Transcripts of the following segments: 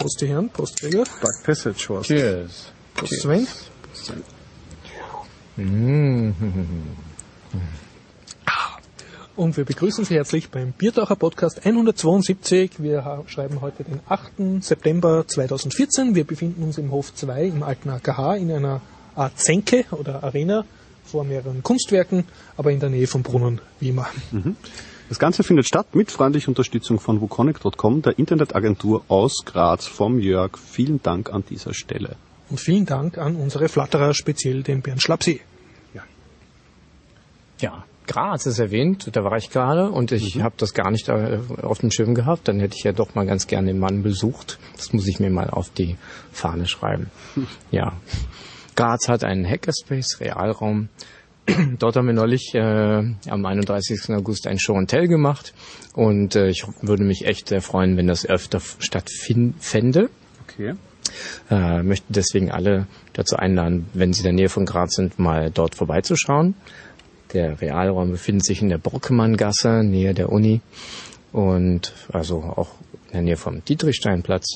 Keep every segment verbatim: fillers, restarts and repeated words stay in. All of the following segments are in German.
Prost, die Herren. Prost, Gregor. Dark Passage Horst. Cheers. Prost, Sven. Mm. Und wir begrüßen Sie herzlich beim Biertaucher Podcast hundertzweiundsiebzig. Wir ha- schreiben heute den achten September zweitausendvierzehn. Wir befinden uns im Hof zwei im alten A K H in einer Art Senke oder Arena vor mehreren Kunstwerken, aber in der Nähe vom Brunnen, wie immer. Mhm. Das Ganze findet statt mit freundlicher Unterstützung von wukonic Punkt com, der Internetagentur aus Graz, vom Jörg. Vielen Dank an dieser Stelle. Und vielen Dank an unsere Flatterer, speziell den Bernd Schlapsee. Ja. Ja. Graz ist erwähnt, da war ich gerade und ich mhm. habe das gar nicht auf dem Schirm gehabt. Dann hätte ich ja doch mal ganz gerne den Mann besucht. Das muss ich mir mal auf die Fahne schreiben. Mhm. Ja, Graz hat einen Hackerspace, Realraum. Dort haben wir neulich äh, am einunddreißigsten August ein Show and Tell gemacht und äh, ich würde mich echt sehr freuen, wenn das öfter stattfände. Okay. Äh, möchte deswegen alle dazu einladen, wenn sie in der Nähe von Graz sind, mal dort vorbeizuschauen. Der Realraum befindet sich in der Borkemanngasse, nähe der Uni und also auch in der Nähe vom Dietrichsteinplatz.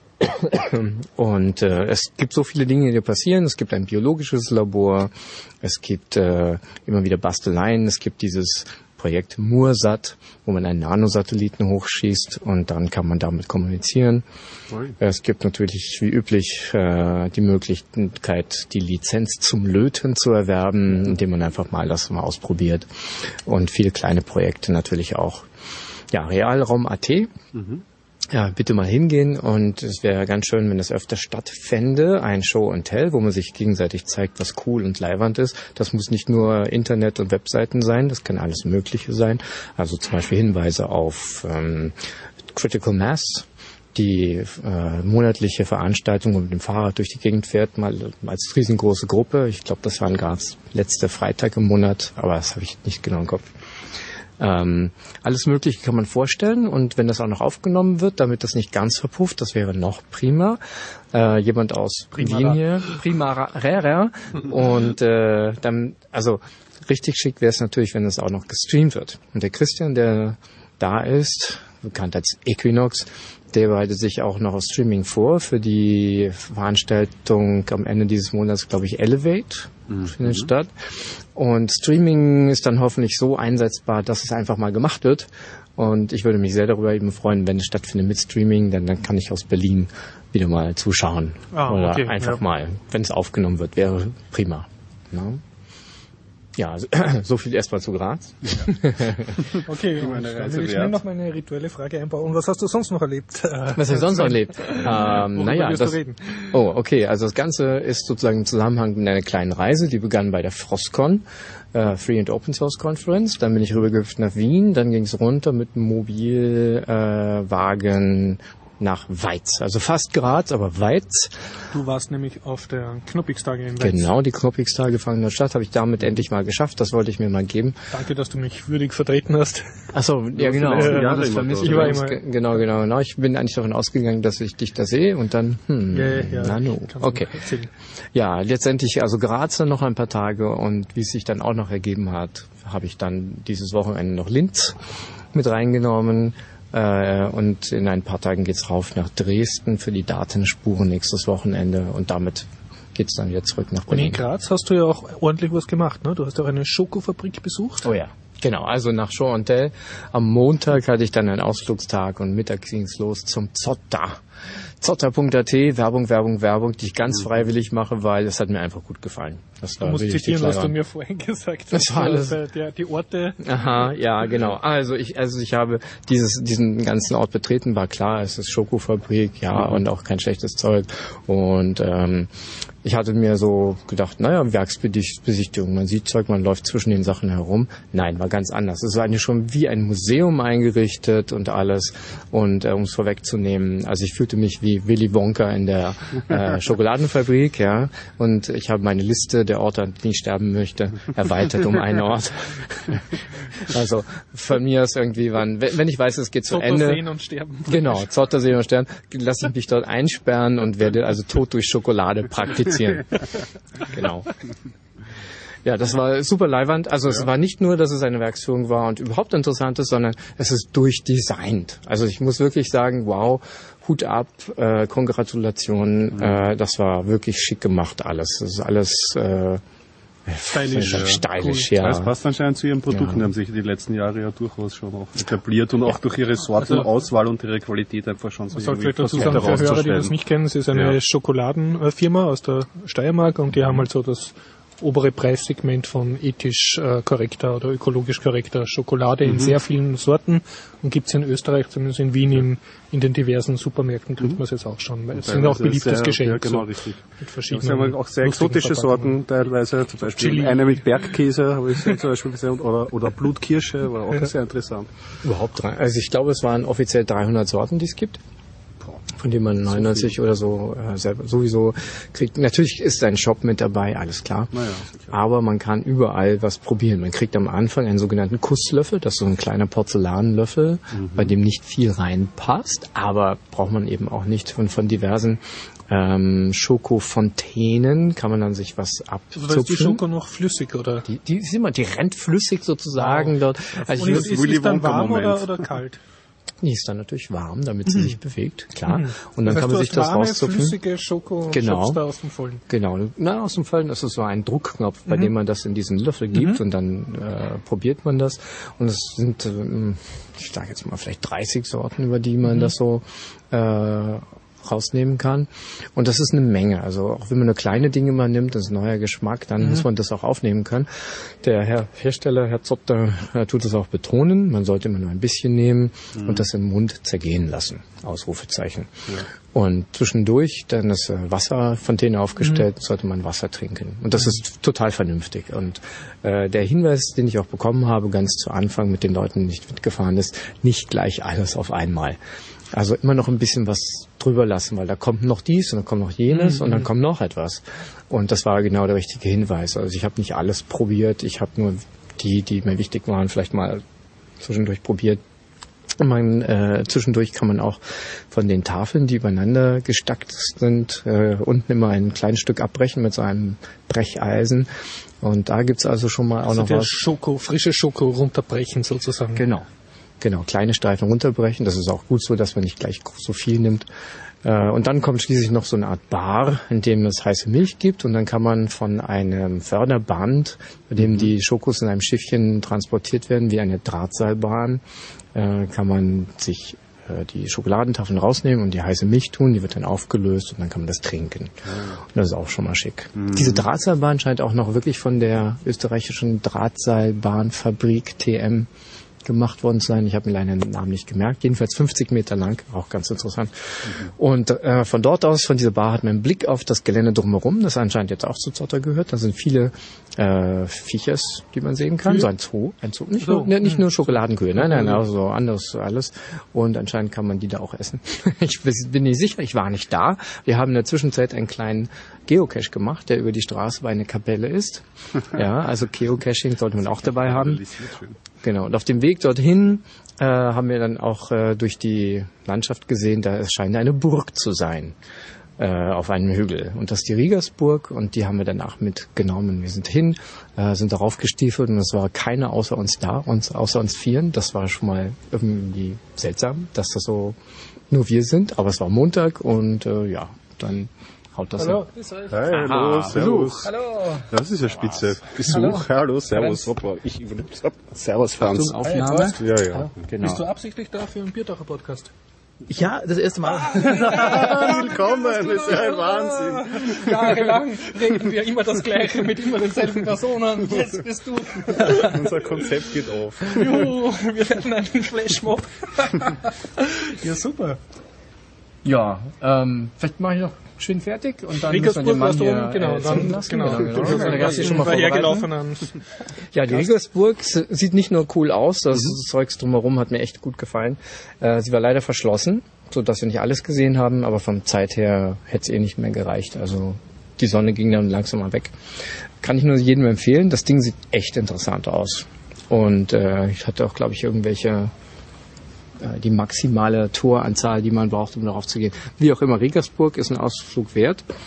Und äh, es gibt so viele Dinge, die passieren. Es gibt ein biologisches Labor, es gibt äh, immer wieder Basteleien, es gibt dieses Projekt Mursat, wo man einen Nanosatelliten hochschießt und dann kann man damit kommunizieren. Nein. Es gibt natürlich wie üblich äh, die Möglichkeit, die Lizenz zum Löten zu erwerben, indem man einfach mal das mal ausprobiert. Und viele kleine Projekte natürlich auch. Ja, Realraum Punkt at. Mhm. Ja, bitte mal hingehen und es wäre ganz schön, wenn das öfter stattfände, ein Show and Tell, wo man sich gegenseitig zeigt, was cool und leiwand ist. Das muss nicht nur Internet und Webseiten sein, das kann alles Mögliche sein. Also zum Beispiel Hinweise auf ähm, Critical Mass, die äh, monatliche Veranstaltung, wo man mit dem Fahrrad durch die Gegend fährt, mal als riesengroße Gruppe. Ich glaube, das war in Graz letzter Freitag im Monat, aber das habe ich nicht genau im Kopf. Ähm, alles Mögliche kann man vorstellen und wenn das auch noch aufgenommen wird, damit das nicht ganz verpufft, das wäre noch prima. Äh, jemand aus Prima Wien hier, prima rarer und äh, dann, also richtig schick wäre es natürlich, wenn es auch noch gestreamt wird. Und der Christian, der da ist, bekannt als Equinox, der bereitet sich auch noch auf Streaming vor für die Veranstaltung am Ende dieses Monats, glaube ich, Elevate mhm. findet statt. Und Streaming ist dann hoffentlich so einsetzbar, dass es einfach mal gemacht wird. Und ich würde mich sehr darüber eben freuen, wenn es stattfindet mit Streaming, denn dann kann ich aus Berlin wieder mal zuschauen. Ah, Oder okay, einfach ja. mal, wenn es aufgenommen wird, wäre prima. No? Ja, so, so viel erstmal zu Graz. Okay, und dann will ich schnell noch meine rituelle Frage einbauen. Was hast du sonst noch erlebt? Was habe ich sonst noch erlebt? Ähm, naja, das, oh, okay, also das Ganze ist sozusagen im Zusammenhang mit einer kleinen Reise, die begann bei der Frostcon, äh, Free and Open Source Conference. Dann bin ich rübergehüpft nach Wien, dann ging es runter mit einem Mobilwagen äh, nach Weiz, also fast Graz, aber Weiz. Du warst nämlich auf der Knoppix-Tage in Weiz. Genau, die Knoppix-Tage fangen in der Stadt, habe ich damit endlich mal geschafft, das wollte ich mir mal geben. Danke, dass du mich würdig vertreten hast. Achso, ja genau, äh, ja, das vermisse ich war immer. Genau, genau, genau. Ich bin eigentlich davon ausgegangen, dass ich dich da sehe und dann, hm, ja, ja, na no, okay. Ja, letztendlich, also Graz dann noch ein paar Tage und wie es sich dann auch noch ergeben hat, habe ich dann dieses Wochenende noch Linz mit reingenommen. Und in ein paar Tagen geht's rauf nach Dresden für die Datenspuren nächstes Wochenende und damit geht's dann wieder zurück nach Berlin. Und in Graz hast du ja auch ordentlich was gemacht, ne? Du hast ja auch eine Schokofabrik besucht. Oh ja, genau. Also nach Show and Tell. Am Montag hatte ich dann einen Ausflugstag und mittags ging's los zum Zotter. Zotter Punkt at, Werbung, Werbung, Werbung, die ich ganz freiwillig mache, weil es hat mir einfach gut gefallen. Das war du musst zitieren, was du mir vorhin gesagt hast. Das war alles. Also, der, die Orte. Aha, ja, genau. Also ich, also ich habe dieses, diesen ganzen Ort betreten, war klar, es ist Schokofabrik, ja, mhm. und auch kein schlechtes Zeug. Und ähm, ich hatte mir so gedacht, naja, Werksbesichtigung, man sieht Zeug, man läuft zwischen den Sachen herum. Nein, war ganz anders. Es war eigentlich schon wie ein Museum eingerichtet und alles. Und äh, um es vorwegzunehmen, also ich fühlte mich wie Willy Wonka in der äh, Schokoladenfabrik, ja. Und ich habe meine Liste der Orte, an denen ich sterben möchte, erweitert um einen Ort. Also von mir ist irgendwie, wann, wenn ich weiß, es geht zu Ende. Zotter sehen und sterben. Genau, Zotter sehen und sterben. Lasse ich mich dort einsperren und werde also tot durch Schokolade praktizieren. Genau. Ja, das war super leiwand. Also ja. Es war nicht nur, dass es eine Werksführung war und überhaupt interessant ist, sondern es ist durchdesignt. Also ich muss wirklich sagen, wow, Hut ab, äh, Kongratulationen, mhm. äh, das war wirklich schick gemacht alles. Das ist alles äh, stylisch. Ja. Stylisch, cool. ja. Das passt anscheinend zu ihren Produkten, ja. Die haben sich die letzten Jahre ja durchaus schon auch etabliert und auch ja. durch ihre Sortenauswahl und ihre Qualität einfach schon so. Man soll vielleicht dazu sagen, für Hörer, die das nicht kennen, es ist eine ja. Schokoladenfirma aus der Steiermark und die haben halt so das obere Preissegment von ethisch äh, korrekter oder ökologisch korrekter Schokolade mhm. in sehr vielen Sorten und gibt es in Österreich, zumindest in Wien, in, in den diversen Supermärkten kriegt mhm. man es jetzt auch schon, weil es sind auch beliebtes sehr, Geschenk. Ja, genau, so, richtig. Mit verschiedenen ja, auch sehr exotische Sorten teilweise, zum Beispiel Chili. Eine mit Bergkäse, habe ich zum Beispiel gesehen, oder, oder Blutkirsche, war auch ja. sehr interessant. Überhaupt drei, also ich glaube, es waren offiziell dreihundert Sorten, die es gibt. Von dem man neunundneunzig so oder so äh, selber sowieso kriegt. Natürlich ist ein Shop mit dabei, alles klar. Naja, aber man kann überall was probieren. Man kriegt am Anfang einen sogenannten Kusslöffel, das ist so ein kleiner Porzellanlöffel, mhm. bei dem nicht viel reinpasst, aber braucht man eben auch nicht. Und von diversen ähm, Schokofontänen kann man dann sich was abzupfen. Also da ist die Schoko noch flüssig, oder? Die, die ist immer, die rennt flüssig sozusagen wow. dort. Also und ist, ist, ist dann warm oder, oder kalt? Die ist dann natürlich warm, damit sie mhm. sich bewegt, klar. Mhm. Und dann das heißt, kann man sich das warme, rauszupfen. Flüssige Schoko genau. da aus dem Vollen. Genau. Na, aus dem Vollen ist es so ein Druckknopf, bei mhm. dem man das in diesen Löffel gibt mhm. und dann äh, probiert man das. Und es sind, ähm, ich sage jetzt mal vielleicht dreißig Sorten, über die man mhm. das so äh, rausnehmen kann. Und das ist eine Menge. Also auch wenn man nur kleine Dinge mal nimmt, das ist ein neuer Geschmack, dann mhm. muss man das auch aufnehmen können. Der Herr Hersteller, Herr Zotter, tut es auch betonen. Man sollte immer nur ein bisschen nehmen mhm. und das im Mund zergehen lassen. Ausrufezeichen. Ja. Und zwischendurch dann ist Wasserfontäne aufgestellt, mhm. sollte man Wasser trinken. Und das mhm. ist total vernünftig. Und äh, der Hinweis, den ich auch bekommen habe, ganz zu Anfang mit den Leuten, die nicht mitgefahren ist, nicht gleich alles auf einmal. Also immer noch ein bisschen was drüber lassen, weil da kommt noch dies und dann kommt noch jenes mhm. und dann kommt noch etwas. Und das war genau der richtige Hinweis. Also ich habe nicht alles probiert, ich habe nur die, die mir wichtig waren, vielleicht mal zwischendurch probiert. Und man, äh, zwischendurch kann man auch von den Tafeln, die übereinander gestackt sind, äh, unten immer ein kleines Stück abbrechen mit so einem Brecheisen. Und da gibt's also schon mal auch also noch was. Schoko, frische Schoko runterbrechen sozusagen. Genau. Genau, kleine Streifen runterbrechen. Das ist auch gut so, dass man nicht gleich so viel nimmt. Und dann kommt schließlich noch so eine Art Bar, in dem es heiße Milch gibt. Und dann kann man von einem Förderband, bei dem die Schokos in einem Schiffchen transportiert werden, wie eine Drahtseilbahn, kann man sich die Schokoladentafeln rausnehmen und die heiße Milch tun. Die wird dann aufgelöst und dann kann man das trinken. Und das ist auch schon mal schick. Mhm. Diese Drahtseilbahn scheint auch noch wirklich von der österreichischen Drahtseilbahnfabrik T M gemacht worden zu sein. Ich habe mir leider den Namen nicht gemerkt. Jedenfalls fünfzig Meter lang, auch ganz interessant. Mhm. Und äh, von dort aus, von dieser Bar, hat man einen Blick auf das Gelände drumherum, das anscheinend jetzt auch zu Zotter gehört. Da sind viele äh, Viechers, die man sehen kann. Kühe? So ein Zoo. Ein Zoo. Nicht, so. nur, ne, nicht nur Schokoladenkühe, nein, nein, also anderes alles. Und anscheinend kann man die da auch essen. Ich bin nicht sicher, ich war nicht da. Wir haben in der Zwischenzeit einen kleinen Geocache gemacht, der über die Straße bei einer Kapelle ist. Ja, also Geocaching sollte man auch dabei haben. Genau, und auf dem Weg dorthin äh, haben wir dann auch äh, durch die Landschaft gesehen, da es scheint eine Burg zu sein äh, auf einem Hügel. Und das ist die Riegersburg und die haben wir danach mitgenommen. Wir sind hin, äh, sind darauf gestiefelt und es war keiner außer uns da, uns, außer uns Vieren. Das war schon mal irgendwie seltsam, dass das so nur wir sind. Aber es war Montag und äh, ja, dann haut das Hallo, hin. Hi, hallo, servus. Hallo. Das ist ja spitze. Besuch, hallo, hallo servus. Hoppa, ich übernehme das ab. Servus, Franz. Aufnahme? Ja, ja. Genau. Bist du absichtlich da für einen Biertaucher-Podcast? Ja, das erste Mal. Willkommen, das ist ja ein Wahnsinn. Jahrelang reden wir immer das Gleiche mit immer denselben Personen. Jetzt bist du. Unser Konzept geht auf. Juhu, wir werden einen Flashmob. Ja, super. Ja, ähm, vielleicht mache ich noch schön fertig und dann Riegersburg müssen wir warst den du Mann oben, genau, dann, lassen. genau, genau, genau. genau. Da kannst du schon mal vorbereiten. Ja, die Riegersburg sieht nicht nur cool aus, das mhm. Zeugs drumherum hat mir echt gut gefallen. Äh, sie war leider verschlossen, so dass wir nicht alles gesehen haben, aber vom Zeit her hätte es eh nicht mehr gereicht. Also die Sonne ging dann langsam mal weg. Kann ich nur jedem empfehlen. Das Ding sieht echt interessant aus. Und äh, ich hatte auch, glaube ich, irgendwelche die maximale Toranzahl, die man braucht, um darauf zu gehen. Wie auch immer, Riegersburg ist ein Ausflug wert.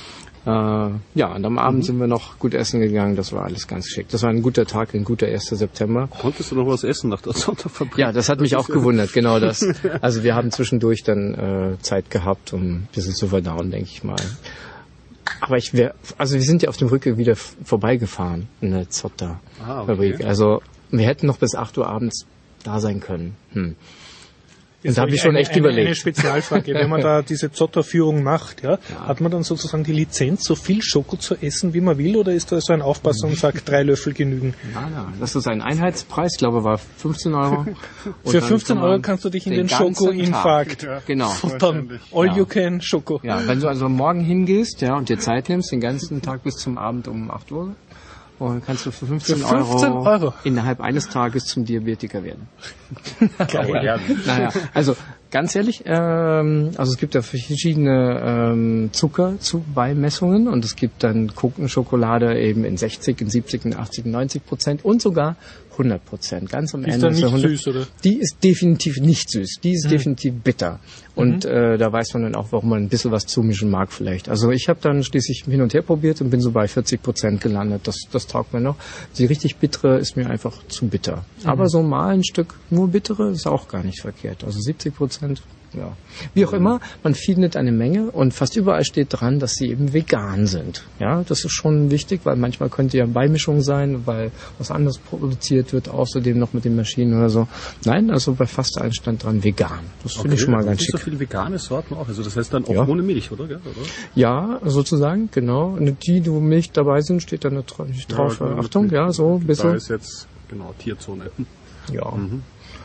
Äh, ja, und am Abend mhm. sind wir noch gut essen gegangen, das war alles ganz schick. Das war ein guter Tag, ein guter erster September. Konntest du noch was essen nach der Sonntagfabrik? Ja, das hat mich das auch gewundert, genau das. Also wir haben zwischendurch dann äh, Zeit gehabt, um ein bisschen zu verdauen, denke ich mal. Aber ich wäre, also wir sind ja auf dem Rückweg wieder f- vorbeigefahren in der Zotter-Fabrik. Ah, okay. Also wir hätten noch bis acht Uhr abends da sein können. Hm. Und da habe ich schon eine, echt eine, überlegt. Eine Spezialfrage, wenn man da diese Zotter-Führung macht, ja, ja, hat man dann sozusagen die Lizenz, so viel Schoko zu essen, wie man will, oder ist da so ein Aufpasser und sagt, drei Löffel genügen? Nein, nein, das ist ein Einheitspreis, ich glaube, war fünfzehn Euro. Für fünfzehn Euro kannst du dich in den, den Schoko-Infarkt ja, genau. futtern. All ja. you can Schoko. Ja, wenn du also morgen hingehst, ja, und dir Zeit nimmst, den ganzen Tag bis zum Abend um acht Uhr, und kannst du für fünfzehn, für fünfzehn Euro, Euro innerhalb eines Tages zum Diabetiker werden. Geil. Naja, also ganz ehrlich, ähm, also es gibt ja verschiedene ähm, Zuckerzubeimessungen und es gibt dann Schokolade eben in sechzig, in siebzig, in achtzig, in neunzig Prozent und sogar hundert Prozent. Ganz am die Ende. Ist dann nicht süß, oder? Die ist definitiv nicht süß. Die ist mhm. definitiv bitter. Und mhm. äh, da weiß man dann auch, warum man ein bisschen was zumischen mag vielleicht. Also ich habe dann schließlich hin und her probiert und bin so bei vierzig Prozent gelandet. Das, das taugt mir noch. Die richtig bittere ist mir einfach zu bitter. Mhm. Aber so mal ein Stück nur bittere ist auch gar nicht verkehrt. Also siebzig Prozent. Ja. Wie auch immer, man findet eine Menge und fast überall steht dran, dass sie eben vegan sind. Ja, das ist schon wichtig, weil manchmal könnte ja Beimischung sein, weil was anderes produziert wird, außerdem noch mit den Maschinen oder so. Nein, also bei fast allen stand dran vegan. Das finde okay, ich schon mal ganz schick. So viele vegane Sorten auch, also das heißt dann auch ja. ohne Milch, oder? oder? Ja, sozusagen, genau. Und die, wo Milch dabei sind, steht dann drauf. Ja, Achtung, ja, so ein bisschen. Da ist jetzt, genau, Tierzone. Ja. Mhm.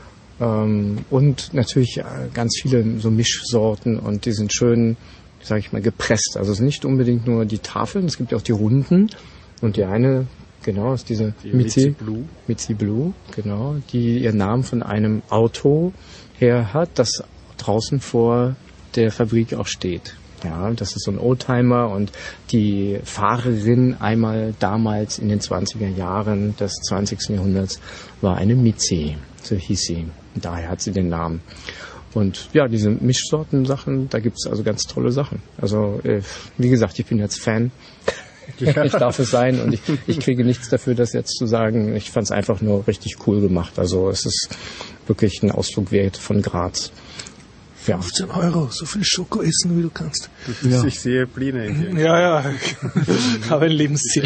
Und natürlich ganz viele so Mischsorten und die sind schön, sage ich mal, gepresst. Also es sind nicht unbedingt nur die Tafeln, es gibt ja auch die Runden und die eine, genau, ist diese die Mitzi Blue. Mitzi Blue, genau, die ihren Namen von einem Auto her hat, das draußen vor der Fabrik auch steht. Ja, das ist so ein Oldtimer und die Fahrerin einmal damals in den zwanziger Jahren des zwanzigsten Jahrhunderts war eine Mitzi, so hieß sie. Und daher hat sie den Namen. Und ja, diese Mischsorten-Sachen, da gibt's also ganz tolle Sachen. Also äh, wie gesagt, ich bin jetzt Fan. Ich darf es sein und ich, ich kriege nichts dafür, das jetzt zu sagen. Ich fand es einfach nur richtig cool gemacht. Also es ist wirklich ein Ausdruck wert von Graz. Ja. fünfzehn Euro, so viel Schoko essen, wie du kannst. Ja. Ich sehe Pläne in dir. Ja, ja, habe ein Lebensziel.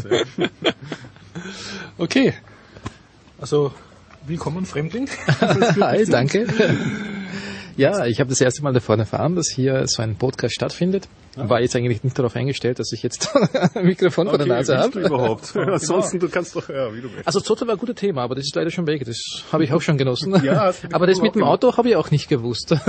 Okay, also willkommen, Fremdling. Hi, danke. Ja, ich habe das erste Mal davon erfahren, dass hier so ein Podcast stattfindet. Ah. War jetzt eigentlich nicht darauf eingestellt, dass ich jetzt ein Mikrofon okay, vor der Nase habe. Überhaupt. Ja, ansonsten, du kannst doch, ja, wie du willst. Also Zotter war ein gutes Thema, aber das ist leider schon weg. Das habe ich auch schon genossen. Ja, aber das mit dem Auto habe ich auch nicht gewusst. ja,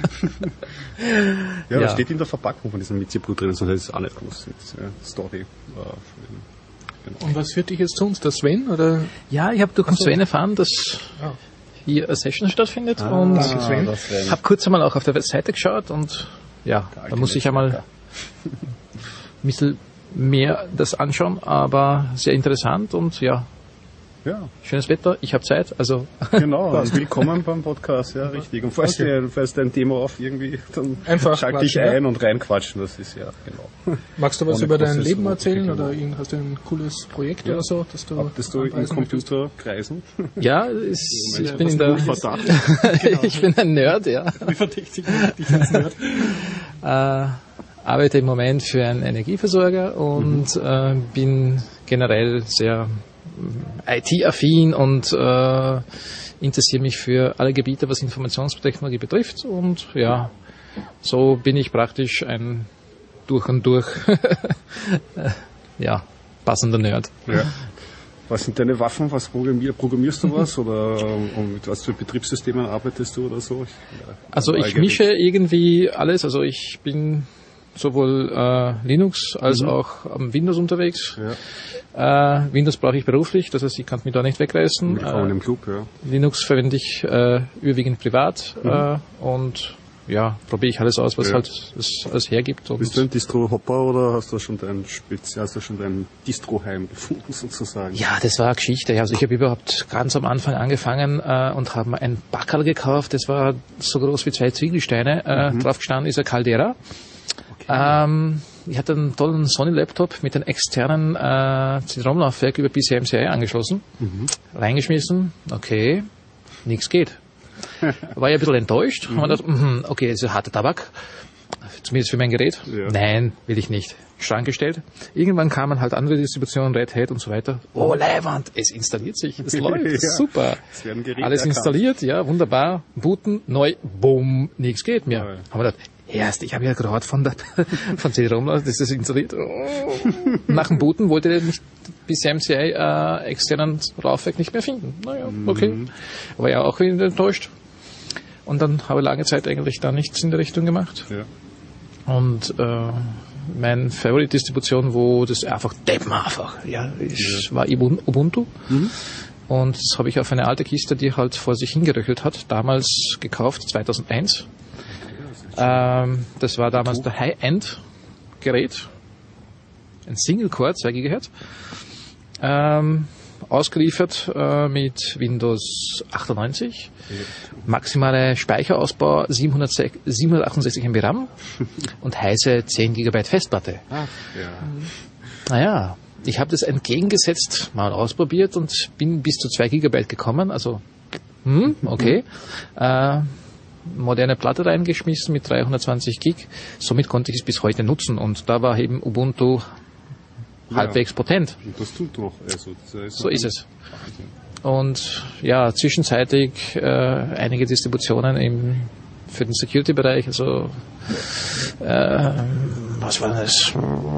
ja, das steht in der Verpackung von diesem Mitzi Blue drin, sonst hätte ich es auch nicht gewusst. Ja, Story. Genau. Und was führt dich jetzt zu uns? Der Sven? Oder? Ja, ich habe durch den so. Sven erfahren, dass ja. hier eine Session stattfindet ah, und ah, habe kurz einmal auch auf der Webseite geschaut und ja, da muss ich einmal ein bisschen mehr das anschauen, aber sehr interessant und ja, ja. schönes Wetter, ich habe Zeit, also genau, also willkommen beim Podcast, ja, richtig. Und falls okay. dir falls dein Thema auf irgendwie, dann einfach schalte dich ein ja. und reinquatschen, das ist ja, genau. Magst du was Ohne über dein Leben erzählen oder hast du ein cooles Projekt ja. oder so, dass du Hattest du in Computerkreisen? Ja, ist, ich bin in der Verdacht. Genau. Ich bin ein Nerd, ja. Wie verdächtig dich als Nerd? äh, arbeite im Moment für einen Energieversorger und mhm. äh, bin generell sehr I T-affin und äh, interessiere mich für alle Gebiete, was Informationstechnologie betrifft. Und ja, so bin ich praktisch ein durch und durch ja, passender Nerd. Ja. Was sind deine Waffen? Was programmier, programmierst du was? Oder um, mit was für Betriebssystemen arbeitest du oder so? Ich, ja, also ich mische irgendwie alles. Also ich bin sowohl äh, Linux als mhm. auch am Windows unterwegs. Ja. Äh, Windows brauche ich beruflich, das heißt, ich kann mich da nicht wegreißen. Willkommen äh, im Club, ja. Linux verwende ich äh, überwiegend privat mhm. äh, und ja, probiere ich alles aus, was ja. halt es alles hergibt. Und bist du ein Distro-Hopper oder hast du schon dein Spezial, hast du schon dein Distro-Heim gefunden sozusagen? Ja, das war eine Geschichte. Also ich habe überhaupt ganz am Anfang angefangen äh, und habe mir ein Backerl gekauft, das war so groß wie zwei Ziegelsteine. Äh, mhm. Drauf gestanden ist ein Caldera. Ähm, ich hatte einen tollen Sony-Laptop mit einem externen äh, C D-ROM-Laufwerk über P C M C I angeschlossen, mhm. reingeschmissen, okay, nichts geht. War ja ein bisschen enttäuscht, mhm. und dachte, mh, okay, das ist harter Tabak, zumindest für mein Gerät. Ja. Nein, will ich nicht. Schrank gestellt. Irgendwann kamen halt andere Distributionen, Red Hat und so weiter. Oh, Leiwand, es installiert sich, es läuft, ja. Super. Alles installiert, ja, wunderbar. Booten, neu, bumm, nichts geht mehr. Ja. Haben wir gedacht, erst, ich habe ja gehört von der von C D-ROM, das ist installiert. Oh. Nach dem Booten wollte er nicht P C M C I äh, externen Laufwerk nicht mehr finden. Naja, okay. Mhm. War ja auch wieder enttäuscht. Und dann habe ich lange Zeit eigentlich da nichts in der Richtung gemacht. Ja. Und äh, meine Favorite-Distribution, wo das einfach deppen einfach, ja, ist, ja. war Ubuntu. Mhm. Und das habe ich auf eine alte Kiste, die halt vor sich hingeröchelt hat, damals gekauft, zweitausendeins. Ähm, das war damals der High-End-Gerät. Ein Single-Core, zwei Gigahertz. Ähm, ausgeliefert äh, mit Windows achtundneunzig. Maximale Speicherausbau siebenhundertachtundsechzig Megabyte RAM und heiße zehn Gigabyte Festplatte. Ach, ja. Naja, ich habe das entgegengesetzt, mal ausprobiert und bin bis zu zwei Gigabyte gekommen. Also, hm, okay. Mhm. Äh, moderne Platte reingeschmissen mit dreihundertzwanzig Gig. Somit konnte ich es bis heute nutzen und da war eben Ubuntu ja, halbwegs potent. Und das tut doch. Also, das heißt so ist es. Und ja, zwischenzeitig äh, einige Distributionen im, für den Security-Bereich, also äh, was war das?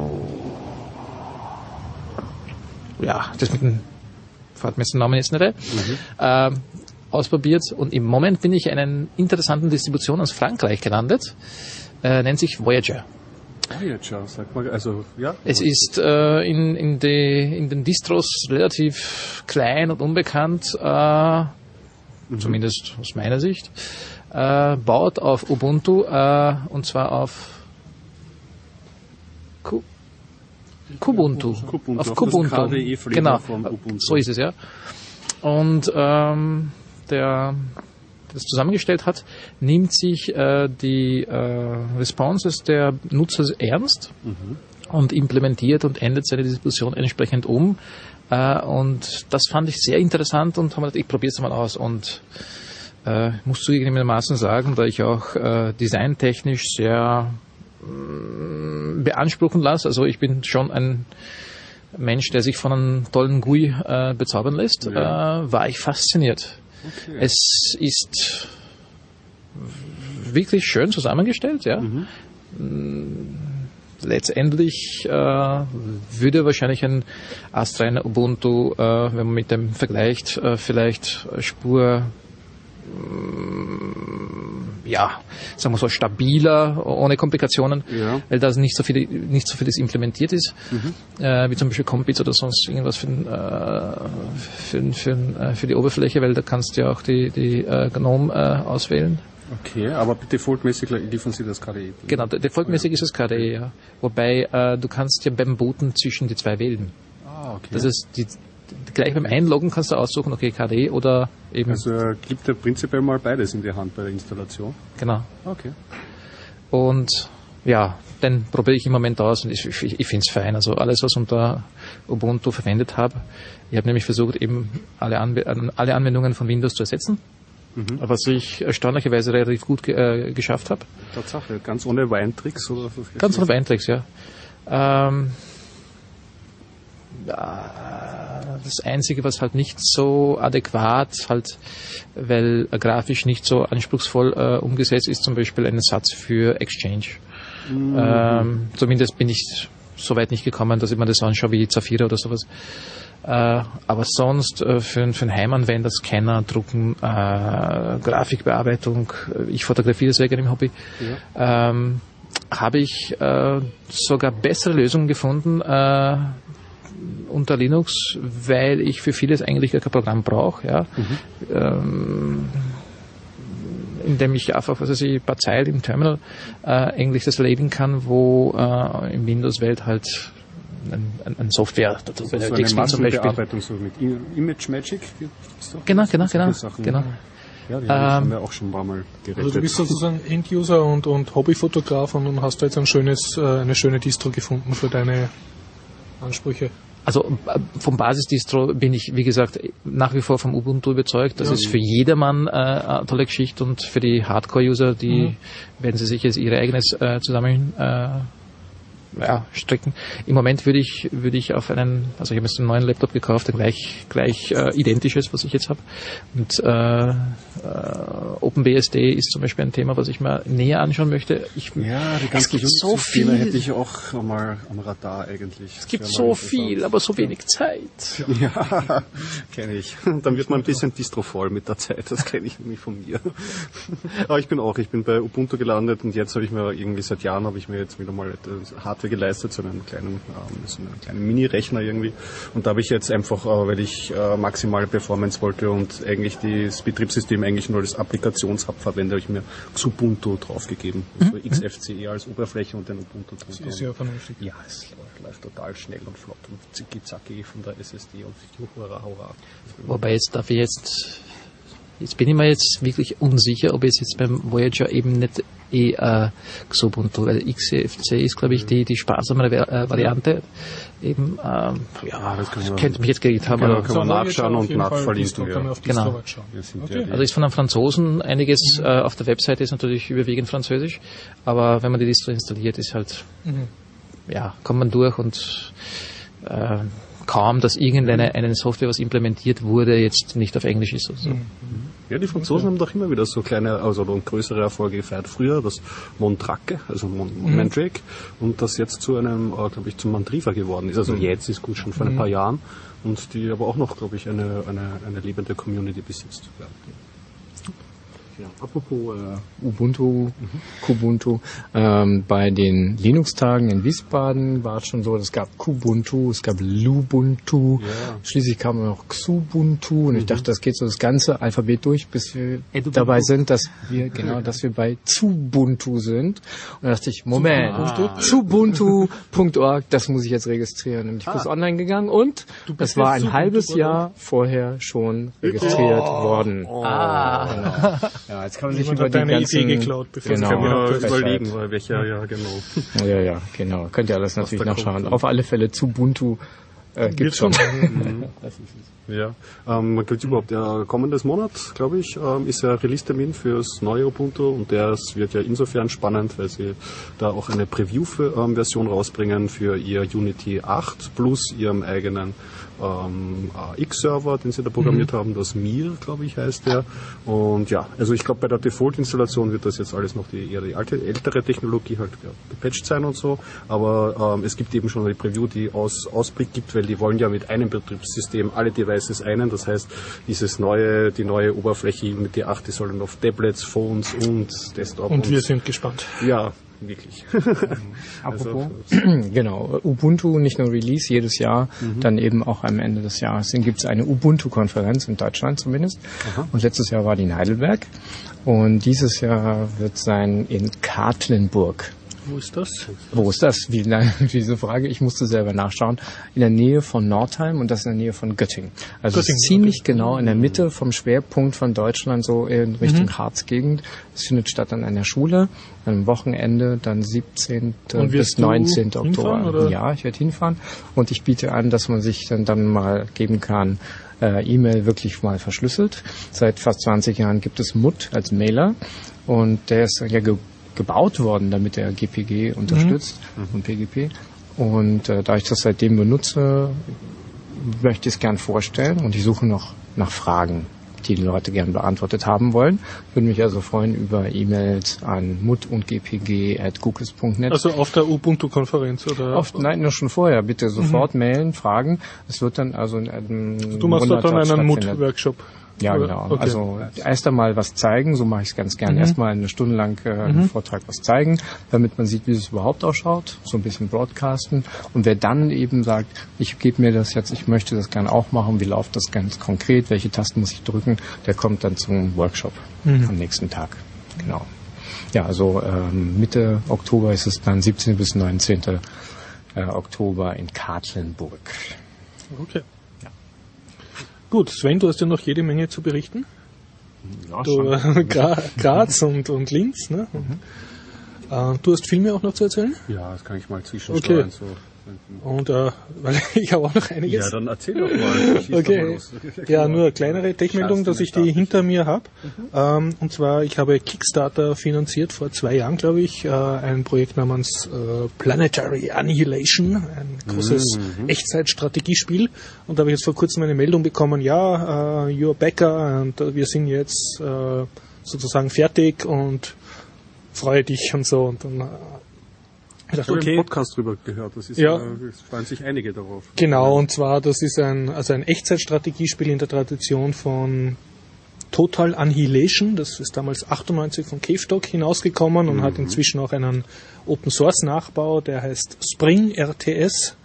Ja, das mit dem, fällt mir jetzt den Namen jetzt nicht ein. Mhm. Äh, ausprobiert und im Moment bin ich in einer interessanten Distribution aus Frankreich gelandet, äh, nennt sich Voyager. Voyager, sag mal, also, ja. Es ist äh, in, in, die, in den Distros relativ klein und unbekannt, äh, mhm. zumindest aus meiner Sicht, äh, baut auf Ubuntu, äh, und zwar auf Ku- Kubuntu. Kubuntu. Auf Kubuntu. K D E genau, von Ubuntu. So ist es, ja. Und ähm, der das zusammengestellt hat, nimmt sich äh, die äh, Responses der Nutzer ernst mhm. und implementiert und ändert seine Distribution entsprechend um. Äh, und das fand ich sehr interessant und habe gedacht, ich probiere es mal aus. Und äh, muss zugegebenermaßen sagen, da ich auch äh, designtechnisch sehr äh, beanspruchen lasse. Also ich bin schon ein Mensch, der sich von einem tollen G U I äh, bezaubern lässt, ja. äh, war ich fasziniert. Okay. Es ist wirklich schön zusammengestellt, ja. Mhm. Letztendlich äh, würde wahrscheinlich ein astreiner Ubuntu, äh, wenn man mit dem vergleicht, äh, vielleicht Spur ja, sagen wir so, stabiler, ohne Komplikationen, ja. weil da nicht so viel, nicht so vieles implementiert ist, mhm. äh, wie zum Beispiel Compits oder sonst irgendwas für, den, äh, für, für, für die Oberfläche, weil da kannst du ja auch die, die äh, GNOME äh, auswählen. Okay, aber defaultmäßig liefern Sie das K D E? Genau, defaultmäßig ja. ist es K D E, ja. Wobei äh, du kannst ja beim Booten zwischen die zwei wählen. Ah, okay. Das ist die gleich beim Einloggen kannst du aussuchen, okay, K D E oder eben... Also er gibt ja prinzipiell mal beides in die Hand bei der Installation. Genau. Okay. Und ja, den probiere ich im Moment aus und ich, ich, ich finde es fein. Also alles, was ich unter Ubuntu verwendet habe. Ich habe nämlich versucht, eben alle, Anw- alle Anwendungen von Windows zu ersetzen. Mhm. Was ich erstaunlicherweise relativ gut ge- äh, geschafft habe. Tatsache, ganz ohne Weintricks? Oder was? Ganz ohne Weintricks, ja. Ähm, das Einzige, was halt nicht so adäquat, halt, weil äh, grafisch nicht so anspruchsvoll äh, umgesetzt ist, zum Beispiel ein Satz für Exchange. Mhm. Ähm, zumindest bin ich so weit nicht gekommen, dass ich mir das anschaue wie Zafira oder sowas. Äh, aber sonst äh, für, für einen Heimanwender, Scanner, Drucken, äh, Grafikbearbeitung, ich fotografiere sehr gerne im Hobby, ja. ähm, habe ich äh, sogar bessere Lösungen gefunden, äh, unter Linux, weil ich für vieles eigentlich gar kein Programm brauche, ja. Mhm. Ähm, indem ich einfach, was weiß ich, ein paar Zeilen im Terminal äh, Englisch das labeln kann, wo äh, in Windows-Welt halt ein, ein, ein Software dazu also so eine Massenbearbeitung, so mit Image Magic gibt's doch. Genau, genau, genau. genau. Ja, die Ähm, haben wir auch schon ein paar Mal gerettet. Also du bist sozusagen End-User und, und Hobbyfotograf und, und hast da jetzt ein schönes, äh, eine schöne Distro gefunden für deine Ansprüche. Also äh, vom Basisdistro bin ich, wie gesagt, nach wie vor vom Ubuntu überzeugt. Das Ja. ist für jedermann äh, eine tolle Geschichte und für die Hardcore-User, die Mhm. werden sie sich jetzt ihre eigenes äh, zusammen äh, ja, stricken. Im Moment würde ich würde ich auf einen, also ich habe jetzt einen neuen Laptop gekauft, ein gleich gleich äh, identisches, was ich jetzt habe. Und äh, äh, OpenBSD ist zum Beispiel ein Thema, was ich mir näher anschauen möchte. Ich, Ja, die ganzen gibt so Unix-Systeme viel. hätte ich auch mal am Radar eigentlich. Es gibt so viel, aber so wenig Zeit. Ja, kenne ich. Dann wird man ein bisschen distrovoll mit der Zeit, das kenne ich nämlich von mir. Aber ich bin auch, ich bin bei Ubuntu gelandet und jetzt habe ich mir irgendwie seit Jahren habe ich mir jetzt wieder mal Hardware geleistet, so einen kleinen, ähm, so einen kleinen Mini-Rechner irgendwie. Und da habe ich jetzt einfach, äh, weil ich äh, maximale Performance wollte und eigentlich das Betriebssystem eigentlich nur als Applikationshub verwende, habe ich mir Xubuntu draufgegeben. Also X F C E als Oberfläche und den Ubuntu Das drunter. ist ja vernünftig. Ja, es läuft, läuft total schnell und flott und zicki-zacki von der S S D und hurra, hurra. Wobei jetzt darf ich jetzt, jetzt bin ich mir jetzt wirklich unsicher, ob es jetzt beim Voyager eben nicht eh äh, Xubuntu, weil X F C ist, glaube ich, die, die sparsamere äh, Variante. Eben, ähm, ja, das kann ich könnte mich jetzt geredet haben. Genau, aber- kann man So, nachschauen auf und jeden Fall nachverlinken, Distro, ja. kann man auf Genau. Distro schauen. Wir sind Okay. ja die- Also ist von einem Franzosen einiges äh, auf der Webseite ist natürlich überwiegend Französisch, aber wenn man die Distro installiert, ist halt, Mhm. ja, kommt man durch und äh, kaum, dass irgendeine eine Software, was implementiert wurde, jetzt nicht auf Englisch ist. Also. Mhm. Ja, die Franzosen haben doch immer wieder so kleine, also oder größere Erfolge gefeiert. Früher das Montrake, also Mon Mhm. Mandrake, und das jetzt zu einem, äh, glaube ich, zum Mandriva geworden ist. Also Mhm. jetzt ist gut schon vor ein paar Jahren und die aber auch noch, glaube ich, eine, eine, eine lebende Community besitzt. Ja. Ja, apropos äh, Ubuntu, Kubuntu, ähm, bei den Linux-Tagen in Wiesbaden war es schon so, es gab Kubuntu, es gab Lubuntu, Ja. schließlich kam noch Xubuntu und ich dachte, das geht so das ganze Alphabet durch, bis wir Edubuntu. dabei sind, dass wir, genau, dass wir bei Zubuntu sind. Und da dachte ich, Moment, Zubuntu Punkt org, das muss ich jetzt registrieren. Und ich bin online gegangen und bist das war jetzt ein halbes Zubuntu Jahr vorher schon registriert worden. Ah. Ja, jetzt kann man sich Jemand über hat die deine ganzen, Idee geklaut, bevor genau, es Kann man ja Frechheit. überlegen, weil welcher, ja, genau. Ja, ja, genau. Könnt ihr alles natürlich da kommt nachschauen. dann. Auf alle Fälle zu Ubuntu äh, Wird gibt's schon. Ja, ähm, man gilt überhaupt, ja, kommendes Monat, glaube ich, ähm, ist ja Release-Termin fürs neue Ubuntu und der wird ja insofern spannend, weil sie da auch eine Preview-Version rausbringen für ihr Unity acht plus ihrem eigenen ähm, A X-Server, den sie da programmiert haben, das Mir, glaube ich, heißt der. Und ja, also ich glaube, bei der Default-Installation wird das jetzt alles noch die eher die alte, ältere Technologie halt ja, gepatcht sein und so, aber ähm, es gibt eben schon eine Preview, die aus, Ausblick gibt, weil die wollen ja mit einem Betriebssystem alle Devices einen, das heißt, dieses neue, die neue Oberfläche Unity acht, die soll dann auf Tablets, Phones und Desktop Und wir sind gespannt. ja, wirklich. Apropos, Also, genau, Ubuntu, nicht nur Release jedes Jahr, dann eben auch am Ende des Jahres. Dann gibt es eine Ubuntu-Konferenz in Deutschland zumindest. Und letztes Jahr war die in Heidelberg. Und dieses Jahr wird sein in Katlenburg. Wo ist das? Wo ist das? Wie, nein, diese Frage, ich musste selber nachschauen. In der Nähe von Nordheim und das in der Nähe von Göttingen. Also es Göttingen, ist ziemlich genau in der Mitte vom Schwerpunkt von Deutschland, so in Richtung Mhm. Harzgegend. Es findet statt an einer Schule, am Wochenende, dann siebzehnten Und wirst bis neunzehnten du hinfahren, Oktober. oder? Ja, ich werde hinfahren und ich biete an, dass man sich dann, dann mal geben kann, äh, E-Mail wirklich mal verschlüsselt. Seit fast zwanzig Jahren gibt es M U T als Mailer und der ist ja ge gebaut worden, damit er G P G unterstützt und P G P. Und äh, da ich das seitdem benutze, möchte ich es gern vorstellen und ich suche noch nach Fragen, die die Leute gern beantwortet haben wollen. Würde mich also freuen über E-Mails an mut und gpg at gookes punkt net. Also auf der Ubuntu-Konferenz, oder? Oft, nein, nur schon vorher. Bitte sofort mailen, fragen. Es wird dann also in einem Du machst da dann Monat einen stattfinden. Mut-Workshop. Ja, Oder? genau. Okay. Also erst einmal was zeigen, so mache ich es ganz gern. Mhm. Erstmal eine Stunde lang äh, einen Mhm. Vortrag was zeigen, damit man sieht, wie es überhaupt ausschaut, so ein bisschen broadcasten. Und wer dann eben sagt, ich gebe mir das jetzt, ich möchte das gern auch machen, wie läuft das ganz konkret, welche Tasten muss ich drücken, der kommt dann zum Workshop Mhm. am nächsten Tag. Genau. Ja, also ähm, Mitte Oktober ist es dann, siebzehnten bis neunzehnten Äh, Oktober in Katlenburg. Okay. Gut, Sven, du hast ja noch jede Menge zu berichten. Ja, du, Gra- Graz und, und Linz. Ne? Mhm. Äh, du hast viel mehr auch noch zu erzählen? Ja, das kann ich mal zwischensteuern. Okay. So. Und äh, weil ich habe auch noch einiges. Ja, dann erzähl doch mal. Schieß Okay. doch mal los. Ja, nur eine kleinere Techmeldung, dass ich die hinter mir habe. Mhm. Ähm, und zwar, ich habe Kickstarter finanziert vor zwei Jahren, glaube ich, äh, ein Projekt namens äh, Planetary Annihilation, ein großes Mhm. Echtzeitstrategiespiel. Und da habe ich jetzt vor kurzem eine Meldung bekommen, ja, äh, you're backer und äh, wir sind jetzt äh, sozusagen fertig und freue dich und so. Und dann äh, ich dachte, Ich habe okay, einen Podcast drüber gehört, das ist, Ja. äh, es freuen sich einige darauf. genau, und zwar, das ist ein, also ein Echtzeitstrategiespiel in der Tradition von Total Annihilation. Das ist damals achtundneunzig von Cavestock hinausgekommen und Mhm. hat inzwischen auch einen Open-Source-Nachbau, der heißt Spring R T S.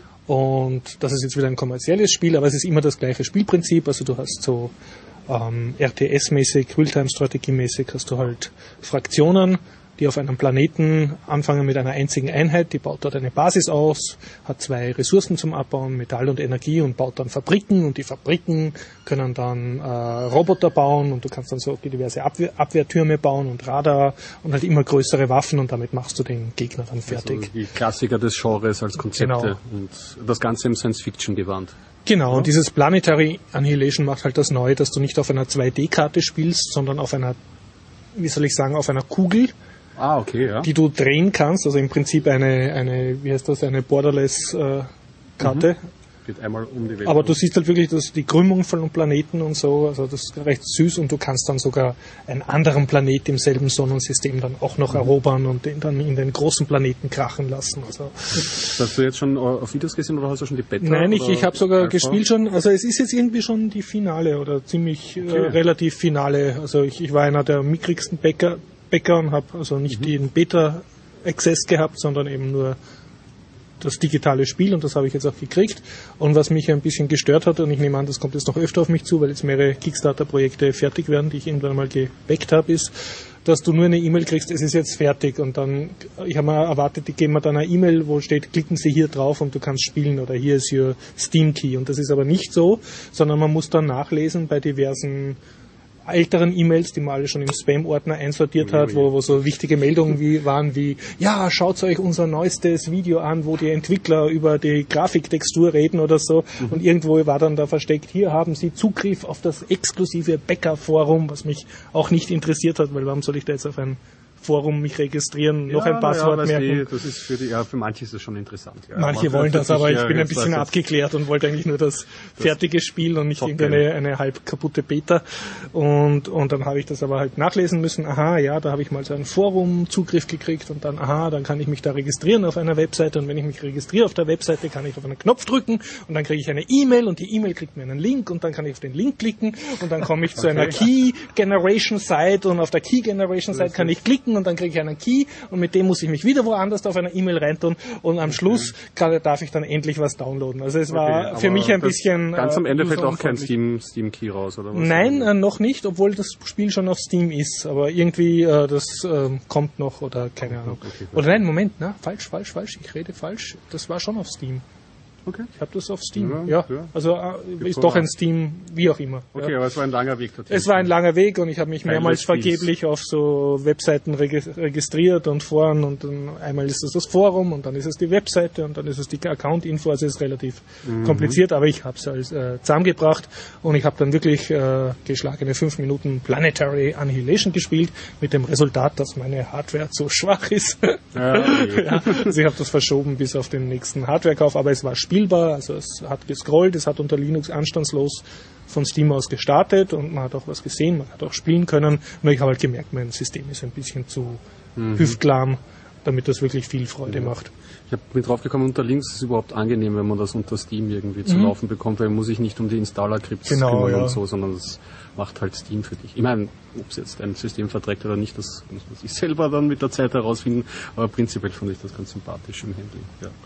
Und das ist jetzt wieder ein kommerzielles Spiel, aber es ist immer das gleiche Spielprinzip. Also du hast so ähm, R T S-mäßig, Realtime-Strategie-mäßig, hast du halt Fraktionen, die auf einem Planeten anfangen mit einer einzigen Einheit, die baut dort eine Basis aus, hat zwei Ressourcen zum Abbauen, Metall und Energie, und baut dann Fabriken, und die Fabriken können dann äh, Roboter bauen, und du kannst dann so diverse Abwehr, Abwehrtürme bauen und Radar und halt immer größere Waffen, und damit machst du den Gegner dann fertig. Also die Klassiker des Genres als Konzepte Genau. und das Ganze im Science-Fiction-Gewand. Genau, und dieses Planetary Annihilation macht halt das Neue, dass du nicht auf einer zwei D-Karte spielst, sondern auf einer, wie soll ich sagen, auf einer Kugel, Ah, okay, ja. die du drehen kannst, also im Prinzip eine, eine wie heißt das, eine Borderless-Karte. Geht einmal um die Welt. Aber du siehst halt wirklich das, die Krümmung von dem Planeten und so, also das ist recht süß, und du kannst dann sogar einen anderen Planet im selben Sonnensystem dann auch noch erobern und den dann in den großen Planeten krachen lassen. Also Hast du jetzt schon auf Videos gesehen oder hast du schon die Beta? Nein, ich, oder ich habe sogar Alpha? gespielt schon, also es ist jetzt irgendwie schon die Finale oder ziemlich äh, Okay. relativ Finale. Also ich, ich war einer der mickrigsten Bäcker, Bäcker und habe also nicht Mhm. den Beta-Access gehabt, sondern eben nur das digitale Spiel, und das habe ich jetzt auch gekriegt. Und was mich ein bisschen gestört hat, und ich nehme an, das kommt jetzt noch öfter auf mich zu, weil jetzt mehrere Kickstarter-Projekte fertig werden, die ich irgendwann mal gebackt habe, ist, dass du nur eine E-Mail kriegst, es ist jetzt fertig, und dann, ich habe mal erwartet, die geben mir dann eine E-Mail, wo steht, klicken Sie hier drauf und du kannst spielen, oder hier ist Your Steam Key, und das ist aber nicht so, sondern man muss dann nachlesen bei diversen älteren E-Mails, die man alle schon im Spam-Ordner einsortiert hat, wo, wo so wichtige Meldungen wie, waren wie, ja, schaut euch unser neuestes Video an, wo die Entwickler über die Grafiktextur reden oder so, mhm. und irgendwo war dann da versteckt, hier haben Sie Zugriff auf das exklusive Bäcker-Forum, was mich auch nicht interessiert hat, weil warum soll ich da jetzt auf ein Forum mich registrieren, noch Ja, ein Passwort ja, merken. die, das ist für die, ja, für manche ist das schon interessant. Ja. Manche Aber wollen für das, aber dich, ich bin ja, ein bisschen das abgeklärt und wollte eigentlich nur das fertige Spiel und nicht Top irgendeine eine halb kaputte Beta. Und, und dann habe ich das aber halt nachlesen müssen. Aha, ja, da habe ich mal so einen Forum-Zugriff gekriegt, und dann, aha, dann kann ich mich da registrieren auf einer Webseite, und wenn ich mich registriere auf der Webseite, kann ich auf einen Knopf drücken, und dann kriege ich eine E-Mail, und die E-Mail kriegt mir einen Link, und dann kann ich auf den Link klicken, und dann komme ich zu Okay. einer Key-Generation-Site, und auf der Key-Generation-Site kann ich klicken, und dann kriege ich einen Key, und mit dem muss ich mich wieder woanders auf einer E-Mail reintun, und am Schluss kann, darf ich dann endlich was downloaden. Also es war Okay, für aber mich ein das- bisschen... Ganz am äh, Ende fällt auch kein user-unfreundlich. Steam, Steam Key raus, oder was? Nein, äh, noch nicht, obwohl das Spiel schon auf Steam ist, aber irgendwie äh, das äh, kommt noch, oder keine Ahnung. Okay, Oder nein, Moment, na, falsch, falsch, falsch, ich rede falsch. Das war schon auf Steam. Okay. Ich habe das auf Steam. Ja, Ja, ja. also äh, ist voran. doch ein Steam, wie auch immer. Okay, Ja. aber es war ein langer Weg dorthin. Es war ein langer Weg, und ich habe mich Teil mehrmals des Spiels. vergeblich auf so Webseiten regi- registriert und Foren, und dann einmal ist es das Forum, und dann ist es die Webseite, und dann ist es die Account-Info, also es ist relativ Mhm. kompliziert, aber ich habe es als äh, zusammengebracht, und ich habe dann wirklich äh, geschlagene fünf Minuten Planetary Annihilation gespielt, mit dem Resultat, dass meine Hardware zu schwach ist. Ja, okay. Ja, also ich habe das verschoben bis auf den nächsten Hardwarekauf, aber es war spielbar, also es hat gescrollt, es hat unter Linux anstandslos von Steam aus gestartet, und man hat auch was gesehen, man hat auch spielen können, nur ich habe halt gemerkt, mein System ist ein bisschen zu Mhm. hüftlahm, damit das wirklich viel Freude macht. Ich hab, bin draufgekommen, unter Links ist es überhaupt angenehm, wenn man das unter Steam irgendwie zu laufen bekommt, weil man muss sich nicht um die Installer-Crypts Genau, kümmern ja. und so, sondern das macht halt Steam für dich. Ich meine, ob es jetzt ein System verträgt oder nicht, das muss man sich selber dann mit der Zeit herausfinden, aber prinzipiell fand ich das ganz sympathisch im Handling. Ja.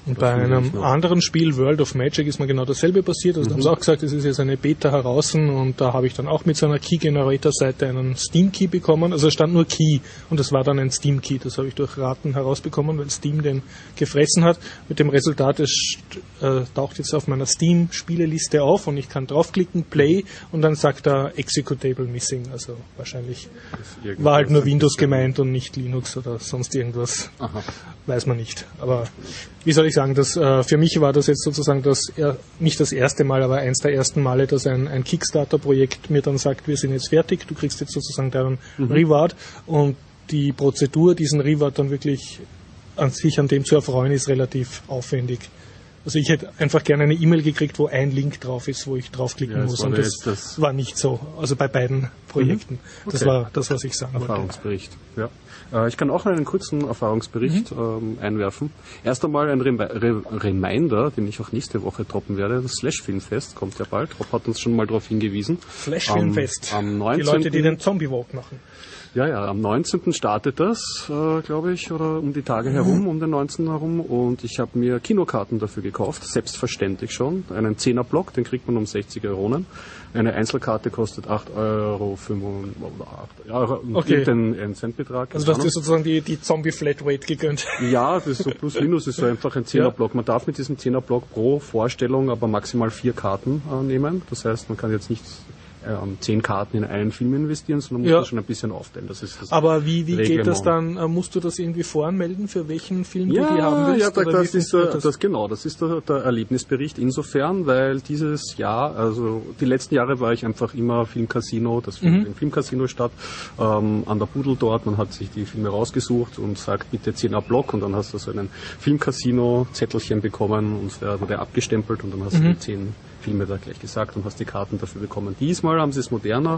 Und bei einem anderen Spiel, World of Magic, ist mir genau dasselbe passiert. Also mhm. da haben sie auch gesagt, es ist jetzt eine Beta heraus und da habe ich dann auch mit so einer Key-Generator-Seite einen Steam-Key bekommen. Also es stand nur Key und das war dann ein Steam-Key. Das habe ich durch Raten herausbekommen, weil Steam den gefressen hat. Mit dem Resultat, es äh, taucht jetzt auf meiner Steam-Spieleliste auf und ich kann draufklicken, Play und dann sagt er Executable Missing. Also wahrscheinlich war halt nur Windows gemeint und nicht Linux oder sonst irgendwas. Aha. Weiß man nicht. Aber wie soll ich sagen, das, äh, für mich war das jetzt sozusagen das, äh, nicht das erste Mal, aber eins der ersten Male, dass ein, ein Kickstarter-Projekt mir dann sagt, wir sind jetzt fertig, du kriegst jetzt sozusagen deinen mhm. Reward und die Prozedur, diesen Reward dann wirklich an sich an dem zu erfreuen, ist relativ aufwendig. Also ich hätte einfach gerne eine E-Mail gekriegt, wo ein Link drauf ist, wo ich draufklicken ja, muss. Und das, das war nicht so. Also bei beiden Projekten. Mhm. Okay. Das war das, was ich sagen Erfahrungsbericht. wollte. Ja. Äh, ich kann auch einen kurzen Erfahrungsbericht mhm. ähm, einwerfen. Erst einmal ein Rem- Re- Reminder, den ich auch nächste Woche droppen werde. Das Slash Filmfest kommt ja bald. Rob hat uns schon mal darauf hingewiesen. Slash Filmfest. Am, am neunzehnten Die Leute, die den Zombie Walk machen. Ja, ja, am neunzehnten startet das, äh, glaube ich, oder um die Tage herum, um den neunzehnten herum. Und ich habe mir Kinokarten dafür gekauft, selbstverständlich schon. Einen Zehner-Block, den kriegt man um sechzig Euronen. Eine Einzelkarte kostet acht Euro fünfundfünfzig oder acht Euro, okay. den einen Centbetrag. Also du hast dir sozusagen die, die Zombie-Flatrate gegönnt. Ja, das ist so plus minus, ist so einfach ein Zehner-Block. Man darf mit diesem Zehner-Block pro Vorstellung aber maximal vier Karten äh, nehmen. Das heißt, man kann jetzt nicht Ähm, zehn Karten in einen Film investieren, sondern muss ja. das schon ein bisschen aufteilen. Das ist das Aber wie, wie geht das dann? Äh, musst du das irgendwie voranmelden, für welchen Film ja, du die haben willst? Ja, da, das ist der, das? das genau, das ist der, der Erlebnisbericht insofern, weil dieses Jahr, also die letzten Jahre war ich einfach immer Filmcasino, das findet mhm. im Filmcasino statt, ähm, an der Pudel dort, man hat sich die Filme rausgesucht und sagt, bitte zehner Block und dann hast du so einen Filmcasino-Zettelchen bekommen und der wurde abgestempelt und dann hast mhm. du die zehn Filme da gleich gesagt und hast die Karten dafür bekommen. Diesmal haben sie es moderner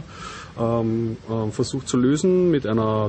ähm, äh, versucht zu lösen mit einer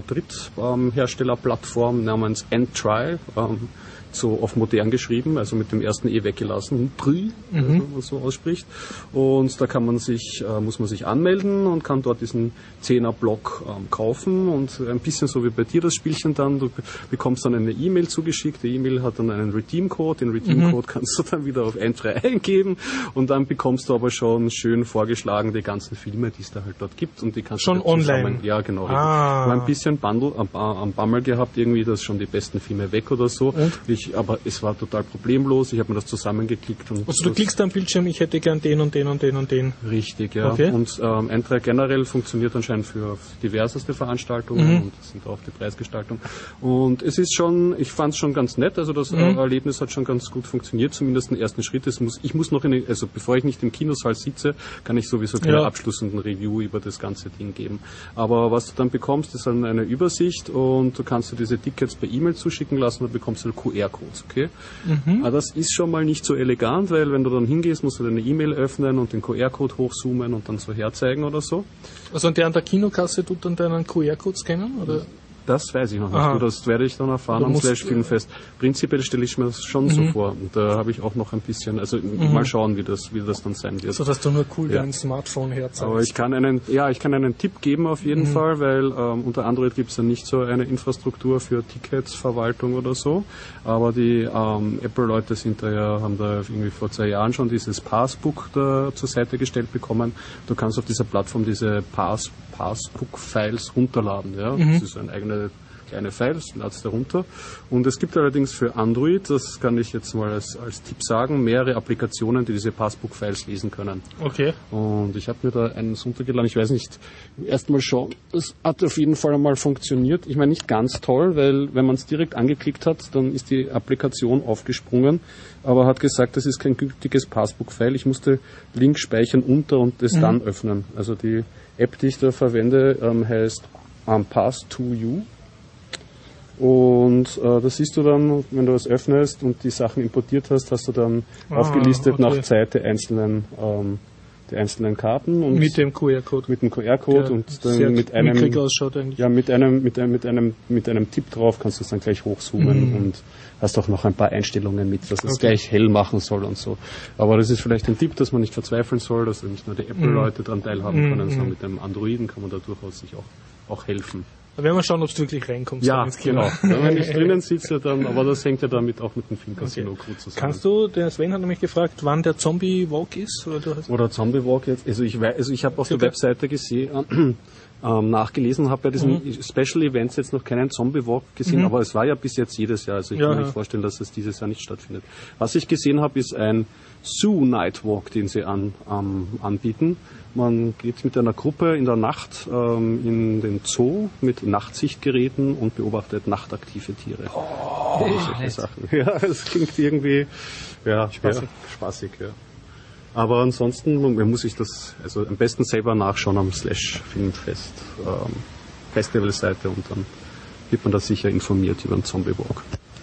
Drittherstellerplattform ähm, namens Entry, ähm, so auf modern geschrieben, also mit dem ersten E weggelassen, Tri, mhm. also, wenn man so ausspricht. Und da kann man sich, äh, muss man sich anmelden und kann dort diesen Zehner-Block ähm, kaufen und ein bisschen so wie bei dir das Spielchen dann, du bekommst dann eine E-Mail zugeschickt, die E-Mail hat dann einen Redeem-Code, den Redeem-Code mhm. kannst du dann wieder auf Entry eingeben und dann bekommst du aber schon schön vorgeschlagen die ganzen Filme, die es da halt dort gibt und die kannst schon du online. Zusammen, ja, genau. Ah. Mal ein bisschen Bundle, am, am Bammel gehabt irgendwie, dass schon die besten Filme weg oder so. Und? Ich aber es war total problemlos. Ich habe mir das zusammengeklickt. Und also du klickst am Bildschirm, ich hätte gern den und den und den und den. Richtig, ja. Okay. Und ähm, Entry generell funktioniert anscheinend für diverseste Veranstaltungen mhm. und das sind auch die Preisgestaltung. Und es ist schon, ich fand es schon ganz nett, also das mhm. Erlebnis hat schon ganz gut funktioniert, zumindest den ersten Schritt. Es muss, ich muss noch in den, also bevor ich nicht im Kinosaal sitze, kann ich sowieso keine ja. abschließenden Review über das ganze Ding geben. Aber was du dann bekommst, ist dann eine Übersicht und du kannst dir diese Tickets per E-Mail zuschicken lassen und bekommst du Q R-Codes. Okay? Mhm. Aber das ist schon mal nicht so elegant, weil wenn du dann hingehst, musst du deine E-Mail öffnen und den Q R-Code hochzoomen und dann so herzeigen oder so. Also und der an der Kinokasse tut dann deinen Q R-Code scannen? Oder? Das weiß ich noch nicht. Das werde ich dann erfahren am Slash Filmfest. Prinzipiell stelle ich mir das schon mhm. so vor. Und da habe ich auch noch ein bisschen, also mhm. mal schauen, wie das, wie das dann sein wird. So dass du nur cool ja. dein Smartphone herzeigst. Aber ich kann einen, ja, ich kann einen Tipp geben auf jeden mhm. Fall, weil ähm, unter Android gibt es ja nicht so eine Infrastruktur für Ticketsverwaltung oder so. Aber die ähm, Apple-Leute sind da ja, haben da irgendwie vor zwei Jahren schon dieses Passbook da zur Seite gestellt bekommen. Du kannst auf dieser Plattform diese Pass, Passbook-Files runterladen. Ja? Mhm. Das ist ein eigenes kleine Files, ladst du runter. Und es gibt allerdings für Android, das kann ich jetzt mal als, als Tipp sagen, mehrere Applikationen, die diese Passbook-Files lesen können. Okay. Und ich habe mir da eines runtergeladen, ich weiß nicht, erstmal schauen, das hat auf jeden Fall einmal funktioniert. Ich meine, nicht ganz toll, weil wenn man es direkt angeklickt hat, dann ist die Applikation aufgesprungen, aber hat gesagt, das ist kein gültiges Passbook-File. Ich musste Link speichern unter und es mhm. dann öffnen. Also die App, die ich da verwende, ähm, heißt um, Pass to You. Und äh, das siehst du dann, wenn du es öffnest und die Sachen importiert hast, hast du dann ah, aufgelistet okay. nach Zeit der einzelnen, ähm, der einzelnen Karten. Und mit dem Q R-Code. Mit dem Q R-Code und dann mit einem, eigentlich. ja, mit einem, mit einem, mit einem, mit einem Tipp drauf kannst du es dann gleich hochzoomen mhm. und hast auch noch ein paar Einstellungen mit, dass es okay. gleich hell machen soll und so. Aber das ist vielleicht ein Tipp, dass man nicht verzweifeln soll, dass nicht nur die Apple-Leute mhm. daran teilhaben können, mhm. sondern mit dem Androiden kann man da durchaus sich auch, auch helfen. Da werden wir schauen, ob es wirklich reinkommt. Ja, ins Kino. genau. Wenn ich drinnen sitze, dann, aber das hängt ja damit auch mit dem Filmcasino okay. gut zusammen. Kannst du, der Sven hat nämlich gefragt, wann der Zombie-Walk ist? Oder, du hast oder Zombie-Walk jetzt, also ich weiß, also ich habe auf der Webseite gesehen, ähm, nachgelesen, habe bei diesen mhm. Special Events jetzt noch keinen Zombie-Walk gesehen, mhm. aber es war ja bis jetzt jedes Jahr, also ich ja, kann mir ja. nicht vorstellen, dass es dieses Jahr nicht stattfindet. Was ich gesehen habe, ist ein Zoo Night Walk, den sie an, ähm, anbieten. Man geht mit einer Gruppe in der Nacht ähm, in den Zoo mit Nachtsichtgeräten und beobachtet nachtaktive Tiere. Oh, solche Sachen. Ja, es klingt irgendwie ja, spaßig. Ja, spaßig ja. Aber ansonsten man muss sich das also am besten selber nachschauen am Slash Filmfest ähm, Festivalseite und dann wird man da sicher informiert über den Zombie Walk.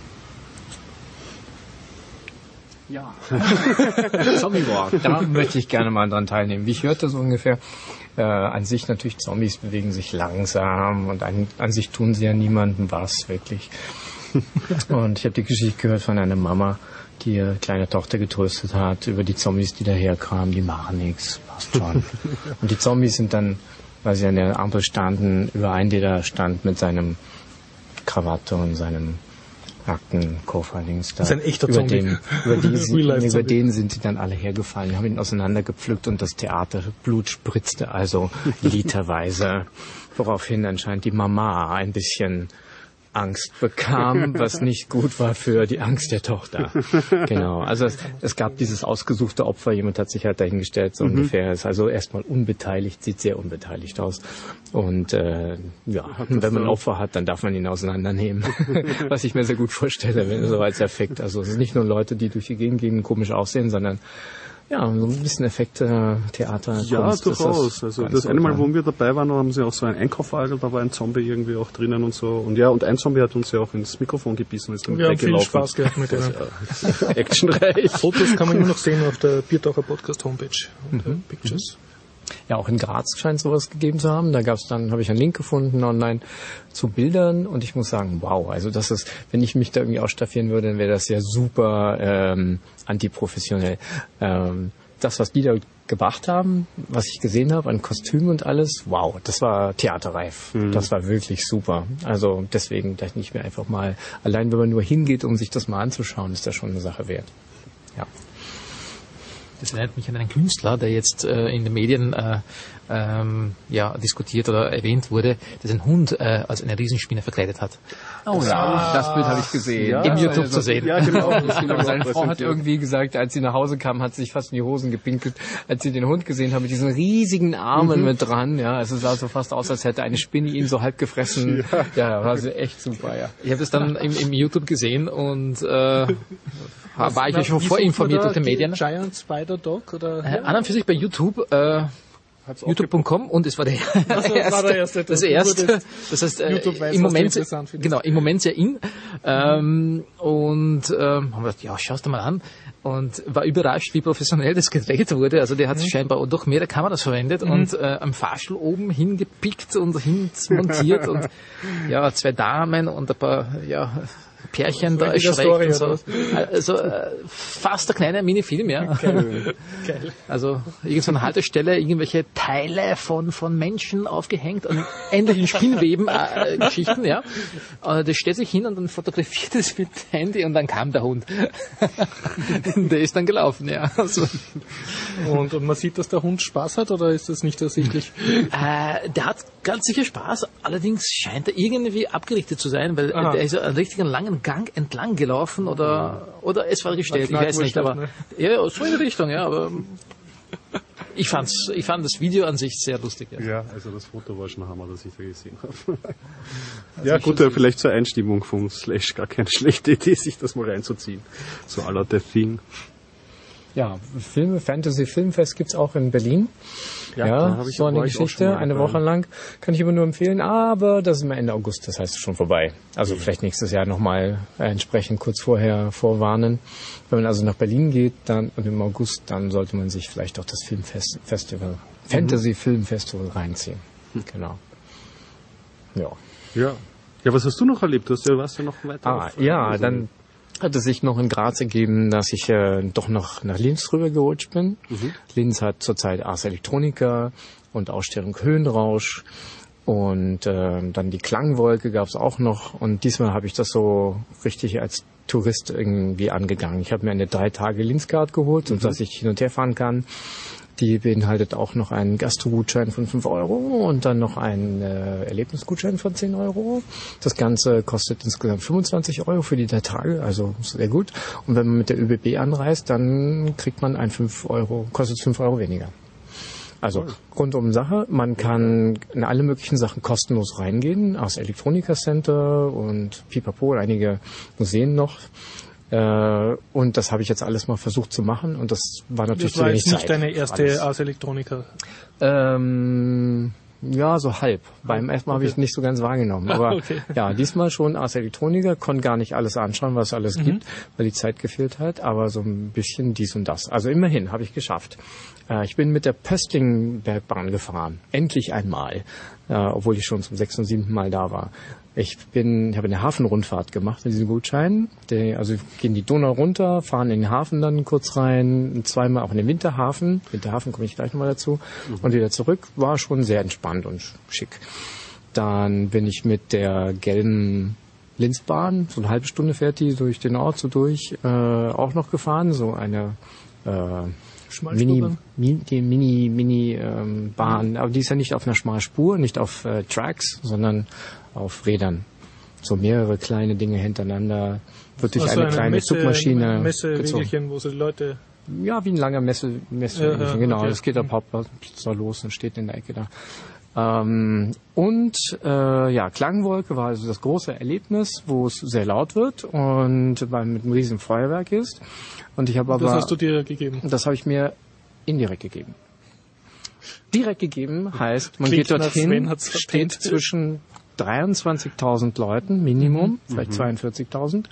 Ja. Zombie Walk, da möchte ich gerne mal dran teilnehmen. Wie ich hörte so ungefähr, äh, an sich natürlich Zombies bewegen sich langsam und an, an sich tun sie ja niemandem was, wirklich. Und ich habe die Geschichte gehört von einer Mama, die ihre kleine Tochter getröstet hat über die Zombies, die daherkamen, die machen nichts, passt schon. Und die Zombies sind dann, weil sie an der Ampel standen, über einen, der da stand mit seinem Krawatte und seinem Aktenkoffer-Dings da. Das ist ein echter über Zombie. Den, über, die sie, über den sind sie dann alle hergefallen, haben ihn auseinandergepflückt und das Theater Blut spritzte also literweise, woraufhin anscheinend die Mama ein bisschen Angst bekam, was nicht gut war für die Angst der Tochter. Genau, also es, es gab dieses ausgesuchte Opfer, jemand hat sich halt dahingestellt, so mhm. ungefähr, ist also erstmal unbeteiligt, sieht sehr unbeteiligt aus. Und äh, ja, wenn man ein Opfer hat, dann darf man ihn auseinandernehmen, was ich mir sehr gut vorstelle, wenn so als Effekt. Also es sind nicht nur Leute, die durch die Gegend gehen, komisch aussehen, sondern ja, so ein bisschen Effekte, Theater, ja, Kunst. durchaus. Also das eine Mal, wo wir dabei waren, haben sie auch so einen Einkaufswagen, da war ein Zombie irgendwie auch drinnen und so. Und ja, und ein Zombie hat uns ja auch ins Mikrofon gebissen und ist dann wir weggelaufen. Wir haben viel Spaß gehabt mit denen. Ja, actionreich. Fotos kann man nur noch sehen auf der Biertaucher Podcast Homepage. Mhm. Pictures. Ja, auch in Graz scheint es sowas gegeben zu haben. Da gab's dann, habe ich einen Link gefunden online zu Bildern und ich muss sagen, wow, also das ist, wenn ich mich da irgendwie ausstaffieren würde, dann wäre das ja super ähm, antiprofessionell. Ähm, das, was die da gebracht haben, was ich gesehen habe an Kostümen und alles, wow, das war theaterreif. Mhm. Das war wirklich super. Also deswegen dachte ich mir einfach mal, allein wenn man nur hingeht, um sich das mal anzuschauen, ist das schon eine Sache wert. Ja. Das erinnert mich an einen Künstler, der jetzt äh, in den Medien äh, ähm, ja, diskutiert oder erwähnt wurde, der seinen Hund äh, als eine Riesenspinne verkleidet hat. Oh das ja, das Bild habe ich gesehen. Ja, im YouTube also, zu sehen. Ja, genau. Aber seine Frau hat irgendwie gesagt, als sie nach Hause kam, hat sie sich fast in die Hosen gepinkelt, als sie den Hund gesehen haben mit diesen riesigen Armen mhm. mit dran. Ja, also es sah so fast aus, als hätte eine Spinne ihn so halb gefressen. Ja, ja war sie echt super, ja. Ich habe das dann im, im YouTube gesehen und äh, Was, war ich ja schon vorinformiert durch die Medien. Giant Spider Dog oder? Äh, an und für sich bei YouTube, äh, YouTube Punkt com und es war der, also, erste, war der erste. Das, das erste. Das heißt, äh, weiß, im Moment, genau, im Moment sehr in. Ähm, und ähm, haben wir gedacht, ja, schau's dir mal an. Und war überrascht, wie professionell das gedreht wurde. Also der hat mhm. scheinbar durch mehrere Kameras verwendet mhm. und äh, am Fahrstuhl oben hingepickt und hinmontiert und ja, zwei Damen und ein paar, ja, Pärchen da erschreckt und so. Also äh, fast ein kleiner Minifilm, ja. Geil. Geil. Also irgend so eine Haltestelle, irgendwelche Teile von von Menschen aufgehängt an ähnlichen Spinnweben äh, Geschichten, ja. Und der stellt sich hin und dann fotografiert es mit Handy und dann kam der Hund. Der ist dann gelaufen, ja. Also. Und, und man sieht, dass der Hund Spaß hat oder ist das nicht ersichtlich? Äh, der hat ganz sicher Spaß, allerdings scheint er irgendwie abgerichtet zu sein, weil Aha. der ist einen richtigen langen Gang entlang gelaufen oder oder es war gestellt, ich weiß nicht, aber ne? Ja, so in die Richtung, ja, aber ich fand's, ich fand das Video an sich sehr lustig. Ja, ja also das Foto war schon Hammer, das ich da gesehen habe. Also ja, gut, ja, vielleicht zur Einstimmung vom Slash gar keine schlechte Idee, sich das mal reinzuziehen. So à la The Thing. Ja, Filme, Fantasy Filmfest gibt's auch in Berlin. Ja, ja ich so eine Geschichte, eine Woche lang. Kann ich immer nur empfehlen, aber das ist immer Ende August, das heißt schon vorbei. Also ja. Vielleicht nächstes Jahr nochmal entsprechend kurz vorher vorwarnen. Wenn man also nach Berlin geht, dann und im August, dann sollte man sich vielleicht auch das Filmfest Festival, Fantasy Film Festival reinziehen. Hm. Genau. Ja. Ja. Ja, was hast du noch erlebt? Du hast ja, warst ja noch weiter. Ah, auf, ja, also dann hat es sich noch in Graz ergeben, dass ich äh, doch noch nach Linz rübergerutscht bin. Mhm. Linz hat zurzeit Ars Electronica und Ausstellung Höhenrausch. Und äh, dann die Klangwolke gab es auch noch. Und diesmal habe ich das so richtig als Tourist irgendwie angegangen. Ich habe mir eine drei Tage Linzcard geholt, mhm. sodass ich hin und her fahren kann. Die beinhaltet auch noch einen Gastrogutschein von fünf Euro und dann noch einen äh, Erlebnisgutschein von zehn Euro. Das Ganze kostet insgesamt fünfundzwanzig Euro für die drei Tage, also sehr gut. Und wenn man mit der ÖBB anreist, dann kriegt man ein fünf Euro, kostet fünf Euro weniger. Also rundum Sache. Man kann in alle möglichen Sachen kostenlos reingehen, aus Electronica Center und Pipapo und einige Museen noch. Äh, und das habe ich jetzt alles mal versucht zu machen und das war natürlich zu wenig Zeit. Das war jetzt nicht deine erste Ars Electronica? Ähm, ja, so halb. Beim ersten Mal okay. habe ich es nicht so ganz wahrgenommen. Aber okay. ja, diesmal schon Ars Electronica, konnte gar nicht alles anschauen, was es alles mhm. gibt, weil die Zeit gefehlt hat, aber so ein bisschen dies und das. Also immerhin habe ich geschafft. Äh, ich bin mit der Pöstlingbergbahn gefahren. Endlich einmal. Äh, obwohl ich schon zum sechsten und siebten Mal da war. Ich bin, ich habe eine Hafenrundfahrt gemacht mit diesem Gutschein. Der, also gehen die Donau runter, fahren in den Hafen dann kurz rein, zweimal auch in den Winterhafen. Winterhafen komme ich gleich nochmal dazu. Mhm. Und wieder zurück. War schon sehr entspannt und schick. Dann bin ich mit der gelben Linzbahn, so eine halbe Stunde fährt die durch den Ort so durch, äh, auch noch gefahren. So eine äh, Mini, Mini, die Mini, Mini ähm, Bahn, aber die ist ja nicht auf einer schmalen Spur, nicht auf äh, Tracks, sondern auf Rädern. So mehrere kleine Dinge hintereinander, wird durch also eine, eine kleine Messe, Zugmaschine Messewegelchen, wo so die Leute... Ja, wie ein langer Messe, Messewegelchen, ja, ja, genau. Okay. Das geht ab Hauptplatz los und steht in der Ecke da. Ähm, und äh, ja, Klangwolke war also das große Erlebnis, wo es sehr laut wird und beim, mit einem riesen Feuerwerk ist. Und ich habe aber... Das hast du dir gegeben? Das habe ich mir indirekt gegeben. Direkt gegeben heißt, man Klingt geht dorthin, steht zwischen dreiundzwanzigtausend Leuten, Minimum, mhm. vielleicht zweiundvierzigtausend,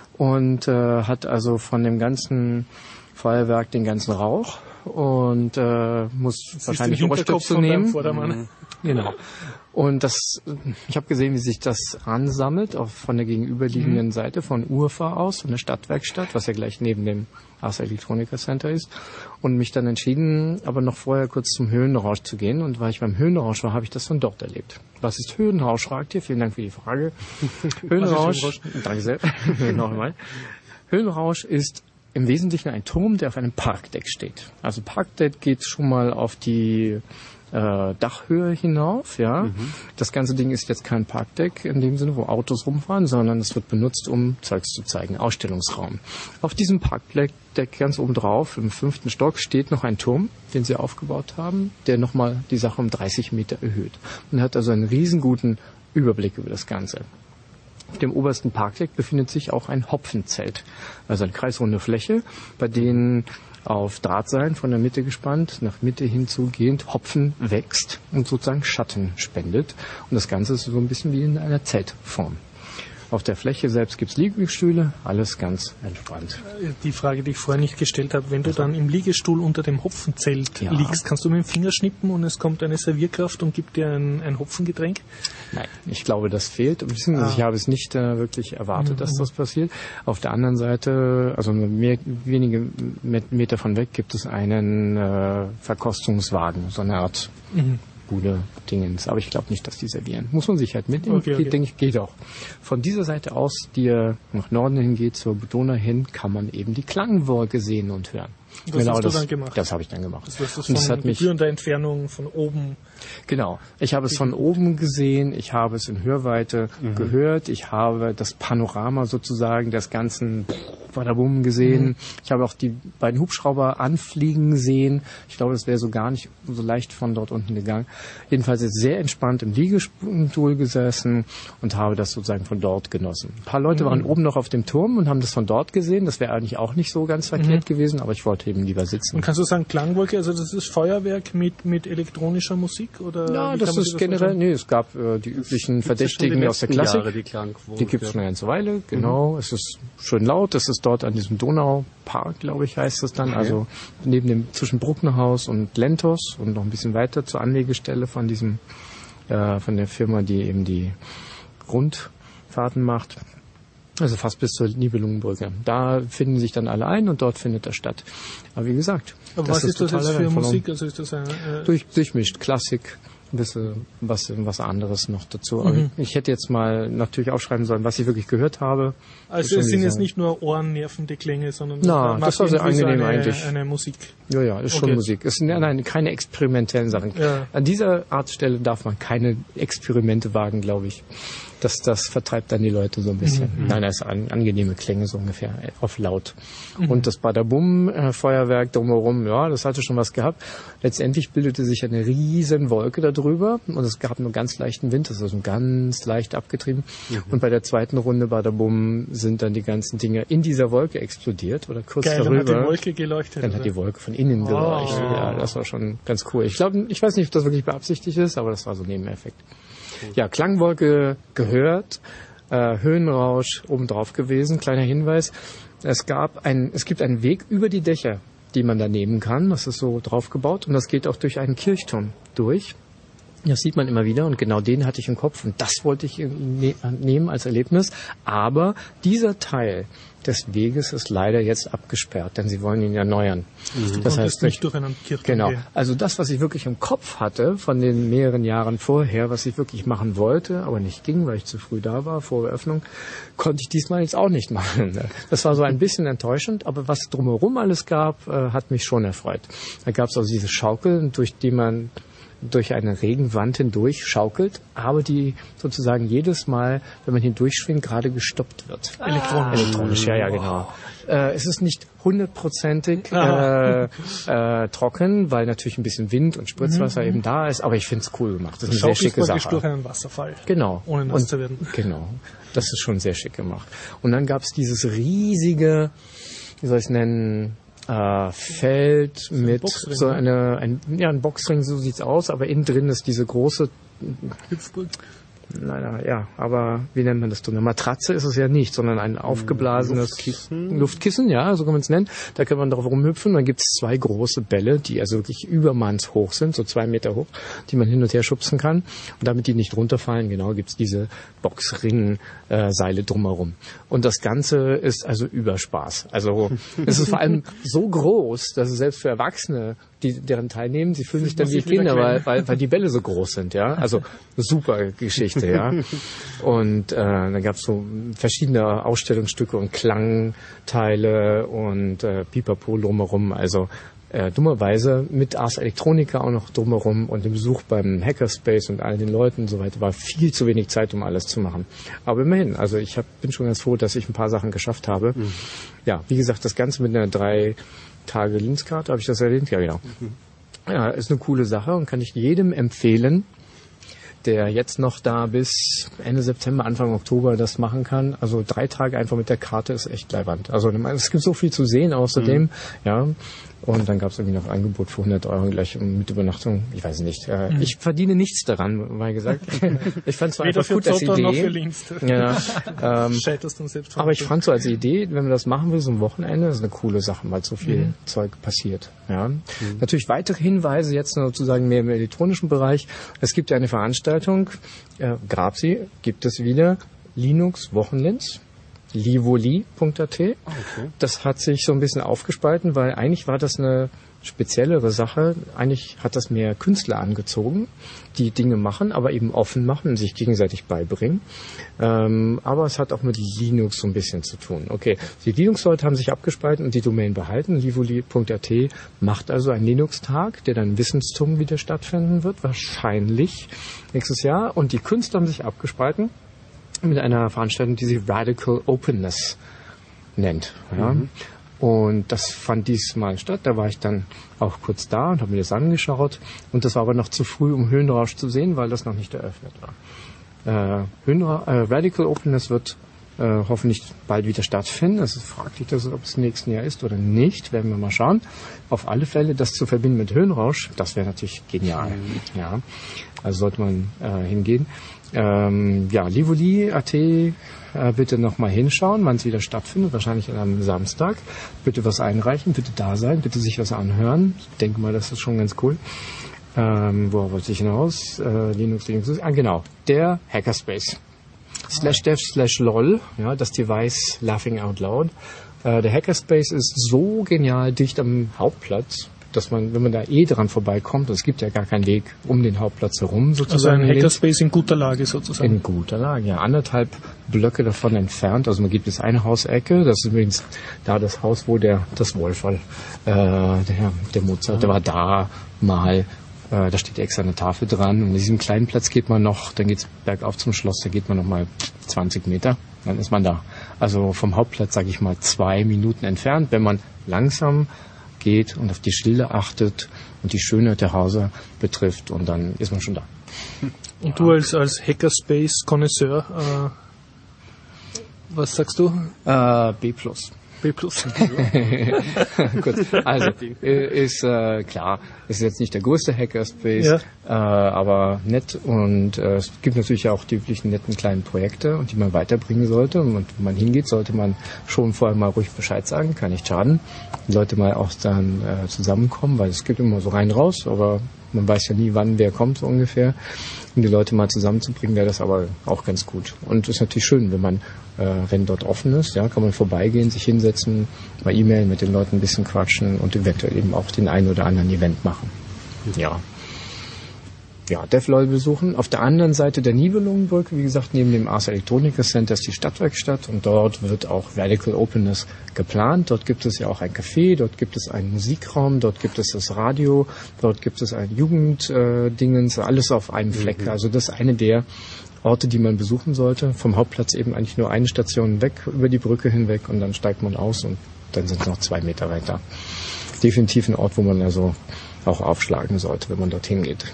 und äh, hat also von dem ganzen Feuerwerk den ganzen Rauch und äh, muss das wahrscheinlich Ohrstöpsel nehmen. Mhm. Genau. Und das, ich habe gesehen, wie sich das ansammelt, auch von der gegenüberliegenden mhm. Seite, von Urfa aus, von der Stadtwerkstatt, was ja gleich neben dem Ars Electronica Center ist. Und mich dann entschieden, aber noch vorher kurz zum Höhenrausch zu gehen. Und weil ich beim Höhenrausch war, habe ich das von dort erlebt. Was ist Höhenrausch, fragt ihr? Vielen Dank für die Frage. Höhenrausch, danke sehr, nochmal. Höhenrausch ist im Wesentlichen ein Turm, der auf einem Parkdeck steht. Also Parkdeck geht schon mal auf die äh, Dachhöhe hinauf, ja. Mhm. Das ganze Ding ist jetzt kein Parkdeck in dem Sinne, wo Autos rumfahren, sondern es wird benutzt, um Zeugs zu zeigen, Ausstellungsraum. Auf diesem Parkdeck ganz oben drauf, im fünften Stock, steht noch ein Turm, den sie aufgebaut haben, der nochmal die Sache um dreißig Meter erhöht. Man hat also einen riesenguten Überblick über das Ganze. Auf dem obersten Parkdeck befindet sich auch ein Hopfenzelt, also eine kreisrunde Fläche, bei denen auf Drahtseilen von der Mitte gespannt, nach Mitte hinzugehend Hopfen wächst und sozusagen Schatten spendet. Und das Ganze ist so ein bisschen wie in einer Zeltform. Auf der Fläche selbst gibt's Liegestühle, alles ganz entspannt. Die Frage, die ich vorher nicht gestellt habe, wenn du dann im Liegestuhl unter dem Hopfenzelt ja. liegst, kannst du mit dem Finger schnippen und es kommt eine Servierkraft und gibt dir ein, ein Hopfengetränk? Nein, ich glaube, das fehlt. Ah. Ich habe es nicht äh, wirklich erwartet, mhm. dass das passiert. Auf der anderen Seite, also mehr, wenige Meter von weg, gibt es einen äh, Verkostungswagen, so eine Art... Mhm. Bude Dingens, aber ich glaube nicht, dass die servieren. Muss man sich halt mitnehmen. Okay, okay. Denke ich, geht auch. Von dieser Seite aus, die nach Norden hin geht, zur Donau hin, kann man eben die Klangwolke sehen und hören. Das genau, hast du das, dann gemacht? Das habe ich dann gemacht. Das heißt, das und das hat mich gebührender Entfernung von oben. Genau. Ich habe es von oben gesehen, ich habe es in Hörweite mhm. gehört, ich habe das Panorama sozusagen des ganzen Badabum gesehen. Mhm. Ich habe auch die beiden Hubschrauber anfliegen sehen. Ich glaube, das wäre so gar nicht so leicht von dort unten gegangen. Jedenfalls ist sehr entspannt im Liegestuhl gesessen und habe das sozusagen von dort genossen. Ein paar Leute mhm. waren oben noch auf dem Turm und haben das von dort gesehen. Das wäre eigentlich auch nicht so ganz verkehrt mhm. gewesen, aber ich wollte eben lieber sitzen. Und kannst du sagen, Klangwolke, also das ist Feuerwerk mit, mit elektronischer Musik? Oder ja, das ist das generell, nee, es gab äh, die üblichen Verdächtigen aus der Klassik. Jahre, die Klangwolke. Die gibt es eine ganze Weile, genau. Mhm. Es ist schön laut, es ist dort an diesem Donaupark, glaube ich, heißt es dann, okay. Also neben dem, zwischen Brucknerhaus und Lentos und noch ein bisschen weiter zur Anlegestelle von diesem, äh, von der Firma, die eben die Rundfahrten macht. Also fast bis zur Nibelungenbrücke. Da finden sich dann alle ein und dort findet er statt. Aber wie gesagt, aber was ist das jetzt für Musik? Also ist das ein, äh durch, durchmischt Klassik, wisse was, was anderes noch dazu. Aber mhm. ich, ich hätte jetzt mal natürlich aufschreiben sollen, was ich wirklich gehört habe. Also es sind jetzt nicht nur ohrennervende Klänge, sondern Na, das war sehr angenehm so eine, eigentlich. eine Musik. Ja, ja, ist okay. Schon Musik. Es sind nein, keine experimentellen Sachen. Ja. An dieser Artstelle darf man keine Experimente wagen, glaube ich. Das, das vertreibt dann die Leute so ein bisschen. Mhm. Nein, das ist an, angenehme Klänge so ungefähr, auf laut. Mhm. Und das Badabum-Feuerwerk drumherum, ja, das hatte schon was gehabt. Letztendlich bildete sich eine riesen Wolke darüber und es gab nur ganz leichten Wind, das ist also ganz leicht abgetrieben. Mhm. Und bei der zweiten Runde Badabum sind dann die ganzen Dinge in dieser Wolke explodiert oder kurz Geil, darüber. Dann hat die Wolke geleuchtet. Dann oder? Hat die Wolke von innen oh. geleuchtet. Ja, das war schon ganz cool. Ich glaube, ich weiß nicht, ob das wirklich beabsichtigt ist, aber das war so ein Nebeneffekt. Ja, Klangwolke gehört, äh, Höhenrausch obendrauf gewesen. Kleiner Hinweis, es gab ein, es gibt einen Weg über die Dächer, die man da nehmen kann. Das ist so drauf gebaut und das geht auch durch einen Kirchturm durch. Das sieht man immer wieder und genau den hatte ich im Kopf und das wollte ich ne- nehmen als Erlebnis. Aber dieser Teil des Weges ist leider jetzt abgesperrt, denn sie wollen ihn erneuern. Mhm. Das heißt nicht durch einen Kirchturm. Genau. Also das, was ich wirklich im Kopf hatte von den mehreren Jahren vorher, was ich wirklich machen wollte, aber nicht ging, weil ich zu früh da war vor Eröffnung, konnte ich diesmal jetzt auch nicht machen. Das war so ein bisschen enttäuschend, aber was drumherum alles gab, hat mich schon erfreut. Da gab es also diese Schaukel, durch die man durch eine Regenwand hindurch schaukelt, aber die sozusagen jedes Mal, wenn man hindurchschwingt, gerade gestoppt wird. Elektronisch. Elektronisch, ja, ja, genau. Äh, es ist nicht hundertprozentig äh, äh, trocken, weil natürlich ein bisschen Wind und Spritzwasser mhm. eben da ist, aber ich finde es cool gemacht. Das ist eine sehr schicke Sache. Durch einen Wasserfall. Genau. Ohne nass und, zu werden. Genau. Das ist schon sehr schick gemacht. Und dann gab es dieses riesige, wie soll ich es nennen, Äh, Feld so mit Boxring, so eine, ein, ja, ein Boxring, so sieht's aus, aber innen drin ist diese große Hüpfburg. Nein, ja, aber wie nennt man das? Eine Matratze ist es ja nicht, sondern ein aufgeblasenes Luftkissen, Luftkissen ja, so kann man es nennen. Da kann man drauf rumhüpfen. Dann gibt es zwei große Bälle, die also wirklich übermanns hoch sind, so zwei Meter hoch, die man hin und her schubsen kann. Und damit die nicht runterfallen, genau, gibt es diese Boxring-Seile äh, drumherum. Und das Ganze ist also Überspaß. Also es ist vor allem so groß, dass es selbst für Erwachsene, die deren teilnehmen, sie fühlen sich dann wie Kinder, weil, weil, weil die Bälle so groß sind, ja. Also super Geschichte, ja. Und äh, dann gab es so verschiedene Ausstellungsstücke und Klangteile und äh, Pipapo drumherum. Also äh, dummerweise mit Ars Electronica auch noch drumherum und dem Besuch beim Hackerspace und all den Leuten und so weiter war viel zu wenig Zeit, um alles zu machen. Aber immerhin, also ich hab, bin schon ganz froh, dass ich ein paar Sachen geschafft habe. Mhm. Ja, wie gesagt, das Ganze mit einer drei Tage Linzkarte, habe ich das erwähnt? Ja, genau. Mhm. Ja, ist eine coole Sache und kann ich jedem empfehlen, der jetzt noch da bis Ende September, Anfang Oktober das machen kann. Also drei Tage einfach mit der Karte ist echt leiwand. Also es gibt so viel zu sehen außerdem, mhm. ja. Und dann gab es irgendwie noch ein Angebot für hundert Euro gleich mit Übernachtung. Ich weiß nicht. Äh, mhm. Ich verdiene nichts daran, mal gesagt. Ich fand es zwar einfach gut als Idee. Noch für Links. Ja, ähm, aber ich fand so als Idee, wenn man das machen will, so ein Wochenende, das ist eine coole Sache, weil so viel mhm. Zeug passiert. Ja. Mhm. Natürlich weitere Hinweise jetzt sozusagen mehr im elektronischen Bereich. Es gibt ja eine Veranstaltung, äh, Grabsi gibt es wieder, Linux Wochenlinz. livoli punkt a t. Okay. Das hat sich so ein bisschen aufgespalten, weil eigentlich war das eine speziellere Sache. Eigentlich hat das mehr Künstler angezogen, die Dinge machen, aber eben offen machen und sich gegenseitig beibringen. Ähm, aber es hat auch mit Linux so ein bisschen zu tun. Okay, die Linux-Leute haben sich abgespalten und die Domain behalten. livoli punkt a t macht also einen Linux-Tag, der dann Wissenstum wieder stattfinden wird, wahrscheinlich nächstes Jahr. Und die Künstler haben sich abgespalten mit einer Veranstaltung, die sich Radical Openness nennt. Ja. Mhm. Und das fand diesmal statt. Da war ich dann auch kurz da und habe mir das angeschaut. Und das war aber noch zu früh, um Höhenrausch zu sehen, weil das noch nicht eröffnet war. Äh, Höhenra- äh, Radical Openness wird äh, hoffentlich bald wieder stattfinden. Es ist fraglich, dass es, ob es im nächsten Jahr ist oder nicht. Werden wir mal schauen. Auf alle Fälle, das zu verbinden mit Höhenrausch, das wäre natürlich genial. Mhm. Ja. Also sollte man äh, hingehen. Ähm, ja, livoli punkt a t, äh, bitte nochmal hinschauen, wann es wieder stattfindet, wahrscheinlich an einem Samstag. Bitte was einreichen, bitte da sein, bitte sich was anhören. Ich denke mal, das ist schon ganz cool. Ähm, wo wollte ich hinaus? Äh, Linux, Linux, ah genau, der Hackerspace. Slash dev slash lol, ja, das Device Laughing Out Loud. Äh, der Hackerspace ist so genial dicht am Hauptplatz. dass man, wenn man da eh dran vorbeikommt, es gibt ja gar keinen Weg um den Hauptplatz herum sozusagen. Also ein Hackerspace in guter Lage sozusagen. In guter Lage, ja. Anderthalb Blöcke davon entfernt. Also man gibt es eine Hausecke, das ist übrigens da das Haus, wo der, das Wolferl, äh, der, der Mozart, der war da mal, äh, da steht extra eine Tafel dran. Und in diesem kleinen Platz geht man noch, dann geht's bergauf zum Schloss, da geht man noch mal zwanzig Meter, dann ist man da. Also vom Hauptplatz, sage ich mal, zwei Minuten entfernt, wenn man langsam geht und auf die Schilder achtet und die Schönheit der Häuser betrifft, und dann ist man schon da. Und ja. Du als, als Hackerspace-Konnoisseur, äh, was sagst du? Äh, B plus. B plus. Gut, also ist äh, klar, ist jetzt nicht der größte Hackerspace, ja. äh, aber nett, und äh, es gibt natürlich auch die üblichen netten kleinen Projekte, und die man weiterbringen sollte, und wenn man hingeht, sollte man schon vorher mal ruhig Bescheid sagen, kann nicht schaden, die Leute mal auch dann äh, zusammenkommen, weil es gibt immer so rein raus, aber man weiß ja nie, wann wer kommt so ungefähr. Um die Leute mal zusammenzubringen, wäre das aber auch ganz gut. Und es ist natürlich schön, wenn man, äh, wenn dort offen ist, ja, kann man vorbeigehen, sich hinsetzen, mal E-Mail mit den Leuten ein bisschen quatschen und eventuell eben auch den einen oder anderen Event machen. Ja. Ja, DevLol besuchen. Auf der anderen Seite der Nibelungenbrücke, wie gesagt, neben dem Ars Electronica Center ist die Stadtwerkstatt, und dort wird auch Radical Openness geplant. Dort gibt es ja auch ein Café, dort gibt es einen Musikraum, dort gibt es das Radio, dort gibt es ein Jugenddingens, äh, alles auf einem Fleck. Mhm. Also das ist eine der Orte, die man besuchen sollte. Vom Hauptplatz eben eigentlich nur eine Station weg, über die Brücke hinweg, und dann steigt man aus und dann sind es noch zwei Meter weiter. Definitiv ein Ort, wo man also auch aufschlagen sollte, wenn man dorthin geht.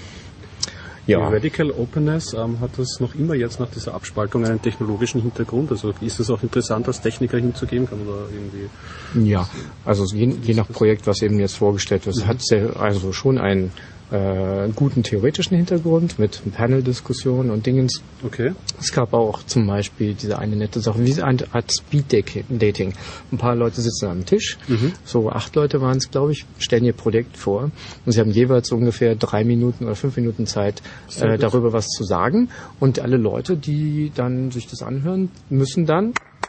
Ja. Die Radical Openness, ähm, hat das noch immer jetzt nach dieser Abspaltung einen technologischen Hintergrund? Also ist es auch interessant, als Techniker hinzugehen? Kann man da irgendwie... Ja, also je, je nach Projekt, was eben jetzt vorgestellt wird, mhm. hat sehr, also schon einen äh, guten theoretischen Hintergrund mit Panel-Diskussionen und Dingens. Okay. Es gab auch zum Beispiel diese eine nette Sache, wie eine Art Speed-Dating. Ein paar Leute sitzen am Tisch, mhm. so acht Leute waren es, glaube ich, stellen ihr Projekt vor, und sie haben jeweils ungefähr drei Minuten oder fünf Minuten Zeit, äh, darüber was zu sagen, und alle Leute, die dann sich das anhören, müssen dann,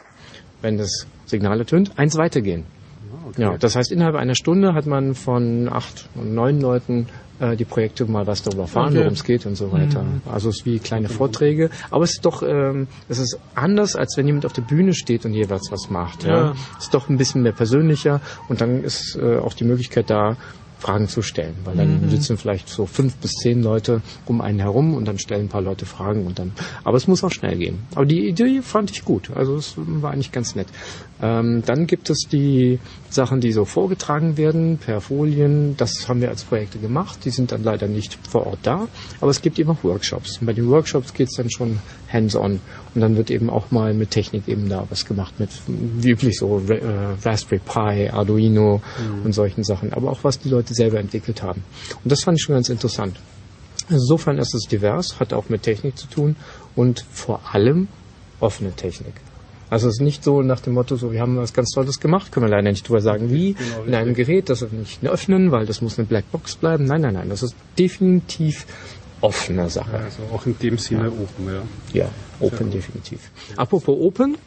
wenn das Signal ertönt, eins weitergehen. Okay. Ja, das heißt, innerhalb einer Stunde hat man von acht und neun Leuten äh, die Projekte mal was darüber erfahren, okay. worum es geht und so weiter. Mhm. Also es ist wie kleine Vorträge, aber es ist doch, ähm, es ist anders, als wenn jemand auf der Bühne steht und jeweils was macht. Ja. Ja. Es ist doch ein bisschen mehr persönlicher, und dann ist äh, auch die Möglichkeit da, Fragen zu stellen, weil dann mhm. sitzen vielleicht so fünf bis zehn Leute um einen herum, und dann stellen ein paar Leute Fragen, und dann, aber es muss auch schnell gehen. Aber die Idee fand ich gut, also es war eigentlich ganz nett. Ähm, dann gibt es die Sachen, die so vorgetragen werden per Folien, das haben wir als Projekte gemacht, die sind dann leider nicht vor Ort da, aber es gibt eben auch Workshops. Und bei den Workshops geht es dann schon hands-on, und dann wird eben auch mal mit Technik eben da was gemacht, mit wie üblich so äh, Raspberry Pi, Arduino mhm. und solchen Sachen, aber auch was die Leute selber entwickelt haben. Und das fand ich schon ganz interessant. Insofern ist es divers, hat auch mit Technik zu tun, und vor allem offene Technik. Also es ist nicht so nach dem Motto, so wir haben was ganz Tolles gemacht, können wir leider nicht drüber sagen, wie, genau, in einem Gerät, das wir nicht öffnen, weil das muss eine Blackbox bleiben. Nein, nein, nein, das ist definitiv offene Sache. Ja, also auch in dem Sinne ja. open, ja. Ja, open, definitiv. Apropos open,